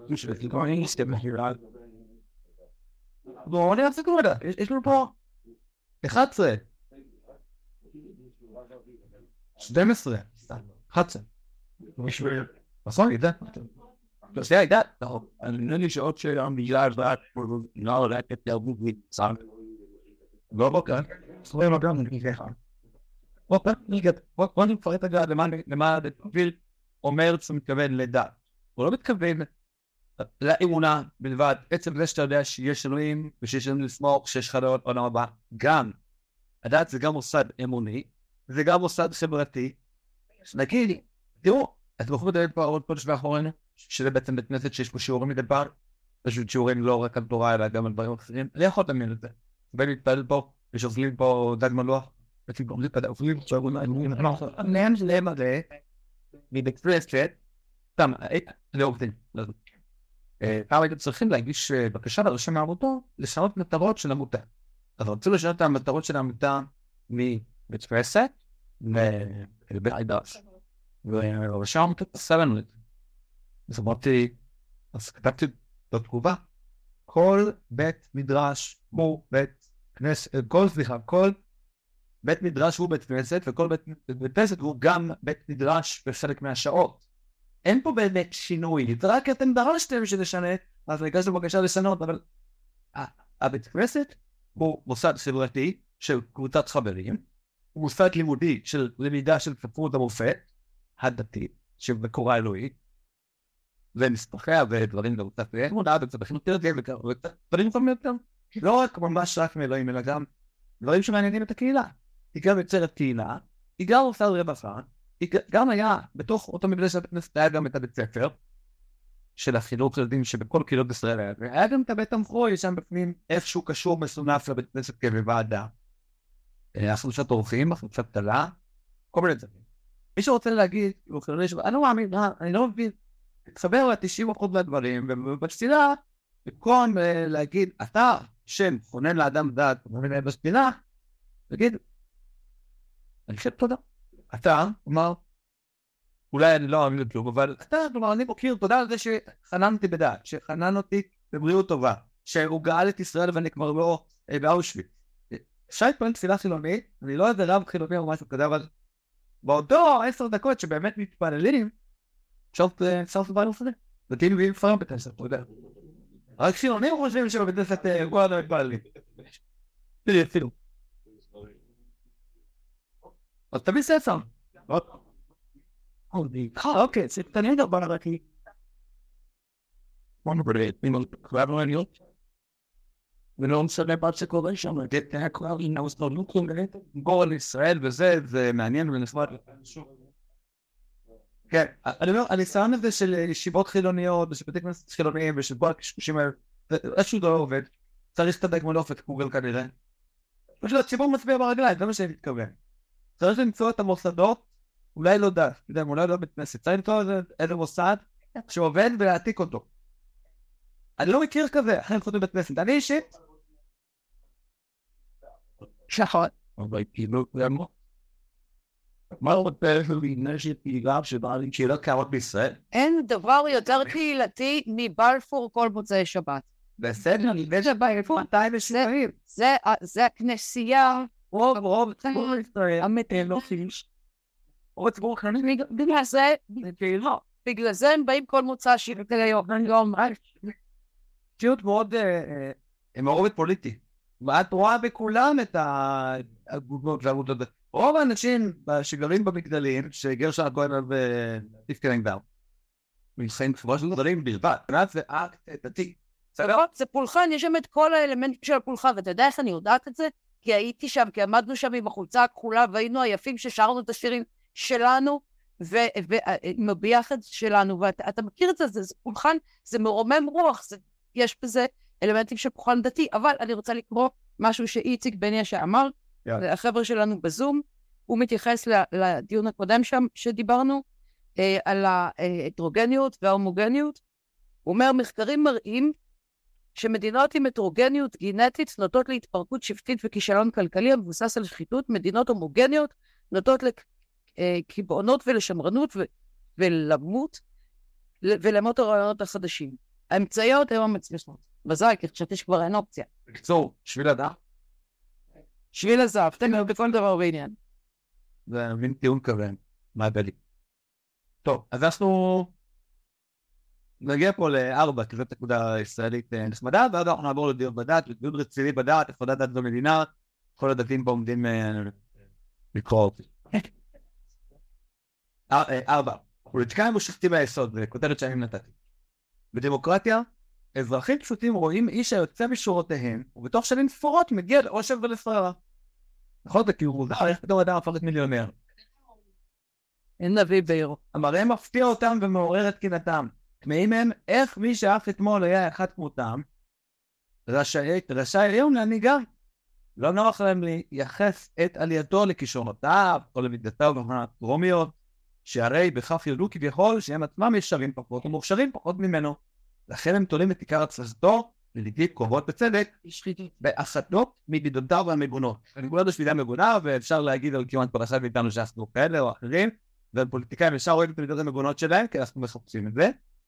בואו אני אעשה כרגע, יש לנו פה 11 12 11 נכון, ידע זה ידע אני לי שעות שהמילה הזאת לא יודעת את תרבות מצד לא בוקר סלוי מגרם נגיחה בוא נפרט אגב למה דתוביל אומר שמתכוון לדעת הוא לא מתכוון לאמונה בלבד, עצם זה שאתה יודע שיש אלוהים ושיש לנו לסמוך, שיש חדות עולם הבא, גם הדעת זה גם מוסד אמוני, זה גם מוסד חברתי, נגיד, תראו, אתם יכולים לדעת פה עוד פודש ואחרון, שזה בעצם בית כנסת שיש פה שיעורים מדבר, פשוט שיעורים לא רק על תורה אלא גם על דברים אחרים, אני יכול לדמיין את זה, בין להתפעל פה, ושאוכלים פה דג מלוח, אוכלים נהם שלהם הזה, מבית כנסת, סתם, לא עובדים, לא עובדים. פעם הייתם צריכים להגיש בקשה לרשם העמותו לשנות מטרות של עמותה. אז רצו לשנות את המטרות של העמותה מבית כנסת לבית עידש. ורשם העמותה עשה לנו את זה. אז אמרתי, אז כתבתי בתגובה, כל בית מדרש הוא בית כנסת, כל בית מדרש הוא בית כנסת, וכל בית כנסת הוא גם בית מדרש בחלק מהשעות. אין פה באמת שינוי, רק אתם דרשתם שנשנה, אז הגשנו בקשה לשנות, אבל הבית כנסת הוא מוסד חברתי של קבוצת חברים, הוא מוסד לימודי של למידה של ספרות המופת, הדתית, שבקורה אלוהית, ומספחיה ודברים קצת אמונה, וקצת הכי יותר ודברים יכולים יותר, לא רק ממש רק מאלוהים, אלא גם דברים שמעניינים את הקהילה. היא גם יוצרת קהילה, היא גם עושה רווחה, גם היה, בתוך אותו מבנה של בית כנסת, היה גם את הבית ספר של החינוך ילדים שבכל קהילות ישראל היה, והיה גם את הבית תמחוי, שם בפנים איפשהו קשור מסונף לבית כנסת כבוועדה. החלושת אורחים, החלושת תלה, כל מיני דברים. מי שרוצה להגיד, אני לא מאמין, אני לא מבין, תחבר ל-90% מהדברים, ובתפילה, במקום להגיד, אתה שם חונן לאדם דעת, בספינה, תגיד, אני חושב תודה. אתה, כלומר, אולי אני לא אוהב כלום, אבל אתה, כלומר, אני מוקיר תודה על זה שחננתי בדעת, שחנן אותי בבריאות טובה, שהוא גאל את ישראל ואני כבר לא באושוויץ. אפשר להתפלל תפילה חילונית, אני לא איזה רב חילוני או משהו כזה, אבל באותו 10 דקות שבאמת מתפללים, אפשר לדבר על זה. דתיים מביאים פרם בית כנסת, אתה יודע. רק חילונים חושבים שבבית כנסת כל אדם מתפללים. תראי, אפילו. אז תביא ספר. אוקיי, זה תניע דבר רק לי. ולא משנה מה שקורה שם, זה כבר גור על ישראל וזה, זה מעניין ונסמד. כן, אני אומר, הניסיון הזה של ישיבות חילוניות ושל בתי כנסת חילוניים ושל כל הקשקושים האלה, איזשהו לא עובד, צריך להסתדק מלופת גוגל כנראה. פשוט הציבור מצביע ברגליים, זה מה שאני מתכוון. צריך למצוא את המוסדות, אולי לא דת, אולי לא בית כנסת, צריך למצוא איזה מוסד שעובד ולהעתיק אותו. אני לא מכיר כזה, אחרי חוץ מבית כנסת, אני אישית. שחר. אבל כאילו, מה רוצה להיגנשת קהילה שבאה לי קהילה קהילות בישראל? אין דבר יותר קהילתי מבלפור כל מוצאי שבת. בסדר, אני יודע שבלפור 270. זה הכנסייה. רוב המתים. רוב הציבור חנין. בגלל זה הם באים כל מוצא שירת היום. פשוט מאוד מעורבת פוליטי. ואת רואה בכולם את הגוגות והעמותות. רוב האנשים שגרים במגדלים, שגרשון הכהן ותפקדן גם, מלחיים חברה של גדלים בלבד, זה אקט דתי. זה פולחן, יש שם את כל האלמנטים של הפולחן, ואתה יודע איך אני יודעת את זה? כי הייתי שם, כי עמדנו שם עם החולצה הכחולה, והיינו היפים ששרנו את השירים שלנו, ועם הביחד שלנו, ואתה מכיר את זה, זה פולחן, זה מרומם רוח, יש בזה אלמנטים של פולחן דתי, אבל אני רוצה לקרוא משהו שאיציק בניה שאמר, החבר'ה שלנו בזום, הוא מתייחס לדיון הקודם שם שדיברנו, על ההטרוגניות וההומוגניות. הוא אומר, מחקרים מראים שמדינות עם הטרוגניות גנטית נוטות להתפרקות שבטית וכישלון כלכלי המבוסס על שחיתות, מדינות הומוגניות נוטות לקיבעונות ולשמרנות ולמות ולמות הרעיונות החדשים. האמצעיות הן המצליחות. מזל, כי חשבתי שכבר אין אופציה. בקצור, שביל הדף. שביל הזהב, תגיד בכל דבר בעניין. זה מין טיעון כזה, מה בלי. טוב, אז אנחנו נגיע פה ל4, כי זאת נקודה ישראלית נחמדה, ואז אנחנו נעבור לדיון בדת, לדיון רציני בדת, הפרדת דת במדינה, כל הדתיים פה עומדים לקרוא אותי. 4. פוליטיקאים ושופטים מהיסוד, זה כותרת שאני נתתי. בדמוקרטיה, אזרחים פשוטים רואים איש היוצא משורותיהם, ובתוך שנים ספורות מגיע לאושר ולשררה. נכון, זה כאילו, זה הולך בתור אדם הפך מיליונר. אין נביא בעירו. המראה מפתיע אותם ומעורר את קנאתם. תמאים מהם, איך מי שאף אתמול היה אחד כמותם, רשאי היום להנהיגה. לא נוח להם לייחס את עלייתו לכישרונותיו, או למידותיו הרומיות, שהרי בכך יודו כביכול שהם עצמם ישרים פחות ומוכשרים פחות ממנו. לכן הם תולים את עיקר הצלחתו, ולעיתים קרובות בצדק, באחדות ממידותיו המגונות. הנקודה בשבילה מגונה, ואפשר להגיד על כמעט כל אחד מאיתנו שעשנו כאלה או אחרים, והפוליטיקאים ישר רואים את המידות המגונות שלהם, כי אנחנו מחפשים את זה.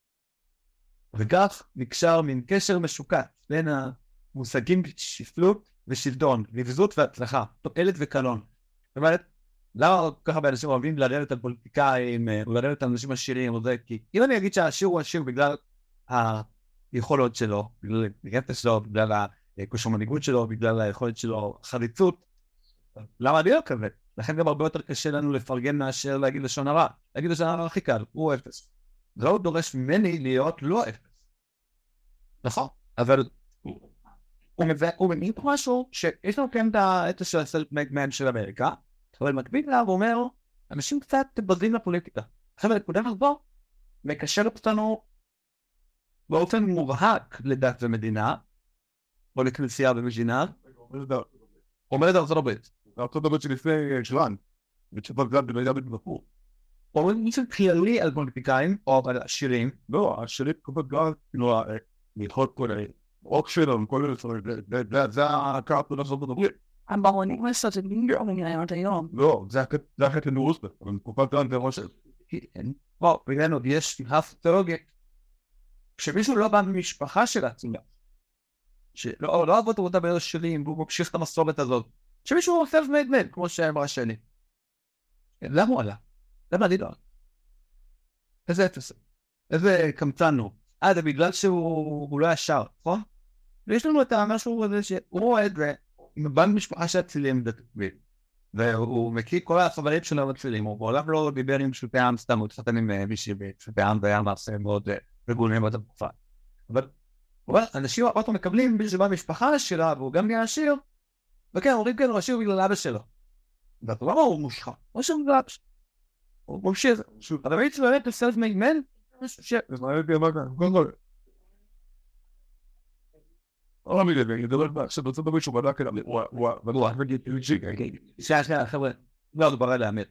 וכך נקשר מין קשר משוקץ בין המושגים שפלות ושלטון, נבזות והצלחה, תועלת וקלון. זאת אומרת, למה ככה באנשים אוהבים לרדת על פוליטיקאים, או לרדת על אנשים עשירים, או זה, כי אם אני אגיד שהעשיר הוא עשיר בגלל היכולות שלו, בגלל הגנטה שלו, בגלל כושר מנהיגות שלו, בגלל היכולת שלו, חריצות, למה אני לא כזה? לכן גם הרבה יותר קשה לנו לפרגן מאשר להגיד לשון הרע. להגיד לשון הרע הכי קל, הוא אפס. זה לא דורש ממני להיות לא אפס. נכון, אבל הוא מבין משהו שיש לנו כן את הסלט-מגמן של אמריקה, אבל מקביל לה ואומר, אנשים קצת בזים לפוליטיקה. עכשיו הנקודה הזו מקשר אותנו באופן מובהק לדת ומדינה, או לכנסייה ומדינה, אומרת ארצות הברית. ארצות הברית שלפני שלן, וצ'פר גד במידה בדבקור. אומרים מישהו כללי על פוליטיקאים, או על עשירים. לא, העשירים כפר גד, כאילו, מלכות כל אוק שלנו, כל אלה, זה הקרב של ארצות הברית. הברונים לעשות את מינגרונים היום. לא, זה החטא לנורוסבק, אבל תקופת גד זה ראש. בואו, בינינו, יש הפתולוגית, כשמישהו לא בא ממשפחה של עצמה, שלא אהבות אותה בעיר שלים, והוא ממשיך את המסורת הזאת, שמישהו הוא self-made man, כמו שאמרה שלי. למה הוא עלה? למה אני לא? איזה אפס? איזה קמצן הוא. זה בגלל שהוא לא ישר, נכון? ויש לנו את המשהו הזה שהוא רואה את זה, מבן משפחה של הצילים דתקביל, והוא מכיר כל החברים שלו בצילים, הוא בעולם לא דיבר עם שוטי העם סתם, הוא התחתן עם מישהי בשוטי העם, והיה מעשה מאוד רגולים באותה תקופה. אבל אנשים אותו מקבלים בשביל המשפחה שלה, והוא גם נהיה עשיר, וכן, אומרים כן, הוא עשיר בגלל אבא שלו. ואתה לא הוא מושחת, הוא עשיר בגלל אבא שלו. הוא ממשיך, אבל הייתי באמת לסלף מיימן, לא מילה, אני אדבר בה, שבצד הבי שהוא בדק אליו, הוא שנייה, חבר'ה, לא, דבר על האמת.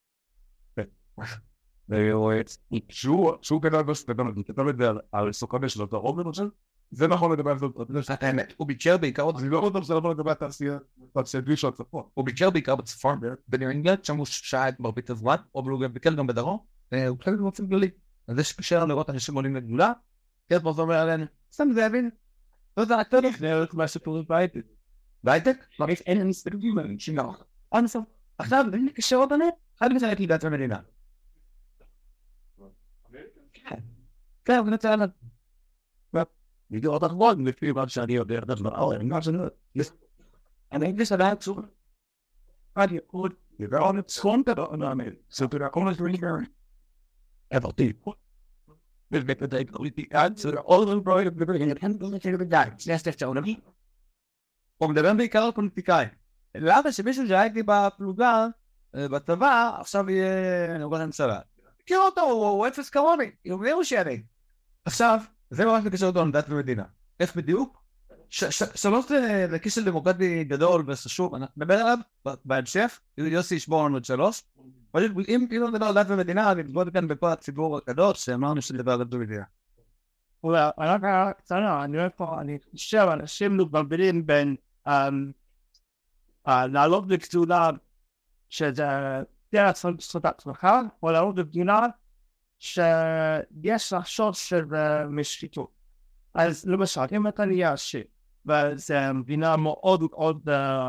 שהוא כתב את זה על סוקרניה של הדרום למשל, זה נכון לדבר על זאת, הוא ביקר בעיקר, אני לא יודע שזה לא לדבר על תעשייה של הצפון. הוא ביקר בעיקר בצפון, בניו אינגלנד, שם הוא שעה את מרבית הזמן, או הוא ביקר גם בדרום, הוא חלק באופן גדולי. אז יש קשר לראות אנשים עולים לגדולה, כן, כמו זה אומר עלינו, סתם זה יבין. לא זה רק תלך, זה הולך מהסיפורים בהייטק. בהייטק? מריף אין לנו ספקים על אנשים לא. עכשיו, אין לי קשר אותנו, חד משנה תלידת המדינה. כן, הוא נצא עליו. אני עוד אחרון, לפי מה שאני יודע, אני אינגליש עדיין צור. אני עוד, דבר על צפון כדור, זה תראה כל הזמן גרם. עברתי. ובפתק פוליטיקאי, זה עוד לא רואה בברגן, הוא מדבר בעיקר על פוליטיקאי. למה שמישהו שהייתי בפלוגה, בצבא, עכשיו יהיה נוגע לממשלה. מכיר אותו, הוא אפס כמוני, הוא אומר שאני. עכשיו, זה ממש מקשר אותו לדת ומדינה. איך בדיוק? שלוש זה קישל דמוקרטי גדול וחשוב, אנחנו נדבר עליו בהמשך, יוסי ישבור לנו את שלוש. אם לא נדבר על דת ומדינה, אני נדבר כאן בכל הציבור הקדוש, שאמרנו שנדבר על דת ומדינה. אולי, רק קצרה, אני חושב, אנשים מבלבלים בין לעלות בגדולה, שזה דרך זכות עצמך, או לעלות בגדולה, שיש לחשוב של משחיתות. אז למשל, אם אתה נהיה עשיר, וזה מדינה מאוד מאוד,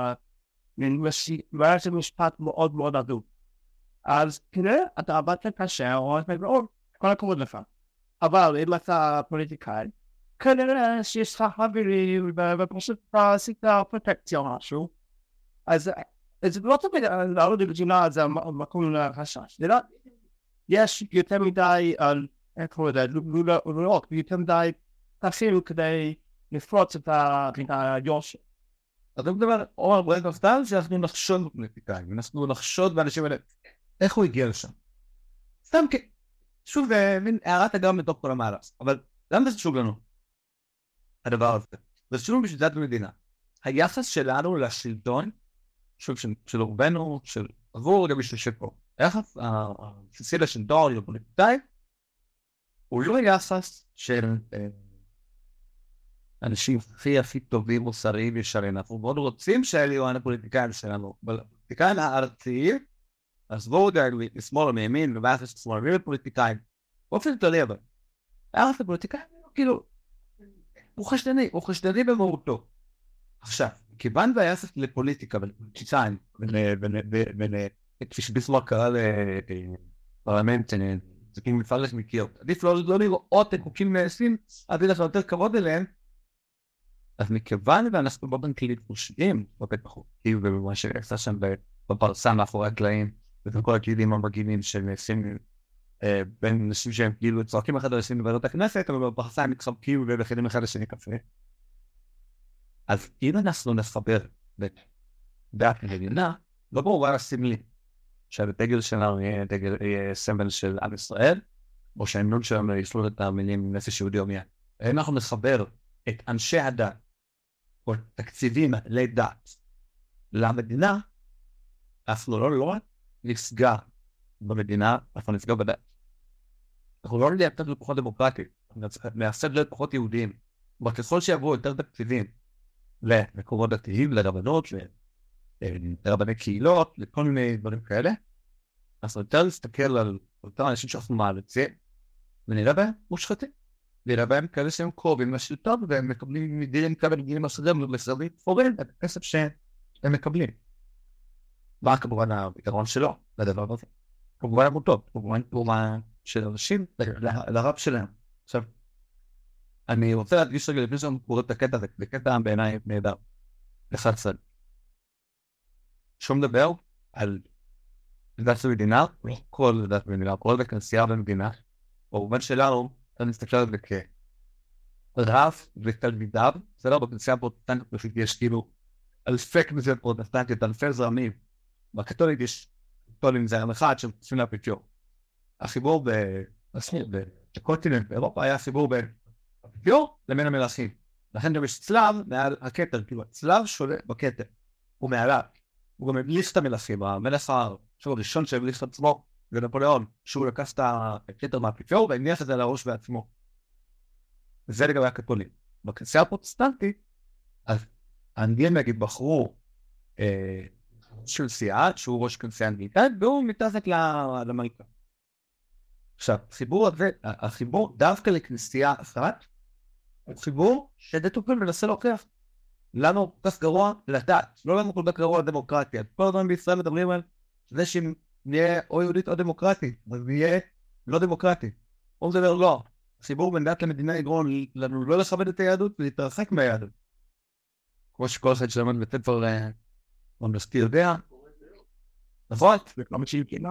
מערכת משפט מאוד מאוד עדות, אז כנראה אתה עבדת קשה, או את מגרעות, כל הכבוד לך. אבל אם אתה פוליטיקאי, כנראה שיש לך חברים, ופשוט עשית פרוטקציה או משהו, אז לא תמיד לעלות בגדולה זה מקום לחשש. יש יותר מדי, איך קוראים לזה, לראות, יותר מדי תפעילו כדי לפרוץ את היושר. אתה מדבר או על ברנד אופטל, שאנחנו נחשוד בפוליטיקאים, אנחנו נחשוד באנשים האלה, איך הוא הגיע לשם? סתם שוב, מין הערת אגב מתוך כל המהלך, אבל למה זה חשוב לנו? הדבר הזה. זה חשוב בשביל דת ומדינה. היחס שלנו לשלטון, שוב, של רובנו, של עבור גם בשביל שפה. היחס הבסיסי לשלטון, לפוליטיקאים, הוא לא יחס של אנשים הכי טובים, מוסריים, ישרים. אנחנו מאוד רוצים שאלה יהיו הפוליטיקאים שלנו, אבל הפוליטיקאים הארציים, אז בואו דאגו לשמאל ומימין, וביחס לשמאל ומימין פוליטיקאים, באופן כללי אבל. היחס לפוליטיקאים, כאילו, הוא חשדני במהותו. עכשיו, כיוון והיחס לפוליטיקה ולפוליטיקאים, כפי שביסמרק קרא לפרלמנט, זה כאילו מפרש מכיר, עדיף לא לראות את חוקים נעשים, עדיף לך יותר כבוד אליהם, אז מכיוון ואנחנו באופן כללי חושבים, בחוקים ובמה שעשה שם בפרסה מאחורי הקלעים, וכל הכלים המרגילים שנעשים בין אנשים שהם כאילו צועקים אחד על השני בוועדות הכנסת, אבל בפרסה הם מתחבקים ובחידים אחד לשני קפה. אז אם אנחנו נחבר בדת ומדינה, לא ברור היה סמלי, שהדגל שלנו יהיה סמל של עם ישראל, או שהאמנות שלנו ישלול את המילים נפש יהודי או מיד. אם אנחנו נחבר את אנשי הדת, או תקציבים לדת, למדינה, אנחנו לא נפגע במדינה, אנחנו נפגע בדת. אנחנו לא נהיה יותר לפחות דמוקרטיים, נעשה להיות פחות יהודיים, אבל ככל שיעברו יותר תקציבים למקומות דתיים, לרבנות, לרבני קהילות, לכל מיני דברים כאלה, אז יותר להסתכל על אותם אנשים שאנחנו מעריצים, ונראה בהם מושחתים. נראה בהם כאלה שהם קרובים לשלטון, והם מקבלים מדירים כמה נגילים אחרים, ומסרבים פורים את הכסף שהם מקבלים. מה כמובן הפתרון שלו לדבר הזה? כמובן עמותות, כמובן תרומה של אנשים לרב שלהם. עכשיו, אני רוצה להדגיש רגע לפני שאנחנו קוראים את הקטע הזה, זה קטע בעיניי נהדר, אחד צד. שהוא מדבר על דת המדינה, לא כל דת במדינה, כל בכנסייה במדינה, במובן שלנו, אתה מסתכל על זה כרב ותלמידיו, זה לא בכנסייה הפרוטסטנטית, פשוט יש כאילו אלפי כנסיות פרוטסטנטיות, אלפי זרמים, בקתולית יש קתולים זרם אחד שמתייחסים לאפיפיור. החיבור בקונטיננט באירופה היה חיבור בין האפיפיור לבין המלכים. לכן גם יש צלב מעל הכתר, כאילו הצלב שולט בכתר, הוא מעליו. הוא גם הבליך את המלכים, המלך הראשון שהבליך את עצמו, זה נפוליאון, שהוא לקח את הכתר מהאפיפיור והניח את זה על הראש בעצמו. וזה לגבי הקתולים. בכנסייה הפרוטסטנטית, אז האנגלים נגיד בחרו של סיעת, שהוא ראש כנסייה אנגלית, והוא מתחת למלכה. עכשיו, החיבור דווקא לכנסייה אחת, הוא חיבור שדתוקל מנסה להוכיח. לנו כל כך גרוע לדעת, לא לנו כל כך גרוע לדמוקרטיה. כל הזמן בישראל מדברים על זה שאם נהיה או יהודית או דמוקרטית, אז נהיה לא דמוקרטי. הוא מדבר לא. החיבור בין דת למדינה יגרום לנו לא לכבד את היהדות ולהתרחק מהיהדות. כמו שכל אחד שלמד בית ספר ממלכתי יודע. נכון? וכמה שהיא כינה,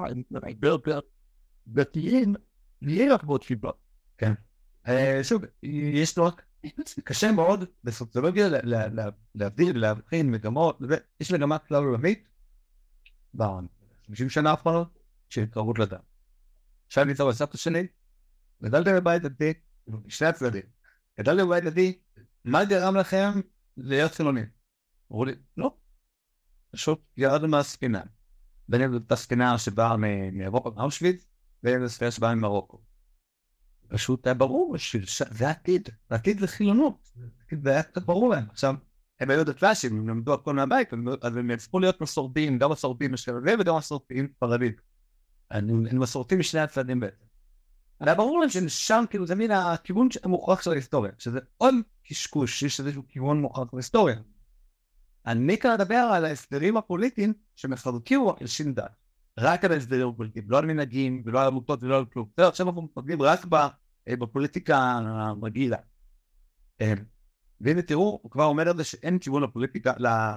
דתיים, נהיה רק מאוד חיבה. כן. שוב, יש לו קשה מאוד בסוציולוגיה להבדיל, להבחין מגמות, יש מגמה כלל עולמית, ב-50 שנה האחרונות, של התקרבות לדת. עכשיו ניצור בסבתא שלי, גדלתם בבית דתי, שני הצדדים, גדלתם בבית דתי, מה גרם לכם להיות חילונים? אמרו לי, לא, פשוט ירדנו מהספינה, בין אם זאת הספינה שבאה מאירופה, מאושוויץ, בין אם זאת הספינה שבאה ממרוקו. פשוט היה ברור שזה העתיד לחילונות, זה היה קצת ברור להם. עכשיו, הם היו דתל"שים, הם למדו הכל מהבית, אז הם הפכו להיות מסורתיים, גם מסורתיים אשכנזים וגם מסורתיים ספרדים. הם מסורתיים משני הצדדים בעצם. היה ברור להם ששם כאילו זה מין הכיוון המוכרח של ההיסטוריה, שזה עוד קשקוש, יש איזשהו כיוון מוכרח של ההיסטוריה. אני כאן אדבר על ההסדרים הפוליטיים שמחזקים על שין דת. רק על ההסדרים הפוליטיים, לא על מנהגים, ולא על עמותות, ולא על כלום. עכשיו אנחנו מתמקדים רק בפוליטיקה הרגילה. והנה תראו, הוא כבר אומר את זה שאין כיוון לפוליטיקה,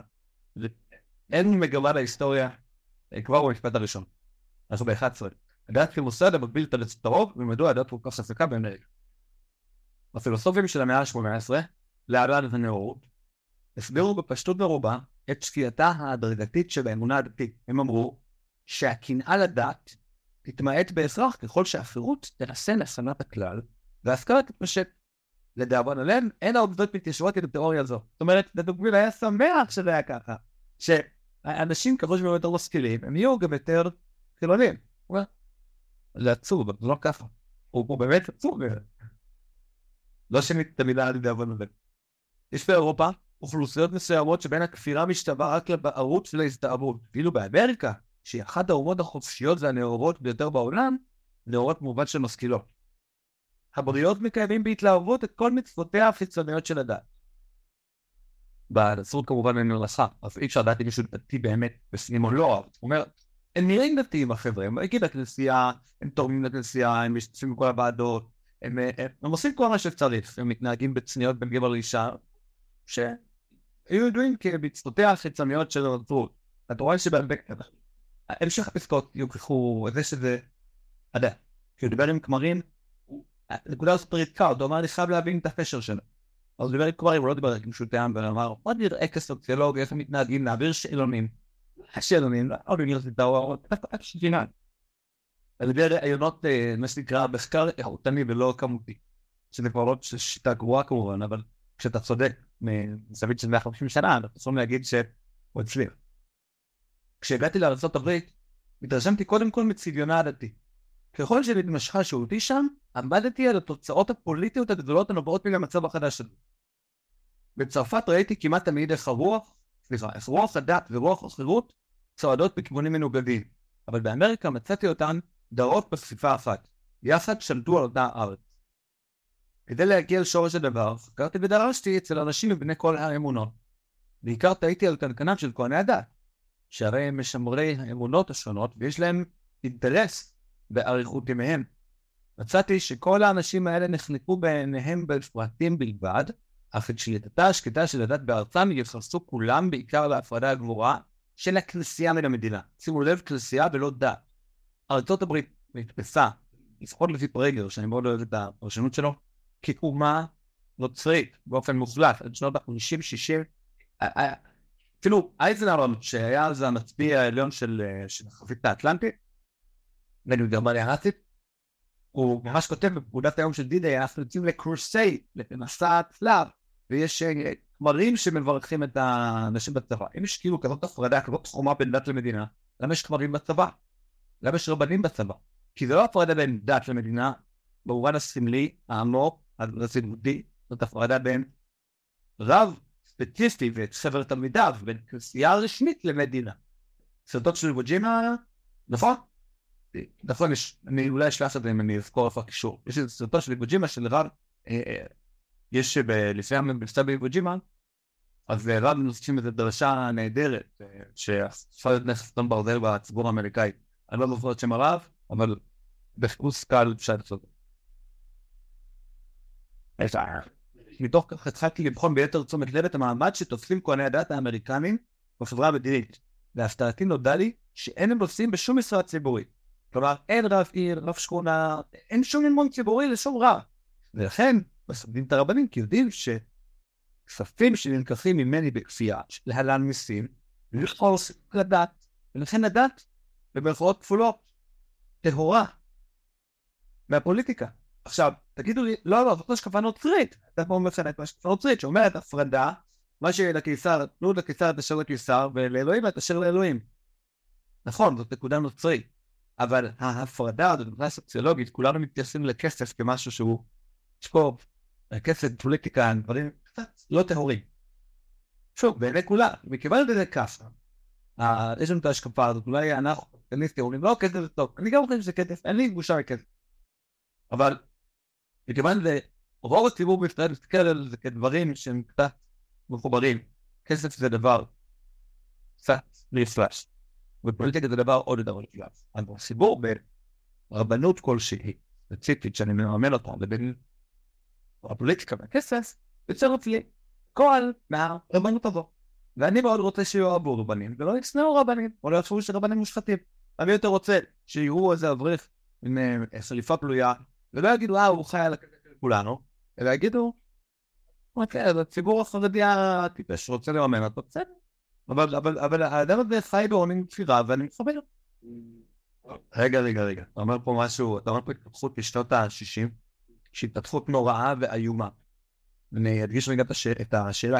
אין מגמה להיסטוריה, כבר במשפט הראשון. אז ב-11. הדת כמוסד המקביל את הדת הרוב, ומדוע הדת כל כך חזקה באמריקה. הפילוסופים של המאה ה-18, להלן הנאורות, הסבירו בפשטות מרובה את שקיעתה ההדרגתית של האמונה הדתית. הם אמרו שהקנאה לדת תתמעט בהכרח ככל שהחירות תנסה לשנת הכלל, וההשכלה תתפשט. לדאבון הלב, אין העובדות מתיישבות את התיאוריה הזו. זאת אומרת, דתוקוויל היה שמח שזה היה ככה, שאנשים כבוד שבאמת יותר משכילים, הם יהיו גם יותר חילונים. זה עצוב, זה לא ככה. הוא באמת עצוב. לא שנית את המילה לדאבון הלב. יש באירופה אוכלוסיות מסוימות שבין הכפירה משתווה רק לבערות ולהזדהרות. ואילו באמריקה, שהיא אחת האומות החופשיות והנאורות ביותר בעולם, נאורות במובן של משכילות. הבריות מקיימים בהתלהבות את כל מצוותיה החיצוניות של הדת. בנצרות כמובן אין הלכה, אז אי אפשר לדעת אם מישהו דתי באמת בפנים או לא. זאת אומרת, הם נראים דתיים החבר'ה, הם מגיעים לכנסייה, הם תורמים לכנסייה, הם משתתפים בכל הוועדות, הם עושים כל מה שצריך, הם מתנהגים בצניעות בין גבר לאישה, שהיו ידועים כמצוותיה החיצוניות של הנצרות. אתה רואה המשך הפסקות יוכחו זה שזה הדת. כשהוא דיבר עם כמרים, הנקודה הזאת פריקה, הוא אמר לי חייב להבין את הפשר שלו. אז הוא דיבר עם כמרים, הוא לא דיבר עם שוטם, ואמר, בוא נראה כסוציולוג, איך הם מתנהגים, להעביר שאלונים. השאלונים, עוד אוניברסיטה, הוא שגינה. אז דיבר רעיונות, מה שנקרא, מחקר איכותני ולא כמותי. שזה כבר לא שיטה גרועה כמובן, אבל כשאתה צודק, מזווית של 150 שנה, אנחנו צריכים להגיד שהוא הצליח. כשהגעתי לארצות הברית, התרשמתי קודם כל מצביונה הדתי. ככל שנתמשכה שהותי שם, עמדתי על התוצאות הפוליטיות הגדולות הנובעות מן המצב החדש הזה. בצרפת ראיתי כמעט תמיד איך רוח הדת ורוח החירות צועדות בכיוונים מנוגדים, אבל באמריקה מצאתי אותן דרות בספיפה אחת, יחד שלטו על אותה הארץ. כדי להגיע לשורש הדבר, חקרתי ודרשתי אצל אנשים מבני כל האמונות. בעיקר תהיתי על קנקנם של כהני הדת, שהרי הם משמרי האמונות השונות ויש להם אינטרס באריכות ימיהם. מצאתי שכל האנשים האלה נחלקו בעיניהם בפרטים בלבד, אך את שליטתה השקטה של הדת בארצם יחסו כולם בעיקר להפרדה הגמורה של הכנסייה מן המדינה. שימו לב, כנסייה ולא דת. ארצות הברית נתפסה, לפחות לפי פרגר, שאני מאוד אוהב את הפרשנות שלו, כאומה נוצרית באופן מוחלט, עד שנות ה-50-60. אפילו אייזנהאואר, שהיה אז המצביא העליון של החזית האטלנטית, וגרמניה הנאצית, הוא ממש כותב בפקודת היום של די-דיי, אנחנו יוצאים לקרוסייד, למסע הצלב, ויש כמרים שמברכים את האנשים בצבא. אם יש כאילו כזאת הפרדה, כזאת חומה בין דת למדינה, למה יש כמרים בצבא? למה יש רבנים בצבא? כי זה לא הפרדה בין דת למדינה, במובן הסמלי, העמוק, הרצידותי, זאת הפרדה בין רב ספציפי וחבר תלמידיו, בין כנסייה רשמית למדינה. סרטות של ווג'ימה, נכון? נכון, אני אולי אשלח את זה אם אני אזכור איפה הקישור. יש סרטון של ווג'ימה של רב, יש לפני המבצע בווג'ימה, אז רב נוסעים איזו דרשה נהדרת, שעשה את סרטון ברזל בציבור האמריקאי. אני לא זוכר את שם הרב, אבל בחיפוש קל אפשר לעשות. מתוך כך התחלתי לבחון ביתר תשומת לב את המעמד שתופסים כהני הדת האמריקנים בחברה המדינית. להפתעתי נודע לי שאין הם נושאים בשום משרה ציבורית. כלומר, אין רב עיר, רב שכונה, אין שום מימון ציבורי לשום רב. ולכן, מספדים את הרבנים, כי יודעים שכספים שנלקחים ממני בכפייה, להלן מיסים, לחוס לדת, ולכן הדת, במרכאות כפולות, טהורה, מהפוליטיקה. עכשיו, תגידו לי, לא, זאת השקפה נוצרית. אתה פה מבחינת השקפה נוצרית, שאומרת הפרדה, מה שלקיסר, תנו לקיסר את אשר לקיסר, ולאלוהים את אשר לאלוהים. נכון, זאת נקודה נוצרית. אבל ההפרדה הזאת, מבחינה סוציולוגית, כולנו מתייחסים לכסף כמשהו שהוא, יש פה כסף, פוליטיקה, דברים קצת לא טהורים. שוב, בעיני כולה, מכיוון לזה ככה, יש לנו את ההשקפה הזאת, אולי אנחנו, אומרים, לא, כסף זה טוב, אני גם חושב שזה כסף, אין לי בושה מכסף. אבל מכיוון רוב הציבור בישראל מסתכל על זה כדברים שהם קצת מחוברים. כסף זה דבר קצת נפלש. ופוליטיקה זה דבר עוד יותר נפלש. אבל הציבור ברבנות כלשהי, ספציפית שאני מממן אותה, לבין הפוליטיקה והכסף, יוצר אצלי כל מהרבנות הזו. ואני מאוד רוצה שיואבו רבנים, ולא יצנעו רבנים, או לא יחשבו שרבנים מושחתים. אני יותר רוצה שיראו איזה אברך עם שריפה פלויה, ולא יגידו, הוא חי על הכסף של כולנו, אלא יגידו, אוקיי, הציבור החרדי הטיפש שרוצה לממן אותו, בסדר. אבל האדם הזה חי בעונים כפירה, ואני מתחבר. רגע. אתה אומר פה משהו, אתה אומר פה התפתחות בשנות ה-60, שהתפתחות נוראה ואיומה. אני אדגיש רגע את השאלה,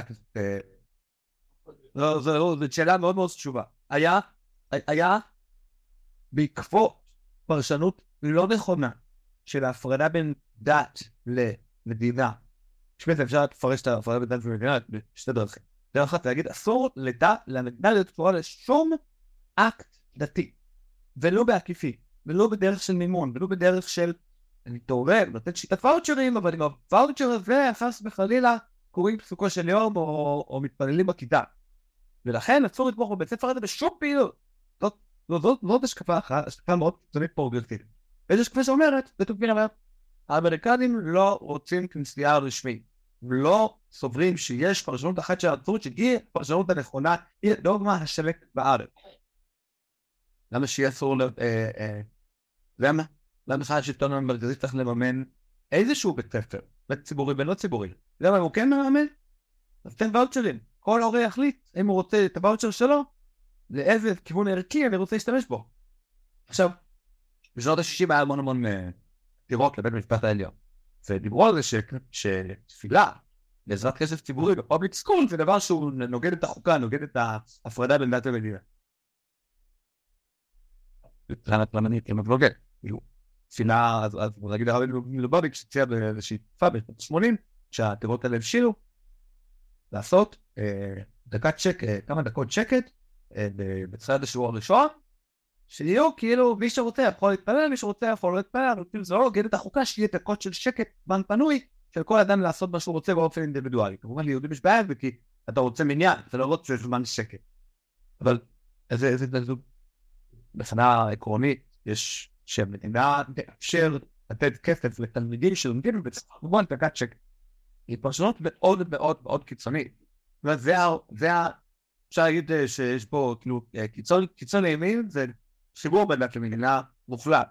זו שאלה מאוד מאוד חשובה. היה בעקבות פרשנות לא נכונה של ההפרדה בין דת למדינה. שבאמת אפשר לפרש את ההפרדה בין דת ומדינה בשתי דרכים. דרך אחת להגיד, אסור למדינה להיות קשורה לשום אקט דתי, ולא בעקיפי, ולא בדרך של מימון, ולא בדרך של, אני תורם, נותן שיטת ואוצ'רים, אבל עם הוואוצ'ר הזה, חס וחלילה, קוראים פסוקו של יום, או מתפללים בכיתה. ולכן אסור לתמוך בבית ספר הזה בשום פעילות. זאת השקפה אחת, השקפה מאוד קיצונית פרוגרסיבית. ויש השקפה שאומרת, ותוקפין אומר, האמריקנים לא רוצים כנסייה רשמית. לא סוברים שיש פרשנות אחת של הנצרות שהיא הפרשנות הנכונה, היא דוגמה השלטת בארץ. למה שיהיה אסור למה? למה השלטון המרכזי צריך לממן איזשהו בית ספר, בית ציבורי ולא ציבורי? למה הוא כן מממן? אז תן ואוצ'רים. כל הורה יחליט אם הוא רוצה את הוואוצ'ר שלו, לאיזה כיוון ערכי אני רוצה להשתמש בו. עכשיו, בשנות ה-60 היה המון דירות לבית המשפט העליון. ודיברו על זה שתפילה לעזרת כסף ציבורי בפובליק סקול זה דבר שהוא נוגד את החוקה, נוגד את ההפרדה בין דת ומדינה. למנית, אם את נוגד. תפילה, אז נגיד הרבי מלובביץ' שציע באיזושהי תקופה בשנות ה-80, שהתיבות האלה הבשילו לעשות כמה דקות שקט בתחילת השיעור הראשון, שיהיו כאילו מי שרוצה יכול להתפלל, מי שרוצה יכול לא להתפלל, אבל זה לא נוגד את החוקה שיהיה דקות של שקט בן פנוי של כל אדם לעשות מה שהוא רוצה באופן אינדיבידואלי. כמובן ליהודים יש בעיה כי אתה רוצה מניין, אתה לא רוצה זמן שקט. אבל איזה בסנה עקרונית יש שהמדינה תאפשר לתת כסף לתלמידים שלומדים בצפון וקצ'ק, היא פרשנות מאוד מאוד מאוד קיצונית. אפשר להגיד שיש פה, כאילו, קיצון לימין זה חיבור בין דת למדינה מוחלט,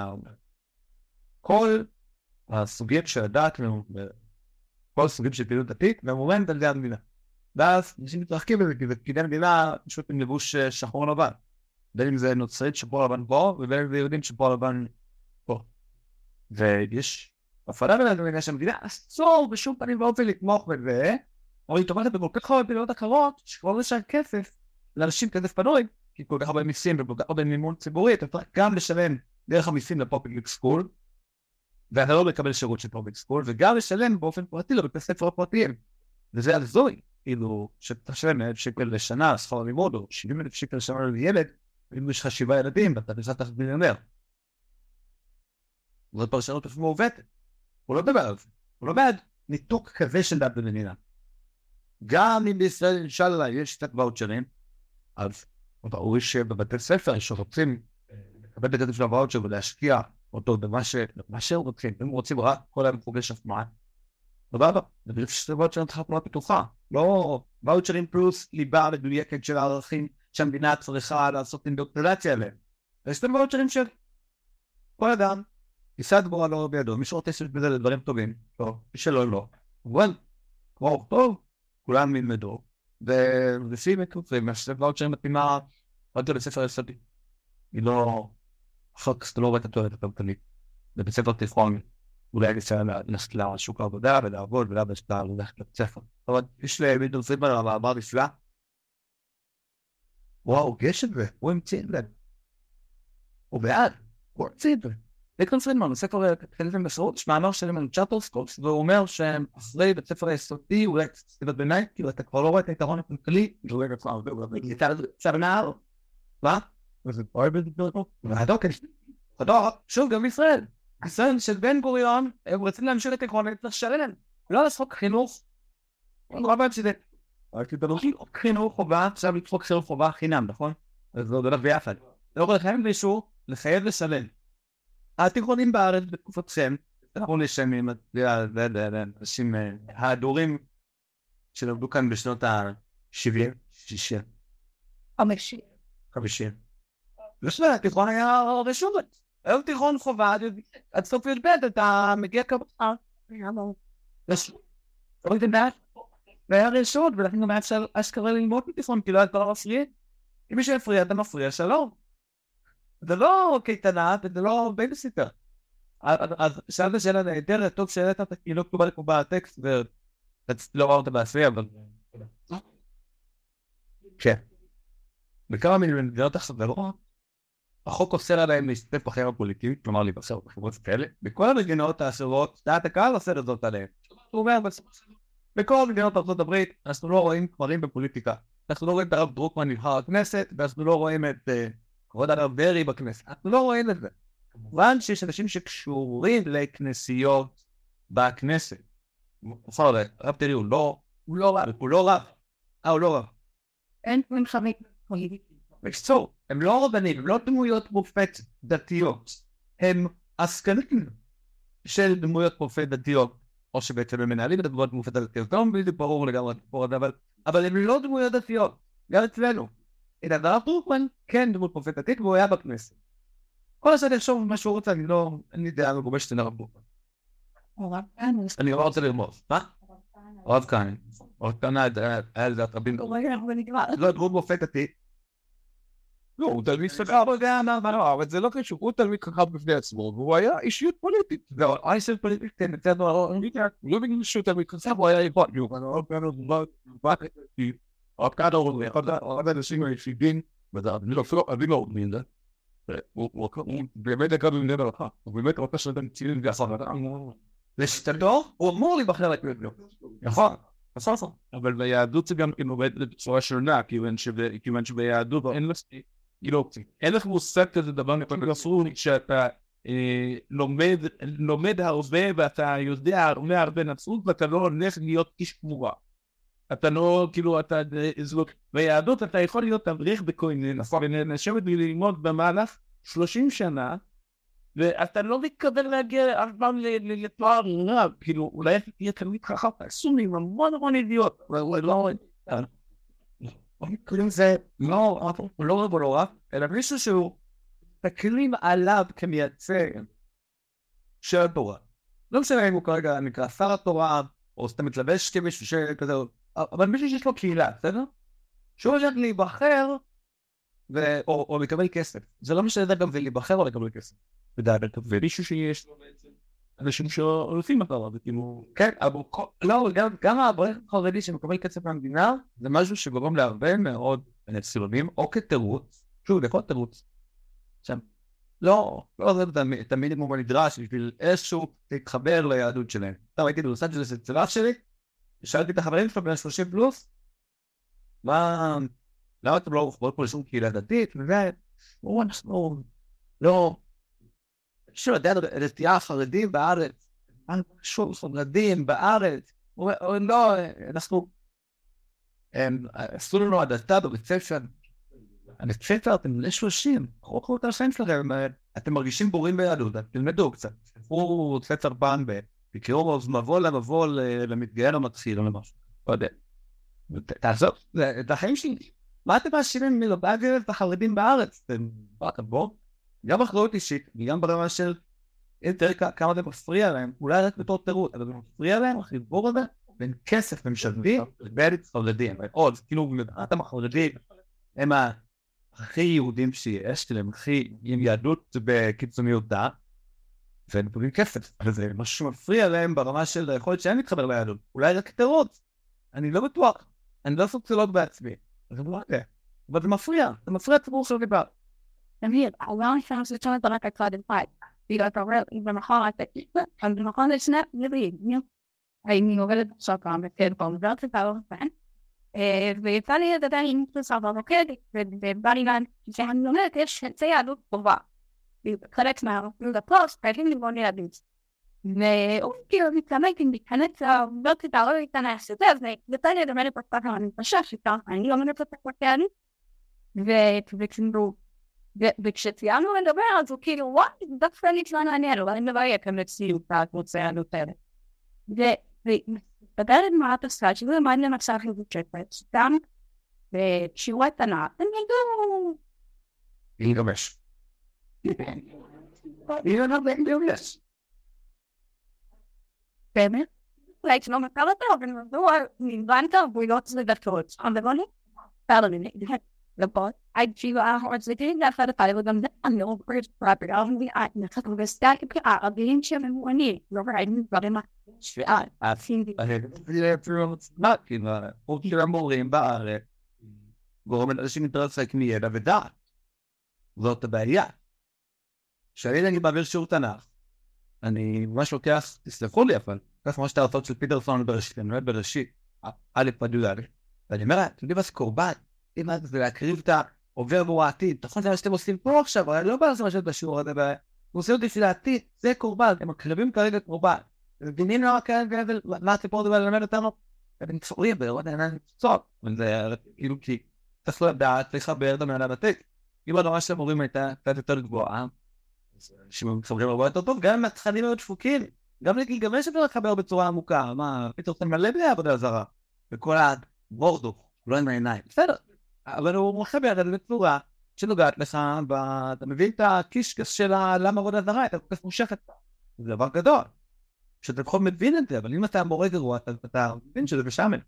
שכל הסוגים של הדת, כל הסוגים של פעילות דתית, ממומנת על ידי המדינה. ואז אנשים מתרחקים בזה, כי זה פקידי המדינה פשוט עם לבוש שחור לבן. בין אם זה נוצרית שחור לבן פה, ובין אם זה יהודים שחור לבן פה. ויש הפרדה בין המדינה שהמדינה אסור בשום פנים ואופן לתמוך בזה, אבל היא תומכת בכל כך הרבה פעילויות אחרות, שכבר לשם כסף, לאנשים כסף פנוי, כי כל כך הרבה מיסים וכל כך הרבה מימון ציבורי, אתה צריך גם לשלם דרך המיסים לפובליק סקול, ואתה לא מקבל שירות של פובליק סקול, וגם לשלם באופן פרטי לבתי ספר הפרטיים. וזה הזוי, כאילו, שתשלם 1,000 שקל לשנה, שכר לימוד, או 70,000 שקל לשנה לילד, ואם יש לך 7 ילדים, ואתה נשאת תחת מיליונר. זאת פרשנות אפילו מעוותת. הוא לא מדבר על זה. הוא לא בעד ניתוק כזה של דת במדינה. גם אם בישראל, אינשאללה, יש קצת ואוצ'רים, אז ראוי שבבתי ספר שרוצים לקבל את הכסף של הוואוצ'ר ולהשקיע אותו במה שהם רוצים. אם רוצים רק כל היום חוגי שפמען, סבבה, אני חושב שזה ואוצ'רים צריכה תנועה פתוחה. לא ואוצ'רים פלוס ליבה מדויקת של הערכים שהמדינה צריכה לעשות אינדוקטרינציה עליהם. יש להם ואוצ'רים של כל אדם, יישא את גורלו בידו, מי שרוצה לעשות בזה לדברים טובים, לא, מי שלא, לא. אבל, כמו טוב, כולם ילמדו, ולפי מקופים, יש ואוצ'רים מתאימה עוד לבית ספר יסודי. היא לא, אחר כך אתה לא רואה את התוארת הכלכלית. בבית ספר תיכון, אולי ניסה לשוק העבודה ולעבוד, ולאבא שאתה ללכת לבית ספר. אבל יש למידור פרידמן על המאמר נפלא. וואו, יש את זה, הוא המציא את זה. הוא בעד, הוא המציא את זה. ויקטור פרידמן, בספר כתבים מסורות, יש מאמר שלהם על צ'אפלסקופס, והוא אומר שהם אחרי בית ספר היסודי, אולי סביבת ביניים, כאילו אתה כבר לא רואה את היתרון הכלכלי, ואולי כבר הרבה, נער. מה? וזה פועל בדבר. שוב, גם בישראל. ישראל של בן גוריון, הם רוצים להמשיך את עקרונות לשלם. לא לעשות חינוך. אני רואה בהם שזה. חינוך חובה, עכשיו לדפוק חינוך חובה חינם, נכון? אז זה הולך ביחד. לא לחייב מישהו, לחייב לשלם. התיכונים בארץ בתקופתכם, אנחנו נשמים, אנשים ההדורים שלמדו כאן בשנות ה-70, 60. 50. ושלה, התיכון היה רשומת. היום תיכון חובה, עד סוף י"ב, אתה מגיע כמובן. והיה רשות, ולכן גם היה אפשר אשכרה ללמוד בתיכון, כי לא היה דבר מפריע. אם מישהו יפריע, אתה מפריע, שלום. זה לא קייטנה, זה לא בייביסיטר. אז שאלת שאלה נהדרת, טוב שאלת אתה כאילו כתובה לקובה הטקסט, ולא רואה אותה בעשוי, אבל... כן. בכמה מדינות החברות, החוק אוסר עליהם להשתתף בחיים הפוליטיים, כלומר להיבחר בחברות כאלה, בכל המדינות האחרות, דעת הקהל אוסר את זאת עליהם. הוא אומר, בכל מדינות ארצות הברית, אנחנו לא רואים גברים בפוליטיקה. אנחנו לא רואים את הרב דרוקמן נבחר לכנסת, ואנחנו לא רואים את כבוד הרב דרעי בכנסת. אנחנו לא רואים את זה. כמובן שיש אנשים שקשורים לכנסיות בכנסת. הרב דרעי הוא לא רב. אין מלחמי פוליטי. בקיצור, הם לא רבנים, הם לא דמויות מופת דתיות, הם עסקנים של דמויות מופת דתיות, או שבעצם הם מנהלים את הדמויות מופת דתיות, לא בלי ברור לגמרי, אבל הם לא דמויות דתיות, גם אצלנו. את הרב דרוקמן כן דמות מופת דתית, והוא היה בכנסת. כל השאלה לחשוב מה שהוא רוצה, אני יודע, אני גובש את הרב דרוקמן. אני לא רוצה ללמוד, מה? הרב כהן. הרב כהן היה לזה רבים. לא דמות מופת דתית. לא, הוא תלמיד חכם, אבל זה לא קשור, הוא תלמיד חכם בפני עצמו, והוא היה אישיות פוליטית. לא, אישיות פוליטית, לא בגלל שהוא תלמיד חכם, הוא היה איכות. הרב כהן הוא אחד האנשים היחידים, אני לא מבין את זה, הוא באמת אגב במדינה ברכה, הוא באמת רוצה שאתה מצילים ועשה לשיטתו, הוא אמור להיבחר לכנסת. נכון. אבל ביהדות זה גם עובד בצורה שונה, כיוון שביהדות אין לך מושג כזה דבר נפלסון, שאתה לומד הרבה ואתה יודע הרבה נצרות, ואתה לא הולך להיות איש כמורה. אתה לא, כאילו, ביהדות אתה יכול להיות אברך בכהן, ולשבת וללמוד במהלך 30 שנה, ואתה לא מתכוון להגיע אף פעם לתואר רב, כאילו, אולי תהיה תלמיד חכם, עשו לי המון ידיעות, לא... זה לא רב או לא רב, אלא מישהו שהוא תקרים עליו כמייצג של התורה. לא משנה אם הוא כרגע נקרא שר התורה, או סתם מתלבש כמישהו שכזה, אבל מישהו שיש לו קהילה, בסדר? שהוא הולך להיבחר, או לקבל כסף. זה לא משנה גם זה להיבחר או לקבל כסף. ומישהו שיש לו בעצם אנשים שהולכים אחריו, וכאילו... כן, אבל לא, גם האברך החרדי שמקבל כסף מהמדינה, זה משהו שגורם להרבה מאוד סילונים, או כתירוץ, שוב, לכל תירוץ. עכשיו, לא זה את המינימום הנדרש בשביל איזשהו להתחבר ליהדות שלהם. טוב, הייתי בלוס אנג'לס אצל שלי, שאלתי את החברים שלו בין 30 פלוס, למה אתם לא רוחבות פה לשום קהילה דתית? אנחנו לא... יש לו דתייה חרדים בארץ, שום חרדים בארץ, לא, אנחנו... עשו לנו הדתה בבית ספר, הבית ספר אתם בני 30, קחו את השם שלכם, אתם מרגישים בורים ביהדות, תלמדו קצת, תפרו ספר פעם בקראו מבוא למתגייר המתחיל או למשהו, לא יודע. תעזוב, את החיים שלי, מה אתם מאשימים מלבד את החרדים בארץ? אתם בואו, גם אחריות אישית, גם ברמה של כמה זה מפריע להם, אולי רק בתור תירוץ, אבל זה מפריע להם, החיבור הזה, בין כסף ומשלבים לבין חרדים. עוד, כאילו, אתם החרדים, הם הכי יהודים שיש, הם הכי עם יהדות בקיצוניות דת, והם מקבלים כסף. וזה משהו שמפריע להם ברמה של היכולת שהם מתחבר ליהדות. אולי רק תירוץ. אני לא בטוח. אני לא סוציולוג בעצמי. אז זה לא יודע. אבל זה מפריע. זה מפריע ציבור של דיבר. תמיד, העולם שלנו זה שונה ברק אחד אחד. בגלל אתה רואה, במחר אתה תקפה, אבל במחר זה שני נביאים. אני עובדת עכשיו פעם באוניברסיטה, ויצא לי לדבר עם פרופסור במוקד, ובא לי להם, שאני לומדת, יש חצי יהדות טובה. חלק מהרופאים הפוסט, חייבים ללמוד יהדות. והוא כאילו מתלמד עם להיכנס לאוניברסיטה, לא להיכנס לזה, ויצא לי לדבר לפרופסור, אני חושב שכך, אני לומדת את יהדות. וכשציינו לדבר, אז הוא כאילו, וואי, דווקא נצא מעניין, אבל אני מבייק, הם נציאו את הקבוצה הנותרת. ובדלת מעט עושה, שזה למד למצב לבית שפט, סתם, ושיעורי תנ"ך, הם ידעו... להיגמש. באמת? אולי שלא מכר אותו, אבל נבנת עבודות לדתות. אבל לא נפרדני, לבוא, כאילו הרציתי לאחד אחד, וגם זה אני לא פרט פרפר, אבל אני נחת ובסטק הערבים שממוענים, לא ראיתי דברים שווה. זה אפילו כאילו, חוקר המורים בארץ, גורם לאנשים להתרסק מידע ודעת. זאת הבעיה. כשאני מעביר שיעור תנ"ך, אני ממש לוקח, תסלחו לי אבל, כך ממש את ההרצאות של פיטרסון בראשית, אני אומר בראשית, א' פדולה, ואני אומר, אתם יודעים מה זה קורבן? אם זה להקריב את העובר עבור העתיד, נכון זה מה שאתם עושים פה עכשיו, אני לא בא לעשות משהו בשיעור הזה, הם עושים אותי של העתיד, זה קורבן, הם מקריבים כרגע קורבן, הם מבינים למה כאלה, מה הסיפור הזה ללמד אותנו? הם צורים, אני צוק, וזה כאילו כי צריך לדעת, צריך לחבר את המעלה בתיק, אם הרמה של המורים הייתה קצת יותר גבוהה, שמחברים הרבה יותר טוב, גם אם התכנים היו דפוקים, גם לגלגמש אפשר לחבר בצורה עמוקה, מה, פתאום אתה מלא בלי עבודה זרה, וכל הבורדו, לא עם העיניים, בסדר, אבל הוא מחבר את זה בצורה שנוגעת לך, ואתה מבין את הקישקס של למה עבודה זרה, אתה כל כך מושכת, זה דבר גדול, שאתה בכל מבין את זה, אבל אם אתה מורה גרוע, אתה מבין שזה משעמם.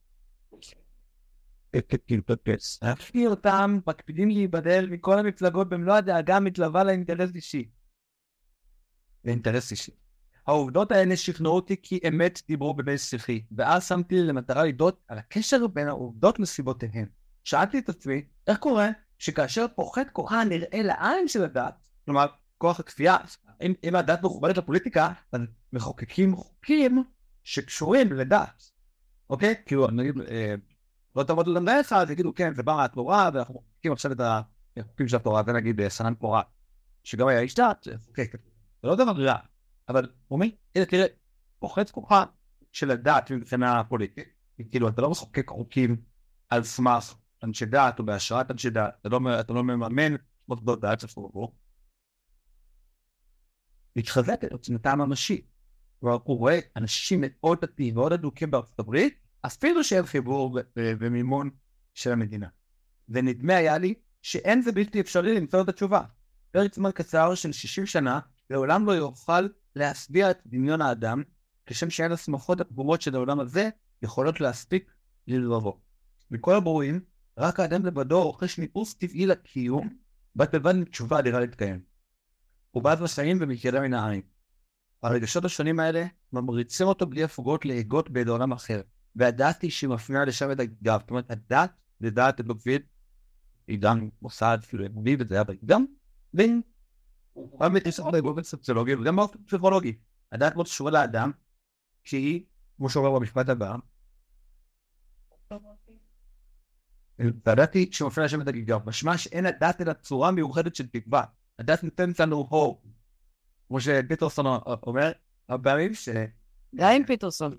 אפי אותם מקפידים להיבדל מכל המפלגות במלוא הדאגה מתלווה לאינטרס אישי. לאינטרס אישי. העובדות האלה שכנעו אותי כי אמת דיברו בבית שיחי, ואז שמתי לי למטרה לדעות על הקשר בין העובדות לסיבותיהן. שאלתי את עצמי, איך קורה שכאשר פוחת כוחה נראה לעין של הדת, כלומר, כוח הכפייה, אם הדת מחוברת לפוליטיקה, אז מחוקקים חוקים שקשורים לדת. אוקיי? כאילו, נגיד, לא תעמוד ללמדי אחד, תגידו, כן, זה בא מהתורה, ואנחנו מחוקים עכשיו את החוקים של התורה, זה נגיד סנן פורה, שגם היה איש דת, אוקיי, זה לא דבר רע, אבל אומי, הנה תראה, פוחת כוחה של הדת מבחינה פוליטית, כאילו, אתה לא מחוקק חוקים על סמך אנשי דת, או בהשראת אנשי דת, אתה לא מממן מוסדות דת, שפורבו. מתחזקת עוצמתה הממשית. הוא רואה אנשים מאוד דתיים, מאוד אדוקים בארצות הברית, אפילו שהם חיבור ומימון של המדינה. ונדמה היה לי שאין זה בלתי אפשרי למצוא את התשובה. פרק זמן קצר של 60 שנה, לעולם לא יוכל להשביע את דמיון האדם, כשם שאין הסמכות הקבומות של העולם הזה יכולות להספיק ללבבו. מכל הברואים, רק האדם לבדו רוכש ניפוס טבעי לקיום, בת בבד מתשובה דירה להתקיים. הוא בעד מסעים ומתיידע מן העין. הרגשות השונים האלה ממריצים אותו בלי הפוגות להגות באיזה עולם אחר, והדעת היא שמפניעה לשם את הגב. זאת אומרת, הדת זה דעת אלוקית, היא גם מוסד אפילו אמוני וזה, אבל גם בין גם באופן סוציולוגי וגם באופן פסיכולוגי. הדת מאוד קשורה לאדם, שהיא, כמו שאומר במשפט הבא, והדת היא שמפניעה לשם את הגב. משמע שאין הדת אלא צורה מיוחדת של תקווה. הדת נותנת לנו הור. כמו שפיטרסון אומר, הבאים די עם פיטרסון.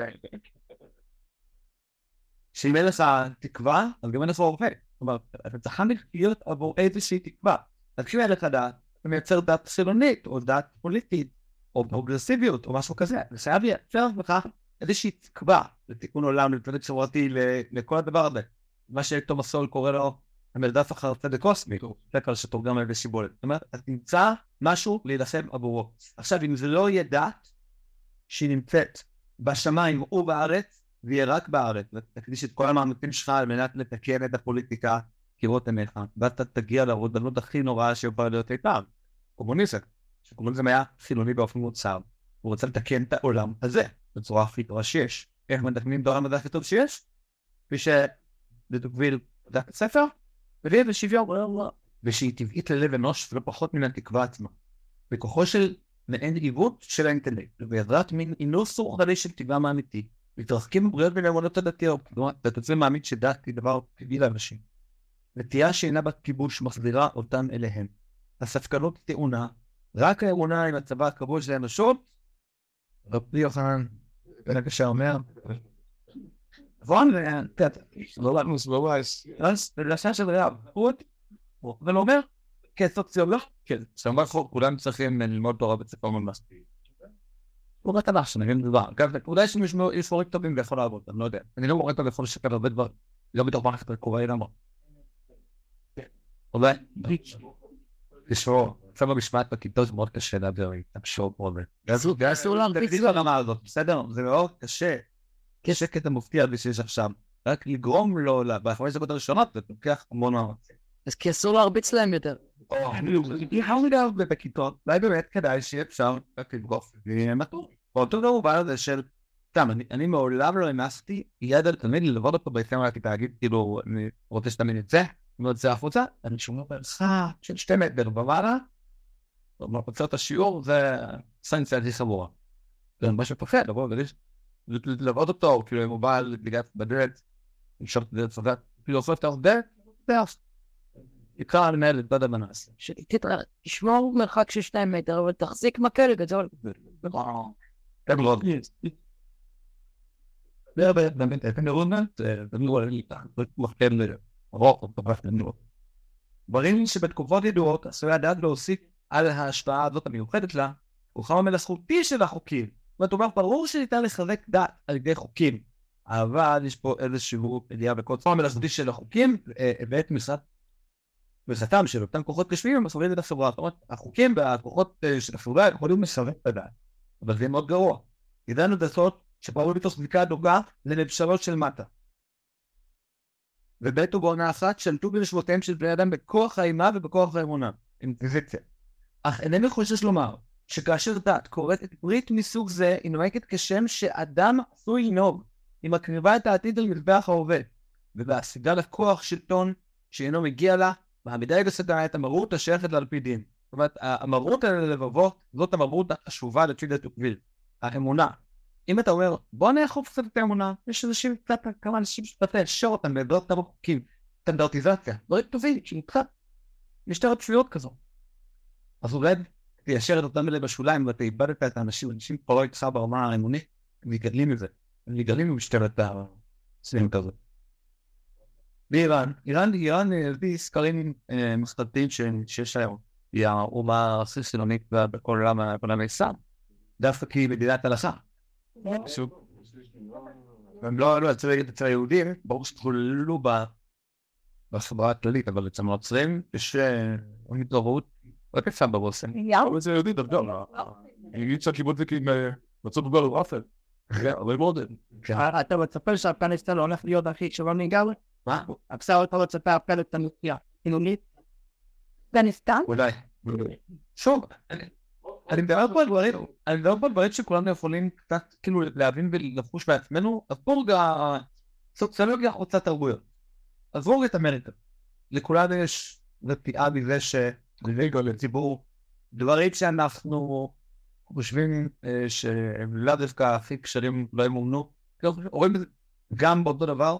שאם אין לך תקווה, אז גם אין לך הורפה. כלומר, אתה צריך להיות עבור איזושהי תקווה. אז כשאין לך דת, אתה מייצר דת חילונית, או דת פוליטית, או פרוגרסיביות, או משהו כזה. זה חייב לייצר לך איזושהי תקווה לתיקון עולם, לתקווה חברתי, לכל הדבר הזה. מה שתומס סול קורא לו, המרדף אחר צדק קוסמי, תקל שתורגם על שיבולת. זאת אומרת, אתה תמצא משהו להילחם עבורו. עכשיו, אם זה לא יהיה דת שהיא נמצאת בשמיים ובארץ, זה יהיה רק בארץ, ותקדיש את כל המאמצים שלך על מנת לתקן את הפוליטיקה כראות עיניך, ואתה תגיע לרודנות הכי נוראה שיכולה להיות אי פעם. קומוניזם, שקומוניזם היה חילוני באופן מוצר, הוא רוצה לתקן את העולם הזה, בצורה הכי טובה שיש. איך מתקנים את העולם הזה הכי טוב שיש? כפי שדוקוויל בדק את ספר, ולהיות בשוויון, ושהיא טבעית ללב אנוש ולא פחות מן התקווה עצמה. בכוחו של מעין עיוות של האינטלקט, ובעזרת מין אינוס רוחני של טבעם האמיתי, מתרחקים בבריאות בין האמונות הדתיות, ואתה צריך מאמין שדת היא דבר טבעי לאנשים. נטייה שאינה בת כיבוש מחזירה אותם אליהם. הספקנות טעונה, רק האמונה עם הצבא הקבוע של האנושות, רבי יוחנן בן הקשה אומר, לא לנו סבובייס. אז לשעה של רב, ולא אומר, כסוציולוג, כן, שאומר כולם צריכים ללמוד תורה בצפון ממלכתי. הוא רק הלך שנבין דבר. אולי יש מורים טובים ויכול לעבוד, אני לא יודע. אני לא מורה טוב ויכול לשקר הרבה דבר. לא בתוך מערכת הקרובה, היא למה. אולי, לשמור, עכשיו במשמעת בכיתות זה מאוד קשה להעביר לי, תמשור פה ואסור להרביץ תקדיש לרמה הזאת, בסדר? זה מאוד קשה. כשקט המופתיע שיש עכשיו. רק לגרום לו, בחמש דקות הראשונות, זה לוקח המון מאמצים. אז כי אסור להרביץ להם יותר. בכיתות, אולי באמת כדאי שיהיה אפשר לגרוף ומטור. באותו דבר בא לזה של, אני מעולם לא המסתי יד על תלמיד ללוות אותו ביציאה מהכיתה, להגיד כאילו, אני רוצה שתמיד יצא, אני יוצא החוצה, אני שומע ברכה של 2 מטר ומעלה, עוצר את השיעור, זה סנקציה הכי חמורה. זה מה שפחד, לבוא וללוות אותו, כאילו אם הוא בא לגעת בדלת, נשאר את הדלת סוגת, כאילו עושה את הדלת, זה יקרא לנהל את בד המנס. תשמור מרחק של 2 מטר, אבל תחזיק מקל גדול. כן, מאוד. באמת, נראות, דברים שבתקופות ידועות עשויה הדת להוסיף על ההשפעה הזאת המיוחדת לה, הוא חם המלאכותי של החוקים. זאת אומרת, הוא אומר, ברור שניתן לחזק דת על ידי חוקים, אבל יש פה איזשהו ידיעה בקוצר המלאכותי של החוקים, בעת משרתם של אותם כוחות קשבים הם מסורים את החברה. זאת אומרת, החוקים והכוחות של החברה יכולים לסרב את הדת, אבל זה מאוד גרוע. ידענו דתות שפעלו בתוך ספיקה דוגה לנבשלות של מטה. ובעת ובעונה אחת שלטו בנשמותיהם של בני אדם בכוח האימה ובכוח האמונה. אינקוויזיציה. אך אינני חושש לומר שכאשר דת קוראת את ברית מסוג זה, היא נוהגת כשם שאדם עשוי לנהוג. היא מקריבה את העתיד על מזבח ההווה, ובהשיגה לכוח שלטון שאינו מגיע לה, מעמידה היא בסדה את המרות השייכת לה על פי דין. זאת אומרת, המרות על הלבבות, זאת המרות החשובה לפי דת וקביל. האמונה. אם אתה אומר, בוא נאכוף קצת את האמונה, יש איזושהי כמה אנשים שפתה ישר אותם בעזרת כמה חוקים, סטנדרטיזציה, דברים טובים, שנתחת משטרת שפיות כזו. אז אולי תיישר את אותם אלה בשוליים, ואתה איבדת את האנשים, אנשים פה לא איתך ברמה האמונית, הם מגדלים מזה, הם מגדלים במשטרת הסביבות הזאת. באיראן, איראן על פי סקרים מחתתיים שיש היום, היא האומה הכי חילונית בכל העולם האסלאם, דווקא כי היא מדינת הלכה. הם לא אצל היהודים, ברור שתחוללו בחברה הכללית, אבל אצל הנוצרים יש התעוררות רק אפשר ברוסם. אבל זה יהודי דווקא, אני אגיד שהקיבוצניקים מצאו דבר רופל. אבל מאוד. אתה מצפה שאפגניסטן הולך להיות הכי שלא נגעל? מה? עכשיו אתה מצפה אפגניסטן חילונית? אפגניסטן? אולי. שוב, אני מדבר פה על דברים שכולנו יכולים קצת כאילו להבין ולחוש בעצמנו, אז בואו רגע, סוציולוגיה חוצה תרבויות. אז בואו רגע את אמריקה. לכולנו יש רתיעה מזה שרגע לציבור, דברים שאנחנו חושבים שהם לא דווקא הכי קשרים לא ימומנו, רואים גם באותו דבר.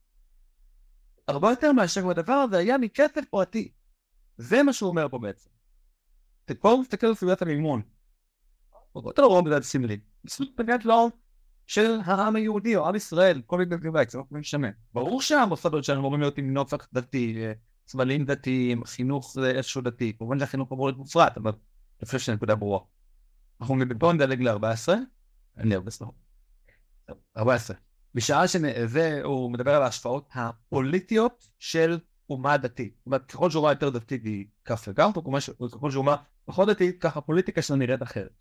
הרבה יותר מאשר בדבר הזה היה מכסף פרטי. זה מה שהוא אומר פה בעצם. כבר מסתכל על סוגיית המימון. אתה לא רואה בדעת סמלית. בסוגיית לא של העם היהודי או עם ישראל, כל מיני דברים, זה לא משנה. ברור שהמוסדות שלנו אמורים להיות עם נופח דתי, סמלים דתיים, חינוך איזשהו דתי. כמובן שהחינוך אמור להיות מופרט, אבל אני חושב שהנקודה ברורה. אנחנו פה נדלג ל-14, אני 14. בשעה שזה, הוא מדבר על ההשפעות הפוליטיות של אומה דתית. זאת אומרת, ככל שאומה יותר דתית היא כך וגם, ככל שאומה פחות דתית, ככה הפוליטיקה שלה נראית אחרת.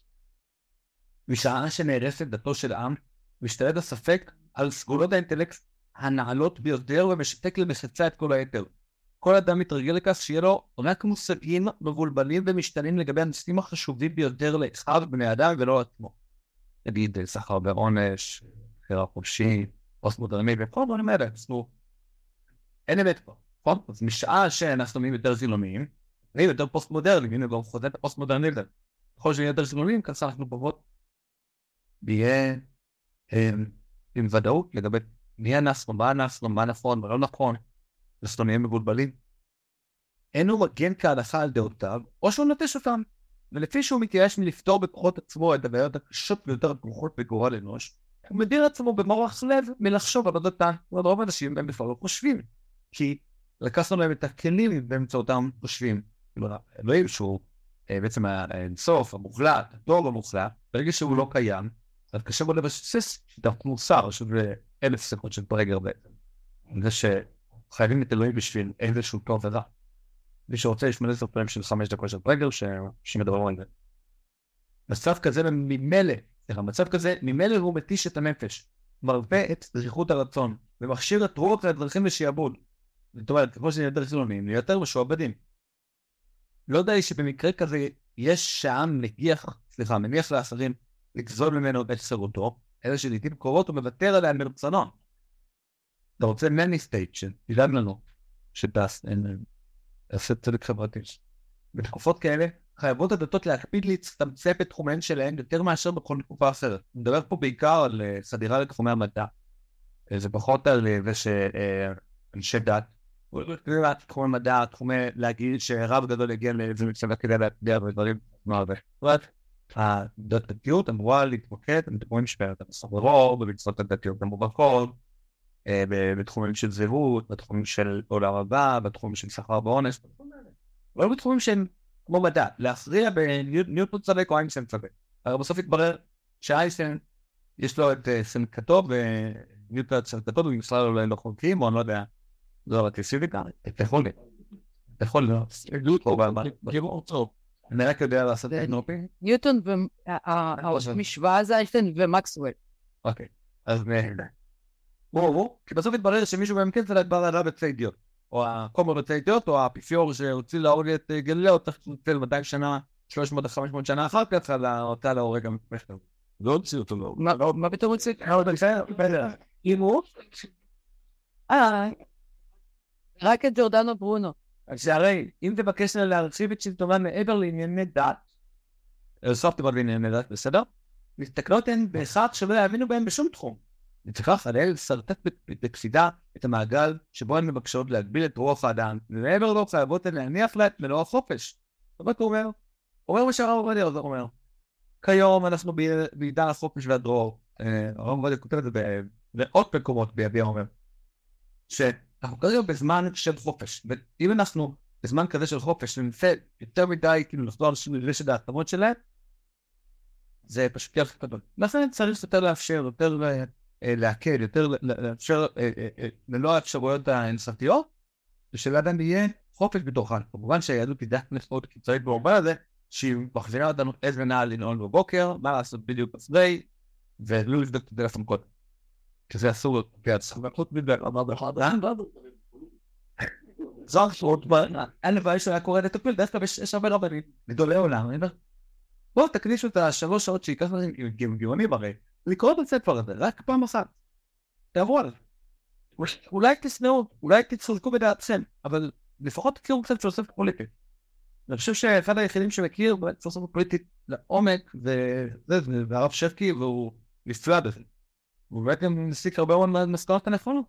בשעה שנהרסת דתו של העם, משתלט הספק על סגולות האינטלקט הנעלות ביותר ומשתק למחצה את כל היתר. כל אדם מתרגל לכך שיהיה לו רק מושגים מבולבלים ומשתנים לגבי הנושאים החשובים ביותר לאחד בני אדם ולא עצמו. נגיד, סחר בעונש, בחירה חופשית, פוסט-מודרני וכל דברים האלה. אין אמת פה. אז משעה שאנחנו נהיים יותר חילוניים, נהיים יותר פוסט-מודרניים, הנה גם חוזר את הפוסט-מודרניים. ככל שנהיה יותר חילוניים, ככה אנחנו פחות נהיה עם ודאות לגבי מי אנחנו, מה נכון, מה לא נכון. אנחנו נהיה מבולבלים. אין הוא מגן כהלכה על דעותיו, או שהוא נוטש אותם. ולפי שהוא מתייאש מלפתור בכוחות עצמו את הבעיות הקשות ביותר הכרוכות בגורל אנוש, הוא מדיר עצמו במוח לב מלחשוב על אודותן. רוב האנשים הם בכלל לא חושבים, כי לקחנו להם את הכלים באמצעותם חושבים. אלוהים שהוא בעצם האינסוף, המוחלט, הטוב המוחלט, ברגע שהוא לא קיים, אז קשה בו לבסס שיטת מוסר, שזה 1000 שיחות של פרגר בעצם. זה שחייבים את אלוהים בשביל איזשהו טוב ורע. מי שרוצה יש מלא סרטונים של 5 דקות של פרגר שמדברים על זה. מצב כזה ממילא הוא מתיש את הנפש, מרפא את זריחות הרצון, ומכשיר את רוח הדרכים לשיעבוד. זאת אומרת, כמו שנהיה יותר חילונים, נהיה יותר משועבדים. לא די שבמקרה כזה יש שהעם מניח לאחרים לגזול ממנו את חירותו, אלא שלעיתים קרובות הוא מוותר עליה מרצונו. אתה רוצה מני סטייט שתדאג לנו, יעשה צדק חברתי. בתקופות כאלה, חייבות הדתות להקפיד להצטמצם בתחומיהן שלהן יותר מאשר בכל תקופה אחרת. נדבר פה בעיקר על חדירה לתחומי המדע. זה פחות על זה שאנשי דת, תחומי מדע, תחומי להגיד שרב גדול יגיע לאיזה מצווה כדי להצביע ודברים כמו הרבה. הדתיות אמורה להתמקד בתחומים שבאמת המסורות, במצוות הדתיות המובהקות, בתחומים של זהות, בתחומים של עולם הבא, בתחומים של סחר בעונש, אבל בתחומים שהם כמו מדע, להכריע בניוטון צדק או איינשטיין צדק. הרי בסוף התברר שאיינשטיין יש לו את סנקתו וניוטון סנקתו, הוא בכלל אולי לא חוקיים, או אני לא יודע, זו הרטיסיביקה, תכול לי, אני רק יודע לעשות את נופי. ניוטון והמשוואה זה איינשטיין ומקסוול. אוקיי, אז כי בסוף התברר שמישהו במקן זה לדבר עליו בציידיות, או הקומר בציידיות, או האפיפיור שהוציא להורג את גלילאו, צריך לצל 200 שנה, 300-500 שנה אחר כך, על ההוצאה להורג המפשטר. לא הוציא אותו לא. מה פתאום הוציא? אימו? רק את ג'ורדנו ברונו. שהרי, אם תבקש להרחיב את שלטונה מעבר לענייני דת, הוספתי בעד לענייני דת, בסדר? מסתכלות הן בהכרח שלא יאמינו בהם בשום תחום. לפיכך עליהם לסרטט בקפידה את המעגל שבו הן מבקשות להגביל את רוח האדם, ומעבר לו חייבות הן להניח לה את מלוא החופש. זאת אומרת, הוא אומר מה שהרב עובדיה אומר. כיום אנחנו בעידן החופש והדרור, הרב עובדיה כותב את זה בעוד מקומות ביביע אומר, שאנחנו כרגע בזמן של חופש, ואם אנחנו בזמן כזה של חופש, ננסה יותר מדי, כאילו, לחזור אנשים לרשת ההתאמות שלהם, זה פשוט ילך גדול. לכן צריך יותר לאפשר, יותר להקל, יותר לאפשר ללא האפשרויות האינסתיות, ושלאדם יהיה חופש בתוכן. כמובן שהיהדות היא דעת מאוד קיצונית במובן הזה, שהיא מחזירה אותנו איזה נעל לנעול בבוקר, מה לעשות בדיוק אחרי, ולא לבדוק את הטלפון קודם. שזה אסור להיות פייצה. וחוץ מזה, אמר באחד, זו אסורות, אין לבעיה שהיה קורא לטפל, דווקא יש הרבה רבנים, גדולי עולם, אני אומר, בואו תקדישו את 3 שעות שיקח לכם גאונים הרי, לקרוא את הספר הזה, רק פעם אחת. תעברו עליו. אולי תשנאו, אולי תצחקו בדעתכם, אבל לפחות תכירו קצת פילוסופיה פוליטית. אני חושב שאחד היחידים שמכיר פילוסופיה פוליטית לעומק, זה הרב שרקי, והוא נפלא בזה. הוא באמת גם מסיק הרבה מאוד מהמסקנות הנכונות.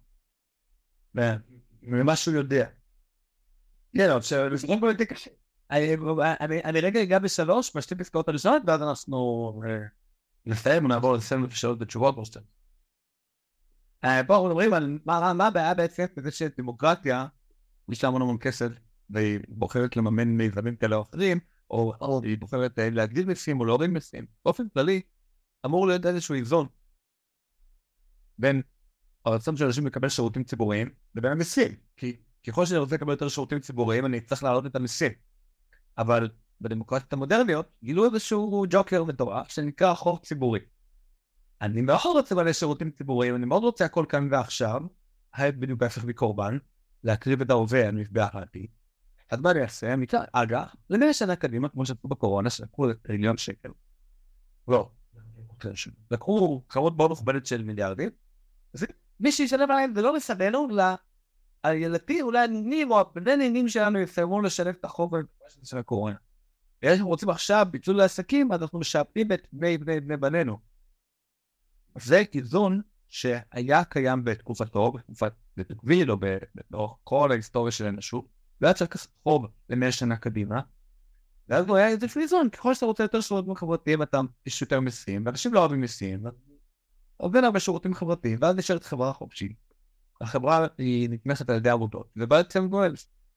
ממה שהוא יודע. כן, אבל שלפחות פוליטיקה. אני רגע אגע ב3, בשתי פסקאות הראשונות, ואז אנחנו נסיים ונעבור לסיים ושאלות ותשובות פרוסטר. פה אנחנו מדברים על מה הבעיה בעצם בזה שדמוקרטיה יש לה המון כסף, והיא בוחרת לממן מיזמים כאלה או אחרים, או היא בוחרת להגדיל מיסים או להוריד מיסים. באופן כללי, אמור להיות איזשהו איזון בין הרצון של אנשים לקבל שירותים ציבוריים לבין המיסים. כי ככל שאני רוצה לקבל יותר שירותים ציבוריים, אני צריך להעלות את המיסים. אבל בדמוקרטיות המודרניות גילו איזשהו ג'וקר מטורף שנקרא חוב ציבורי. אני מאוד רוצה מלא שירותים ציבוריים, אני מאוד רוצה הכל כאן ועכשיו, בדיוק ההפך מקורבן, להקריב את ההווה על מזבח העתיד. אז מה אני אעשה? אגב, ל100 שנה קדימה, כמו שעשו בקורונה, שלקחו טריליון שקל. לא. לקחו כמות מאוד מכובדת של מיליארדים, אז מי שישלם עליהם זה לא מסבנו, הילדים, אולי הנינים או הבני נינים שלנו יסיימו לשלם את החוב של הקורונה. ואם רוצים עכשיו ביטול לעסקים, אז אנחנו משאפים את בני בנינו. זה איזון שהיה קיים בתקופתו, בתקופת דתוקוויל, או בכל ההיסטוריה של האנושות, והיה צריך לעשות חוב ל100 שנה קדימה, ואז הוא היה איזה איזון, ככל שאתה רוצה יותר שירותים חברתיים, אתה יש יותר מיסים, ואנשים לא אוהבים מיסים, עובד הרבה שירותים חברתיים, ואז נשארת חברה חופשית. החברה היא נתמכת על ידי עבודות, ובעצם גואל.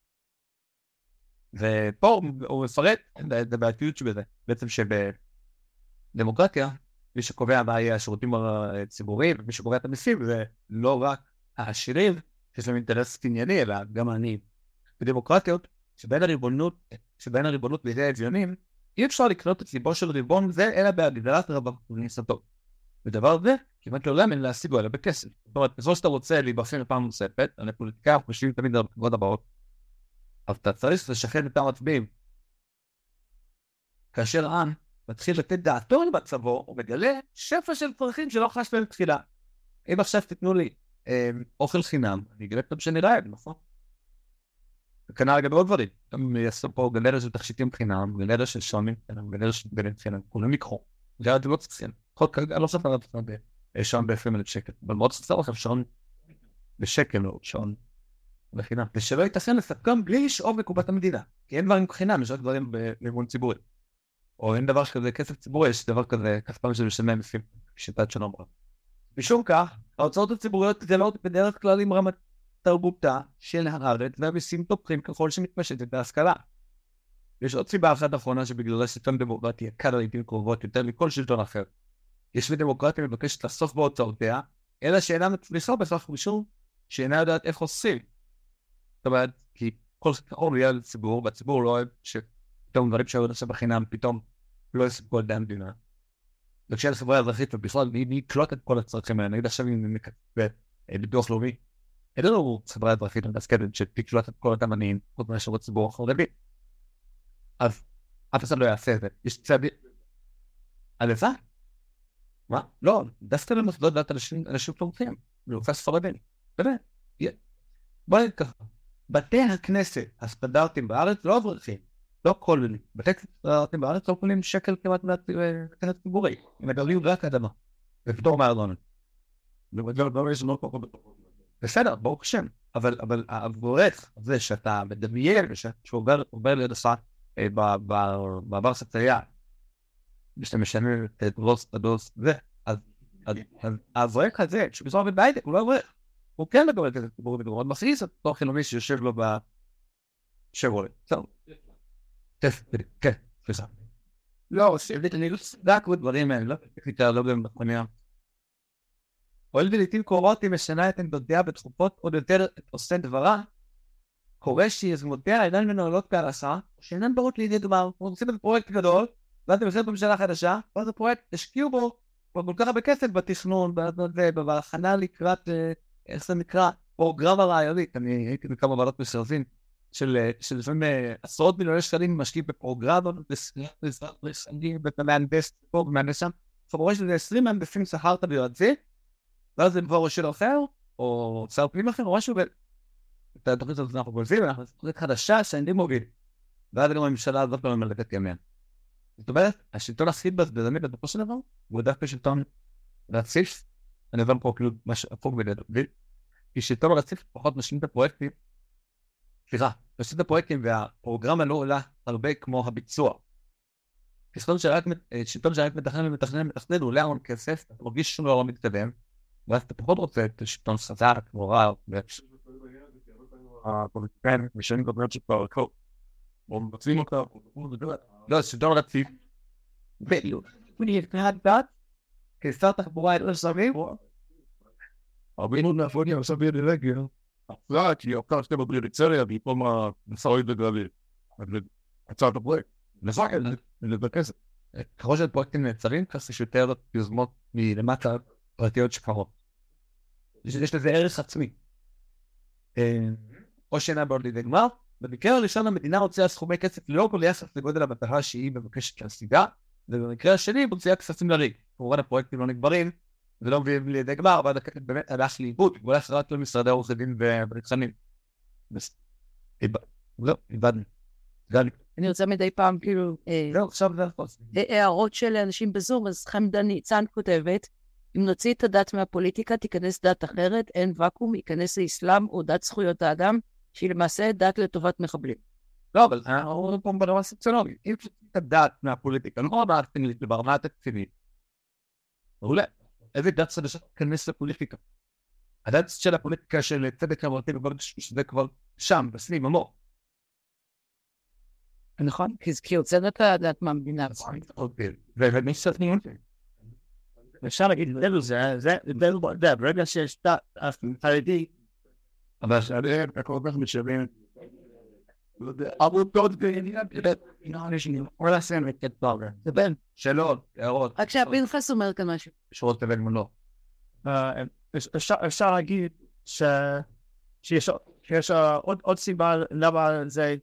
ופה הוא מפרט את הבעייתיות שבזה, בעצם שבדמוקרטיה, מי שקובע מה יהיה השירותים הציבוריים, ומי שקובע את המיסים, זה לא רק העשירים, שיש להם אינטרס קנייני, אלא גם העניים. בדמוקרטיות, שבין הריבונות בידי האביונים, אי אפשר לקנות את ליבו של ריבון זה, אלא בהגדלת רבניסתו. ודבר זה, כמעט לא אין להשיגו אלא בכסף. זאת אומרת, כזו שאתה רוצה להיבחר פעם נוספת, הפוליטיקאים חושבים תמיד על הבחירות הבאות, אבל אתה צריך לשחרר את המצביעים. כאשר העם מתחיל לתת דעתו למצבו, הוא מגלה שפע של צרכים שלא חש בהם תחילה. אם עכשיו תתנו לי אוכל חינם, אני אגלה פתאום שאני רעב, נכון? וכנראה לגבי עוד דברים. הם יעשו פה גלריה של תכשיטים חינם, גלריה של שונים, גלריה של גלריה חינם, כולם יקחו. זה לא צריך אני לא ספר שעון ב-20,000 שקל, אבל מאוד ספר לכם שעון בשקל או שעון בחינם. ושלא ייתכן לספקם בלי לשאוב מקופת המדינה. כי אין דברים חינם, יש רק דברים במימון ציבורי. או אין דבר כזה כסף ציבורי, יש דבר כזה כספם של משלמי מיסים, שיטת שלום רב. משום כך, ההוצאות הציבוריות גדלות בדרך כלל עם רמת תרבותה של הארץ, והמיסים תופחים ככל שמתפשטת בהשכלה. יש עוד סיבה אחת אחרונה שבגללה שלטון דמוקרטי יקר לעתים קרובות יותר מכל שלטון אחר. יש ודמוקרטיה מבקשת לחסוך בהוצאותיה, אלא שאינה מצליחה בכך משום שאינה יודעת איך עושים. זאת אומרת, כי כל חיסכון יהיה לציבור, והציבור לא אוהב שפתאום דברים שהיו נעשה בחינם, פתאום לא יספקו על ידי המדינה. וכשאין חברה אזרחית, ובכלל מי יקלוט את כל הצרכים האלה, נגיד עכשיו אם נקבל ביטוח לאומי, אין לנו חברה אזרחית מתעסקת שתקלוט את כל אותם עניים, חוץ מהשירות ציבור החרדי. אז אף אחד לא יעשה את זה. יש צעדים... על זה? מה? לא, דווקא למוסדות דת אנשים תומכים. מלוקס ספרדים. באמת. בוא נגיד ככה. בתי הכנסת הסטנדרטיים בארץ לא אברכים. לא כוללים. בתי הסטנדרטיים בארץ לא כוללים שקל כמעט מהכנסת ציבורי. הם מדברים רק אדמה. ופתור מהארנונה. בסדר, ברוך השם. אבל הבורך הזה שאתה מדמיין שעובר ליד עשה בעבר סצריה, שאתה משנה את הדוס, זה, אז הבורך הזה, שבסוף עובד בהייטק, הוא לא הבורך. הוא כן מדבר כזה ציבורי בדורות, מכניס אותו חילומי שיושב לו שרואה. טוב. כן, סליחה. לא, אני לא סדק בדברים האלה, לא פקטיקה, לא במכוניה. הואיל ולעיתים קרובות היא משנה את עמדותיה בתכופות עוד יותר עושה דברה, קורה שיזמותיה אינן מנוהלות בהלכה, שאינן ברות לידי דבר. אנחנו עושים את פרויקט גדול, ואז הם עושים בממשלה חדשה, ואז הפרויקט השקיעו בו כל כך הרבה כסף בתכנון, בהכנה לקראת, איך זה נקרא, פרוגרמה רעיונית. אני הייתי בכמה ועדות מכרזים, של לפעמים עשרות מיליוני שקלים משקיעים בפרוגרמות, במהנדס פה ומהנדס שם, חבורה של 20 מהנדסים שכרת ביועצים, ואז הם כבר ראשי אחר, או שר פנים אחר, או משהו, את התוכנית הזאת אנחנו גולזים, אנחנו תוכנית חדשה שאני מוביל. ואז גם הממשלה הזאת לא ממלכת ימיה. זאת אומרת, השלטון הכי בזבזני בדרכו של דבר, הוא דווקא שלטון רציף, אני עובר פה כאילו משהו הפוך בלדוביל, כי שלטון רציף פחות משלים את הפרויקטים, סליחה, משלים את הפרויקטים והפרוגרמה לא עולה הרבה כמו הביצוע. שלטון שרק מתכנן, הוא עולה המון כסף, אתה מרגיש שום לא מתקדם, ואז אתה פחות רוצה את שלטון חזק, מורל, הפוליטיקאים משנים גדולות שכבר הכל. או מבצעים אותה, לא, שלטון רציף. בדיוק. אני אקראת דת, כשר תחבורה את רשמים, הרבה מאוד נפוני עכשיו בידילגיה, הפרעה, כי הפרעה שאתם בבריליצריה, והיא מה נסעוי בגללי. הצעת הפרויקט. לבקסת. ככל שהפרויקטים נעצרים, כך יש יותר יוזמות מלמטה פרטיות שקרות. יש לזה ערך עצמי. או שאינה בעוד לידי גמר, במקרה הראשון המדינה הוציאה סכומי כסף לא כל יחס לגודל המטרה שהיא מבקשת להשיגה, ובמקרה השני היא הוציאה כספים לריק. כמובן הפרויקטים לא נגברים, ולא מביאים לידי גמר, אבל באמת הלך לאיבוד, הוא הולך רק למשרדי עורכי דין וברצחנים. לא, איבדנו. אני רוצה מדי פעם כאילו עכשיו זה החוץ. הערות של אנשים בזום, אז חמדה ניצן כותבת, אם נוציא את הדת מהפוליטיקה, תיכנס דת אחרת, אין ואקום, ייכנס האסלאם או דת זכויות האדם, שהיא למעשה דת לטובת מחבלים. לא, אבל אנחנו פה בדבר סקציונלי. אם תוציא את הדת מהפוליטיקה, לא ברמה התקציבית, ברמה התקציבית. מעולה. איזה דת חדשה תיכנס לפוליטיקה? הדת של הפוליטיקה של צדק חברתי זה כבר שם, בסמים, עמוק. נכון? כי הוצאת הדת מהמדינה. ומי שתנים אותי? אפשר להגיד, זה ברגע שיש דת חרדי, אבל שעליהם, הכל כך משווים. אבל טוב, או לסיים את דבר. זה בין שאלות, הערות. רק שהפנחס אומר כאן משהו. שורות לבין מולו. אפשר להגיד שיש עוד סיבה למה זה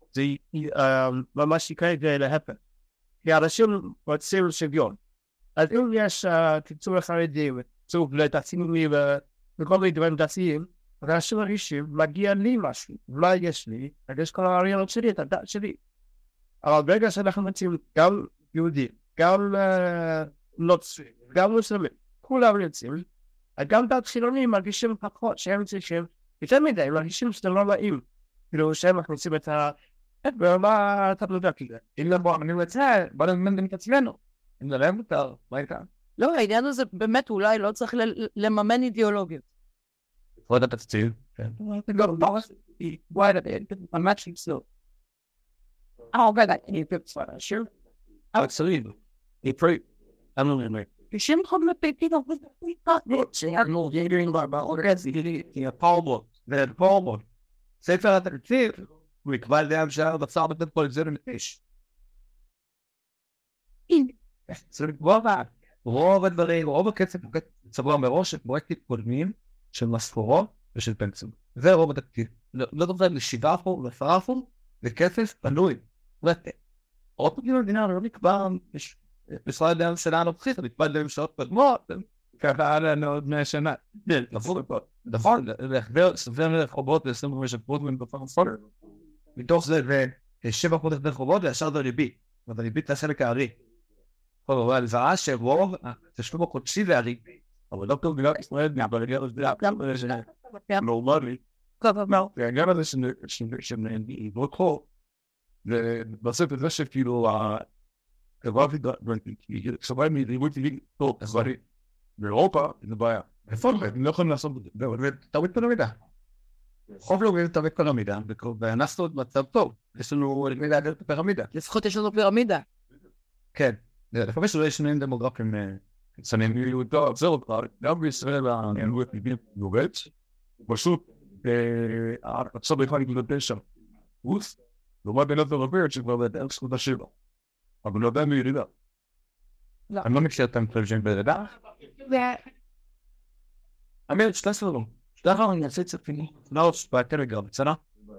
ממש יקרה להפך. כי אנשים רוצים שוויון. אז אם יש קיצור החרדי וקיצור לדתיים וכל מיני דברים דתיים, אנשים מרגישים, מגיע לי משהו, אולי יש לי, יש כל הרעיונות שלי, את הדת שלי. אבל ברגע שאנחנו מציעים גם יהודים, גם נוצרים, גם מוסלמים, כולם יוצאים, גם דת חילונים מרגישים פחות שהם צריכים, יותר מדי, מרגישים שזה לא נעים, כאילו שהם מכניסים את ה... ומה אתה יודע כזה? אם לא בוא, אני רוצה, בוא נממן את עצמנו. אם זה לא מותר, מה איתה? לא, העניין הזה באמת אולי לא צריך לממן אידיאולוגיות. עוד התקציב. לא, וואי, ממש לסור. אבל אני בפסוע, שיר. אקסלים. יפרי. אני לא אומר. כשם חום לפייטים, אבל שאנחנו יודעים כי הפורמות, זה הפורמות. ספר התקציב, הוא יקבע להם שהבצר בתת כל זה למתש. זה לקבוע רוב הדברים, רוב הכסף צבוע מראש של פרויקטים קודמים, של משכורות ושל פנסיות. זה רוב התקציב. לא תוכל ל7% ו10%, זה כסף פנוי. עוד פגיעים במדינה לא נקבע בשביל הממשלה הנוכחית, זה נקבע לממשלות קודמות, ככה עלה לעוד 100 שנה. נכון, להחבר ספר חובות ו25% מבפר סולר. מתוך זה ו7% החבר חובות וישר זה ריבית. זאת הריבית זה החלק הארי. אבל הלוואה שרוב התשלום החודשי והריבית. אבל לא טוב בגלל ישראל, אבל זה נורמלי. והעניין הזה שנעבוד חוב, ובסוף זה שכאילו החברה סבבה מריבוי טבעי טוב, באירופה זה בעיה. הם לא יכולים לעשות את זה. תמיד פנומידה. חוב לאומי טוב בפירמידה, ואנחנו עוד מצב טוב. יש לנו למי להגל את הפירמידה. לפחות יש לנו פירמידה. כן. לפעמים שלא יש שינויים דמוגרפיים שונים. זה אותך, גם בישראל הנהלו את מבנים יורד, פשוט המצב בכלל נגדל שם. לעומת מדינות אירופאיות שכבר בערך זכות השבע. אבל לא יודע מירידה. אני לא מכיר את המפלג'ים בירידה. אמיר, שלח לנו. שלח לנו, אני אעשה את זה פיני. לא, בטלגרם, בסדר?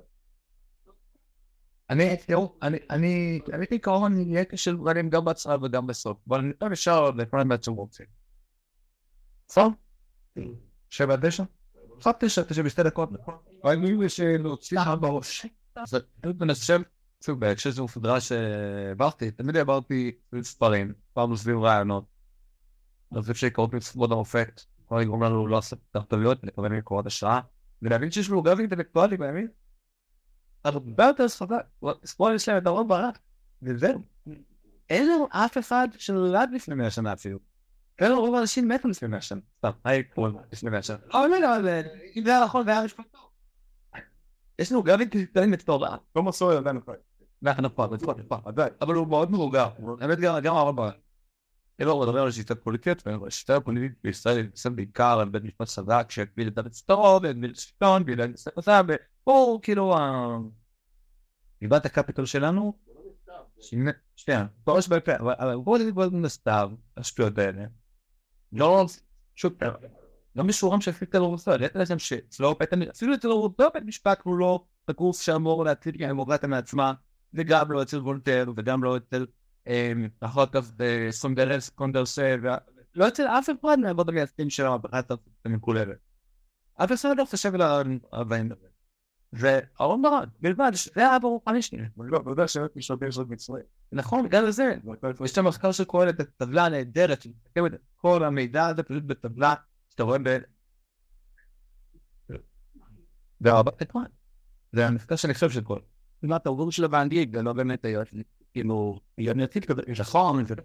אני בעיקרון נהיה קשור דברים גם בהצעה וגם בסוף, אבל אני לא נשאר לפני בעצם רוצים. נכון? 7-9? 1-9, 9 דקות. אני להוציא בראש. אני מנסה, סוג בהקשר שזו סדרה שעברתי, תמיד עברתי מספרים, פעם סביב רעיונות. אני חושב שעיקרות מספרות המופת, כבר לגרום לנו לא לעשות תרטביות, לקבל מקורות השראה, ולהבין שיש לו גב אינטלקטואלי בימין. הרבה יותר ספק, ספורט יש להם את הרוב ברק, וזהו. אין לנו אף אחד שנולד לפני 100 שנה אפילו. אין לנו רוב אנשים מתו לפני 100 שנה. סתם, היי קוראים לפני 100 שנה. אבל אם זה היה נכון, זה היה משפט טוב. יש לנו גב אינטלקטואלי מטורף. לא מסורי עדיין אחרי. נכון, אבל הוא מאוד מרוגע. האמת גם הרוב ברק. אין לו מדבר על שיטה פוליטית, והשיטה הפוליטית בישראל היא נמצאת בעיקר על בית משפט חזק שהקביל את המצטרות, והקביל את השלטון, והקביל את השלטון, והוא כאילו ליבת הקפיטול שלנו, שנייה, פורש בפה, אבל בואו נדבר על הסתיו, השפיות האלה, לא, שוב, גם בשורם שאפילו תלורוסות, אפילו תלורוסות בית משפט הוא לא הגוף שאמור להציל דמוקרטיה מעצמה, וגם לא אצל וולטר, וגם לא אצל אחר כך סונדרס, קונדרסה, לא אצל אף אחד מהעבוד המייסדים של המהפכה המקוללת. אף אחד לא חושב על הבאים דבר. והרון ברק, בלבד, זה היה ברור 5 שניות. לא, אתה יודע שאין משתמש זאת מצרים. נכון, בגלל זה. יש את המחקר שקורא את הטבלה הנהדרת, שמתקמת את כל המידע הזה פשוט בטבלה, שאתה רואה זה המחקר שאני חושב של כל. מה, אתה עובר של הבאנדיק, זה לא באמת היה, כאילו, יונתית כזה, נכון, זה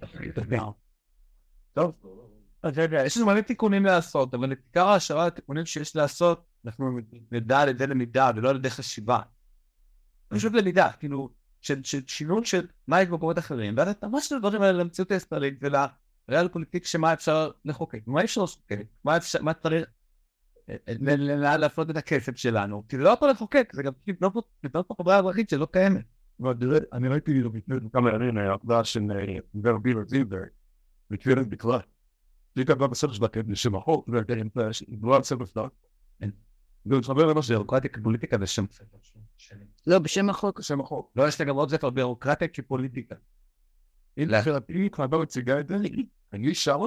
טוב. יש לנו מלא תיקונים לעשות, אבל עיקר ההשערה התיקונים שיש לעשות, אנחנו נדע על ידי למידה, ולא על ידי חשיבה. פשוט למידה, כאילו, שינון של מה יש במקומות אחרים, ואז אתה ממש לדברים האלה למציאות הישראלית, ולריאל פוליטיק שמה אפשר לחוקק, מה אפשר לחוקק, מה צריך להפנות את הכסף שלנו, כי זה לא יכול לחוקק, זה גם לבנות פה חברה אזרחית שלא קיימת. אני ראיתי כמה ימים, העבודה של ורביל זילבר, מתווירת בכלל. זה כתבה בסדר שבאתם לשם החוק, ולא על סדר פלאק. זה מתחבר למה בירוקרטיה כפוליטיקה זה שם. לא, בשם החוק. בשם החוק. לא, יש לי גם עוד ספר בירוקרטיה כפוליטיקה. היא כבר הציגה את זה, אני שם,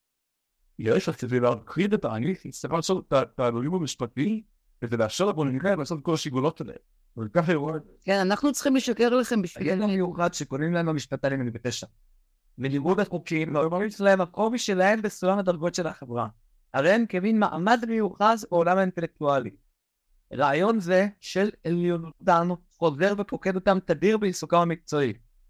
יש לך כדי להקריד את העני, צריך לעשות את העלולים המשפטיים, כדי לאשר לפוליטיקאים לעשות את כל השיגולות שלהם. וככה היא רואה את זה. כן, אנחנו צריכים לשקר לכם בשביל... היה מיוחד שקוראים להם המשפטנים אני ב9. בניגוד החוקים, ואומרים להם הקרובי שלהם בסולם הדרגות של החברה. הרי הם כמין מעמד מיוחס בעולם האינטלקטואלי. רעיון זה של עליונותם חוזר ופוקד אותם תדיר בעיסוקם המקצועי.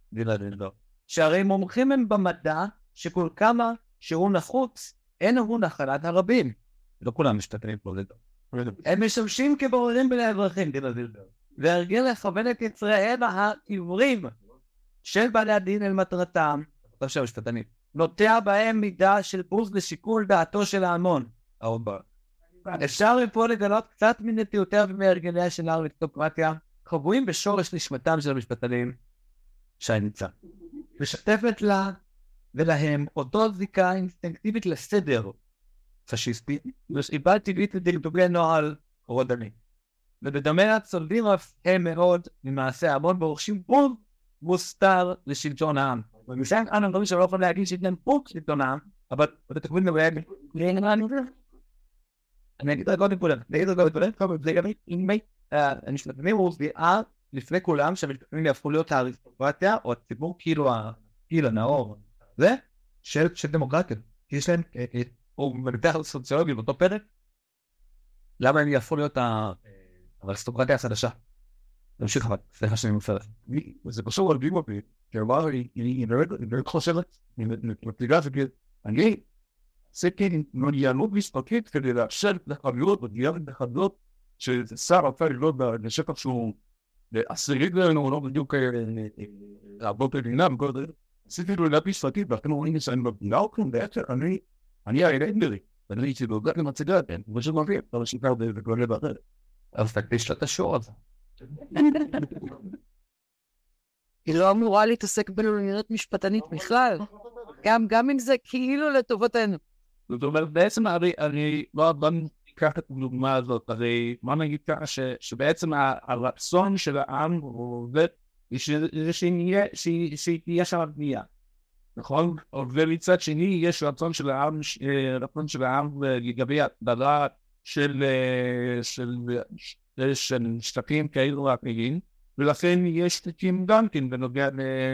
שהרי מומחים הם במדע שכל כמה שהוא נחוץ, אין הוא נחלת הרבים. לא כולם משתתנים פה לדבר. הם משמשים כבוררים בין האזרחים, והרגל לכוון את יצריהם העיוורים של בעלי הדין אל מטרתם, טוב שהמשפטנים, נוטע בהם מידה של בוז לשיקול דעתו של ההמון. אפשר מפה לגלות קצת מנטיותיה ומהרגליה של האריסטוקרטיה, חבויים בשורש נשמתם של המשפטנים, שי ניצן. משתפת לה ולהם אותו זיקה אינסטינקטיבית לסדר פשיסטי, ושאיבה טבעית לדגדוגי נועל רודני. ובדמה הצולבים אף הם מאוד ממעשה ההמון ורוכשים בוז מוסתר לשלטון העם. ומשם אנו דברים שלא יכולים להגיד שיתנם בוז לשלטון העם, אבל אתה תקבל נבואה אני אגיד רגע עוד נקודה, זה גם אם המשפטנים הוא זיעה לפני כולם שהמשפטנים יהפכו להיות האריסטוקרטיה או הציבור כאילו הנאור זה של דמוקרטיה, כי יש להם או מנתח סוציולוגי באותו פרק למה הם יהפכו להיות האריסטוקרטיה החדשה. תמשיך אבל, סליחה שאני מפרד זה קשור על בימה בי כי אמר היא נראית חושבת מפליגה וכי אני זה כן מעניינות משפטית כדי לאפשר לחביות וגיעה לחביות ששר הפך להיות לשטח שהוא עשירית לנו, הוא לא בדיוק לעבוד בדינה, עשיתי לו להביא שפתית, ואתם אומרים שאני בבינה או כלום, בעצם אני הרנדרי, ואני הייתי לו גם למצגה, ושום מביא, אבל שיפר וגולה באחרת. אז תקדיש לה את השור הזה. היא לא אמורה להתעסק בלוליינות משפטנית בכלל, גם אם זה כאילו לטובתנו. זאת אומרת, בעצם אני לא אקח את הדוגמה הזאת, הרי מה נגיד ככה שבעצם הרצון של העם הוא שתהיה שם בנייה, נכון? ומצד שני יש רצון של העם לגבי הדרה של שטחים כאלו ואחרים, ולכן יש תיקים גם כן בנוגע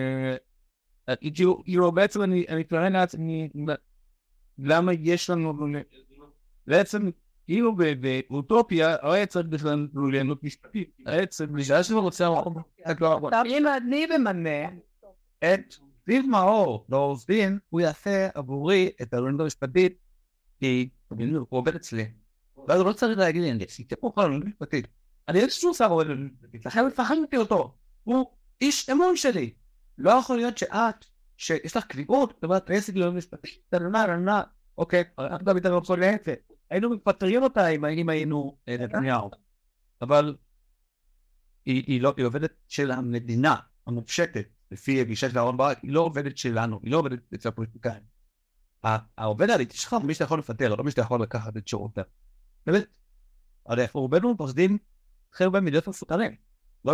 כאילו בעצם אני טוען לעצמי למה יש לנו בעצם כאילו באוטופיה היה צריך בכלל לוליינות משפטית, בעצם בגלל שזה רוצה אם אני ממנה את זיו מאור לעורך דין, הוא יעשה עבורי את הלוליינות המשפטית, כי הוא עובד אצלי, ואז הוא לא צריך להגיד לי, אני עשיתי פה לוליינות משפטית, אני יודע שהוא עושה עבודת משפטית, לכן מפחדתי אותו, הוא איש אמון שלי. לא יכול להיות שיש לך קביעות, זאת אומרת, עסק לוליינות משפטית, אוקיי, אנחנו גם איתנו כל להפך, היינו מפטרים אותה אם היינו נתניהו, אבל היא עובדת של המדינה המופשטת, לפי הגישה של אהרן ברק, היא לא עובדת שלנו, היא לא עובדת אצל הפוליטיקאים. העובד העליתי שלך, מי שאתה יכול לפטר, לא מי שאתה יכול לקחת את שירותה. באמת, הרי רובנו פחדים אחרי הרבה מיליון מפוטרים, לא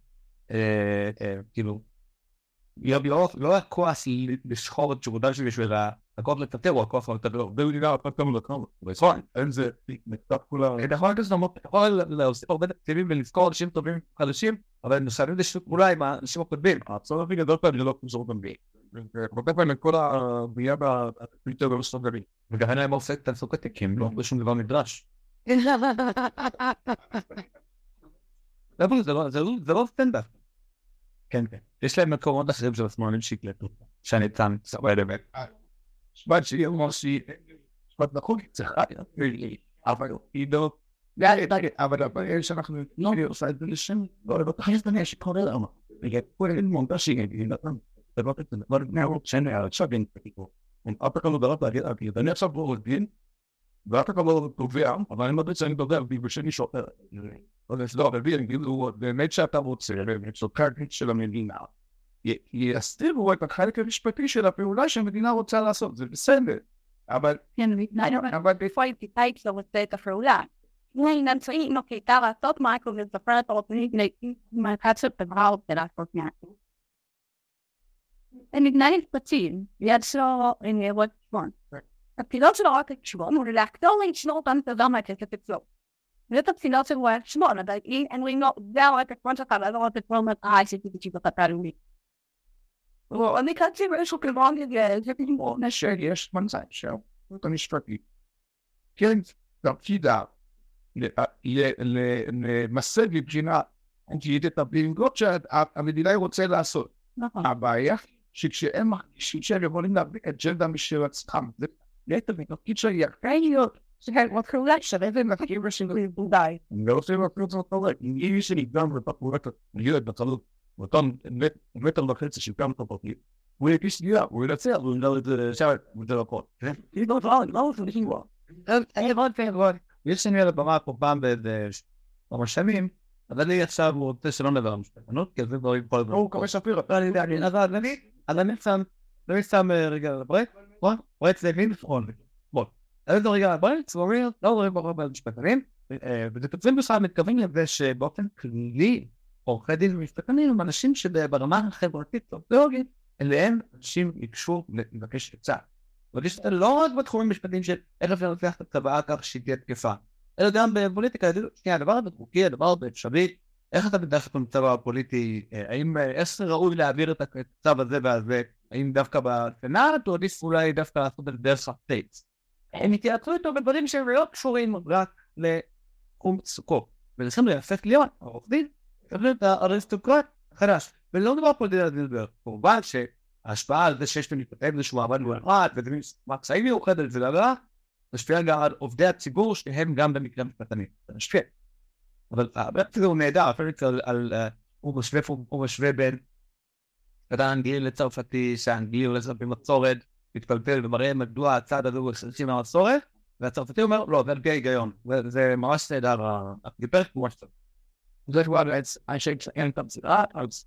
כאילו, לא הכועס לשחור את שירותם שלי בשביל הכוח לפטר או הכוח לפטר, במדינה הפתרנו לכמה, נכון, אין זה מכתב כולה. אתה יכול להוסיף הרבה תקציבים ולזכור אנשים טובים חדשים, אבל נשארים לשיתוף פעולה עם האנשים הקודמים. הצורך הכי גדול פעם זה לא כמו במדינה. הרבה פעמים כל הבנייה בפליטר במסתגרים. וגם אין להם עושה תעסוקתי, כי הם לא בשום דבר נדרש. זה לא סטנדאפ. כן. יש להם מקומות אחרים של השמאלים שיקלטו, שאני תם סבבה באמת. שבת שהיא אמרה שהיא, שבת נכון, צריכה, אבל היא לא, אבל הבעיה שאנחנו לא עושה את זה לשם, לא תחייב בני שקורא למה. וכל אין מונדה שהיא נתן, דבר את זה, דבר נערות שאני עכשיו אין פתיקו. אף אחד לא דרך להגיד, אני עכשיו לא דין, ואף אחד לא תובע, אבל אני מדבר שאני דובר, ובשני שופר. לא, באמת שאתה רוצה, זאת קרקעית של המדינה, יסתירו את החלק המשפטי של הפעולה שהמדינה רוצה לעשות, זה בסדר, אבל... אבל בפועל טיפאית לא רוצה את הפעולה. נמצאים נוקיטה לעשות מייקל וזפר את הרופאים מהקצת בגלל ולעשות משהו. הם מתנהלים פצעים, ויד שלו עם ירוד שמון. הפעילות שלו רק את שמון, הוא להקטור לשמור אותם את אדם מהכסף אצלו. זאת הפעילות שלו את שמון, אבל אין לי לא, זה רק את שמון שלך, לא רק את שמון עשיתי בשיטות הפעלומית. אני קצתי באיזשהו כלמון זה פתאום נשר, יש מנציים שם, זאת המשפטית. כן, תפקידה למסד מבחינה אנגלית את הפעילות שהמדינה רוצה לעשות. הבעיה שכשהם מרגישים שהם יכולים להביא אג'נדה משל עצמם, זה תפקיד שיכול שהם פעולה שווה ומכיר בשינוי בודי. הם לא עושים אפילו זאת אומרת, אם יש לי גם בפעולת הילד בצלות, ואותן מטר וחצי של גם תפקיד, הוא יקיש סגירה, הוא ינצח, הוא ינדל את זה שעות, הוא ינדל הכל. יש שני על הבמה פה פעם בכמה שנים, אז אני עכשיו רוצה שלא נדבר על משפטנות, כי זה דברים כל הוא קורא שפיר. אז אני שם רגע על הברק, ברק זה מין פרון. בוא, אני שם רגע על הברק, צבורים, לא דברים ברור על משפטנים, וזה כתבים בכלל מתכוונים לזה שבאופן כללי, עורכי דין ומשפטנים הם אנשים שברמה החברתית טופולוגית, אליהם אנשים יקשו לבקש עצה. ובקש עצה לא רק בתחומים משפטיים של איך אפשר לפתח את הצבא כך שהיא תהיה תקפה, אלא גם בפוליטיקה, הדבר הזה חוקי, הדבר הזה אפשרי, איך אתה בדרך כלל בצבא הפוליטי, האם איך ראוי להעביר את הצו הזה והזה, האם דווקא בסנאט או עדיף אולי דווקא לעשות את זה דרך הסטייטס. הם התייעצו איתו בדברים שהם לא קשורים רק לתחום סוכו, ולכן הוא יהפך להיות עורך דין, את האריסטוקרט חדש, ולא דבר פה לדבר, כמובן שההשפעה על זה שיש במשפטים איזשהו מעמד מיוחד, וזה מצעים מיוחד על זה לדבר, משפיע גם על עובדי הציבור שהם גם במקרה משפטנים, זה משפיע. אבל הפרק הזה הוא נהדר, הפרק הוא משווה בין אדם אנגלי לצרפתי, שהאנגלי הולך במסורת, מתפלפל ומראה מדוע הצד הזה הוא חלשי מהמסורת, והצרפתי אומר, לא, זה על פי ההיגיון, זה ממש נהדר, הפרק ממש טוב. זה כבר אנשי אין את המסירה, אז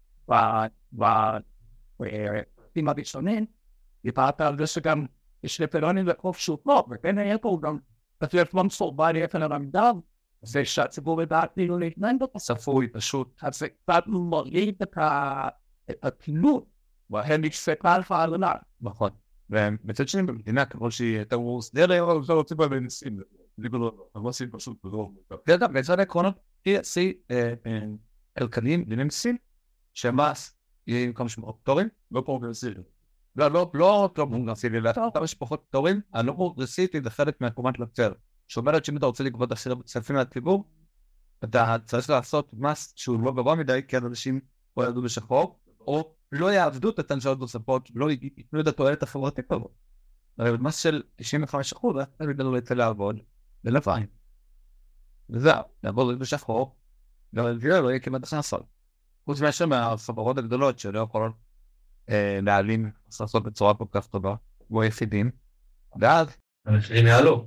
בפרקים הראשונים, דיברת על זה שגם יש רפרונים לחוף שוטות, וכן היה פה גם בטוח מנסור בעלי איפן הרמדל, זה שהציבור לדעת כאילו להתנהל ספוי, פשוט. אז זה קצת מרגיד את הפעילות, והם נשפטה על פעלנה. נכון. ומצד שני במדינה, ככל שהיא הייתה מוסדרת, אבל אפשר להוציא בה לניסים, המסים פשוט בדרום. וגם, בצד העקרונות, TSC אלקנים, לניסים, שמס יהיה עם כמה שפחות פטורים, לא פרוגרסיבי. לא פרוגרסיבי, אלא כמה שפחות פטורים, הלא פרוגרסיבי זה חלק מהקומת לקצר, שאומרת שאם אתה רוצה לגבות כספים מהציבור, אתה צריך לעשות מס שהוא לא גבוה מדי, כי אנשים או יעבדו בשחור, או לא יעבדו את התנשאות נוספות, לא ייתנו את התועלת החברתית פה. הרי במס של 95%, אתה לא יצא לעבוד בלבן. וזהו, לעבוד בשחור, ולא יהיה כמעט הכנסות. חוץ מאשר מהחברות הגדולות שלא יכולות להעלים לעשות בצורה כל כך טובה, כמו יחידים, ואז המחירים יעלו.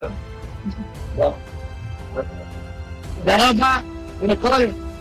תודה רבה, ולכל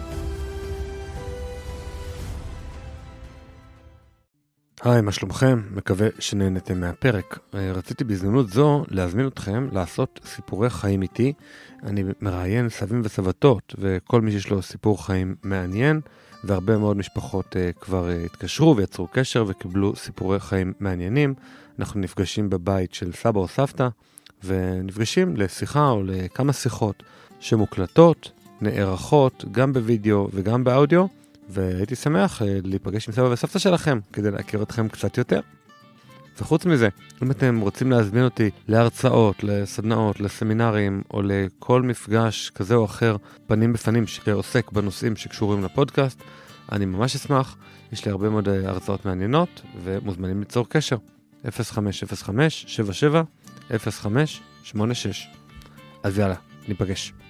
היי, מה שלומכם? מקווה שנהנתם מהפרק. רציתי בהזדמנות זו להזמין אתכם לעשות סיפורי חיים איתי. אני מראיין סבים וסבתות, וכל מי שיש לו סיפור חיים מעניין, והרבה מאוד משפחות כבר התקשרו ויצרו קשר וקיבלו סיפורי חיים מעניינים. אנחנו נפגשים בבית של סבא או סבתא, ונפגשים לשיחה או לכמה שיחות שמוקלטות, נערכות, גם בווידאו וגם באודיו, והייתי שמח להיפגש עם סבא וסבתא שלכם כדי להכיר אתכם קצת יותר. וחוץ מזה, אם אתם רוצים להזמין אותי להרצאות, לסדנאות, לסמינרים או לכל מפגש כזה או אחר פנים בפנים שעוסק בנושאים שקשורים לפודקאסט, אני ממש אשמח. יש לי הרבה מאוד הרצאות מעניינות ומוזמנים ליצור קשר 0505-77-0586. אז יאללה, ניפגש.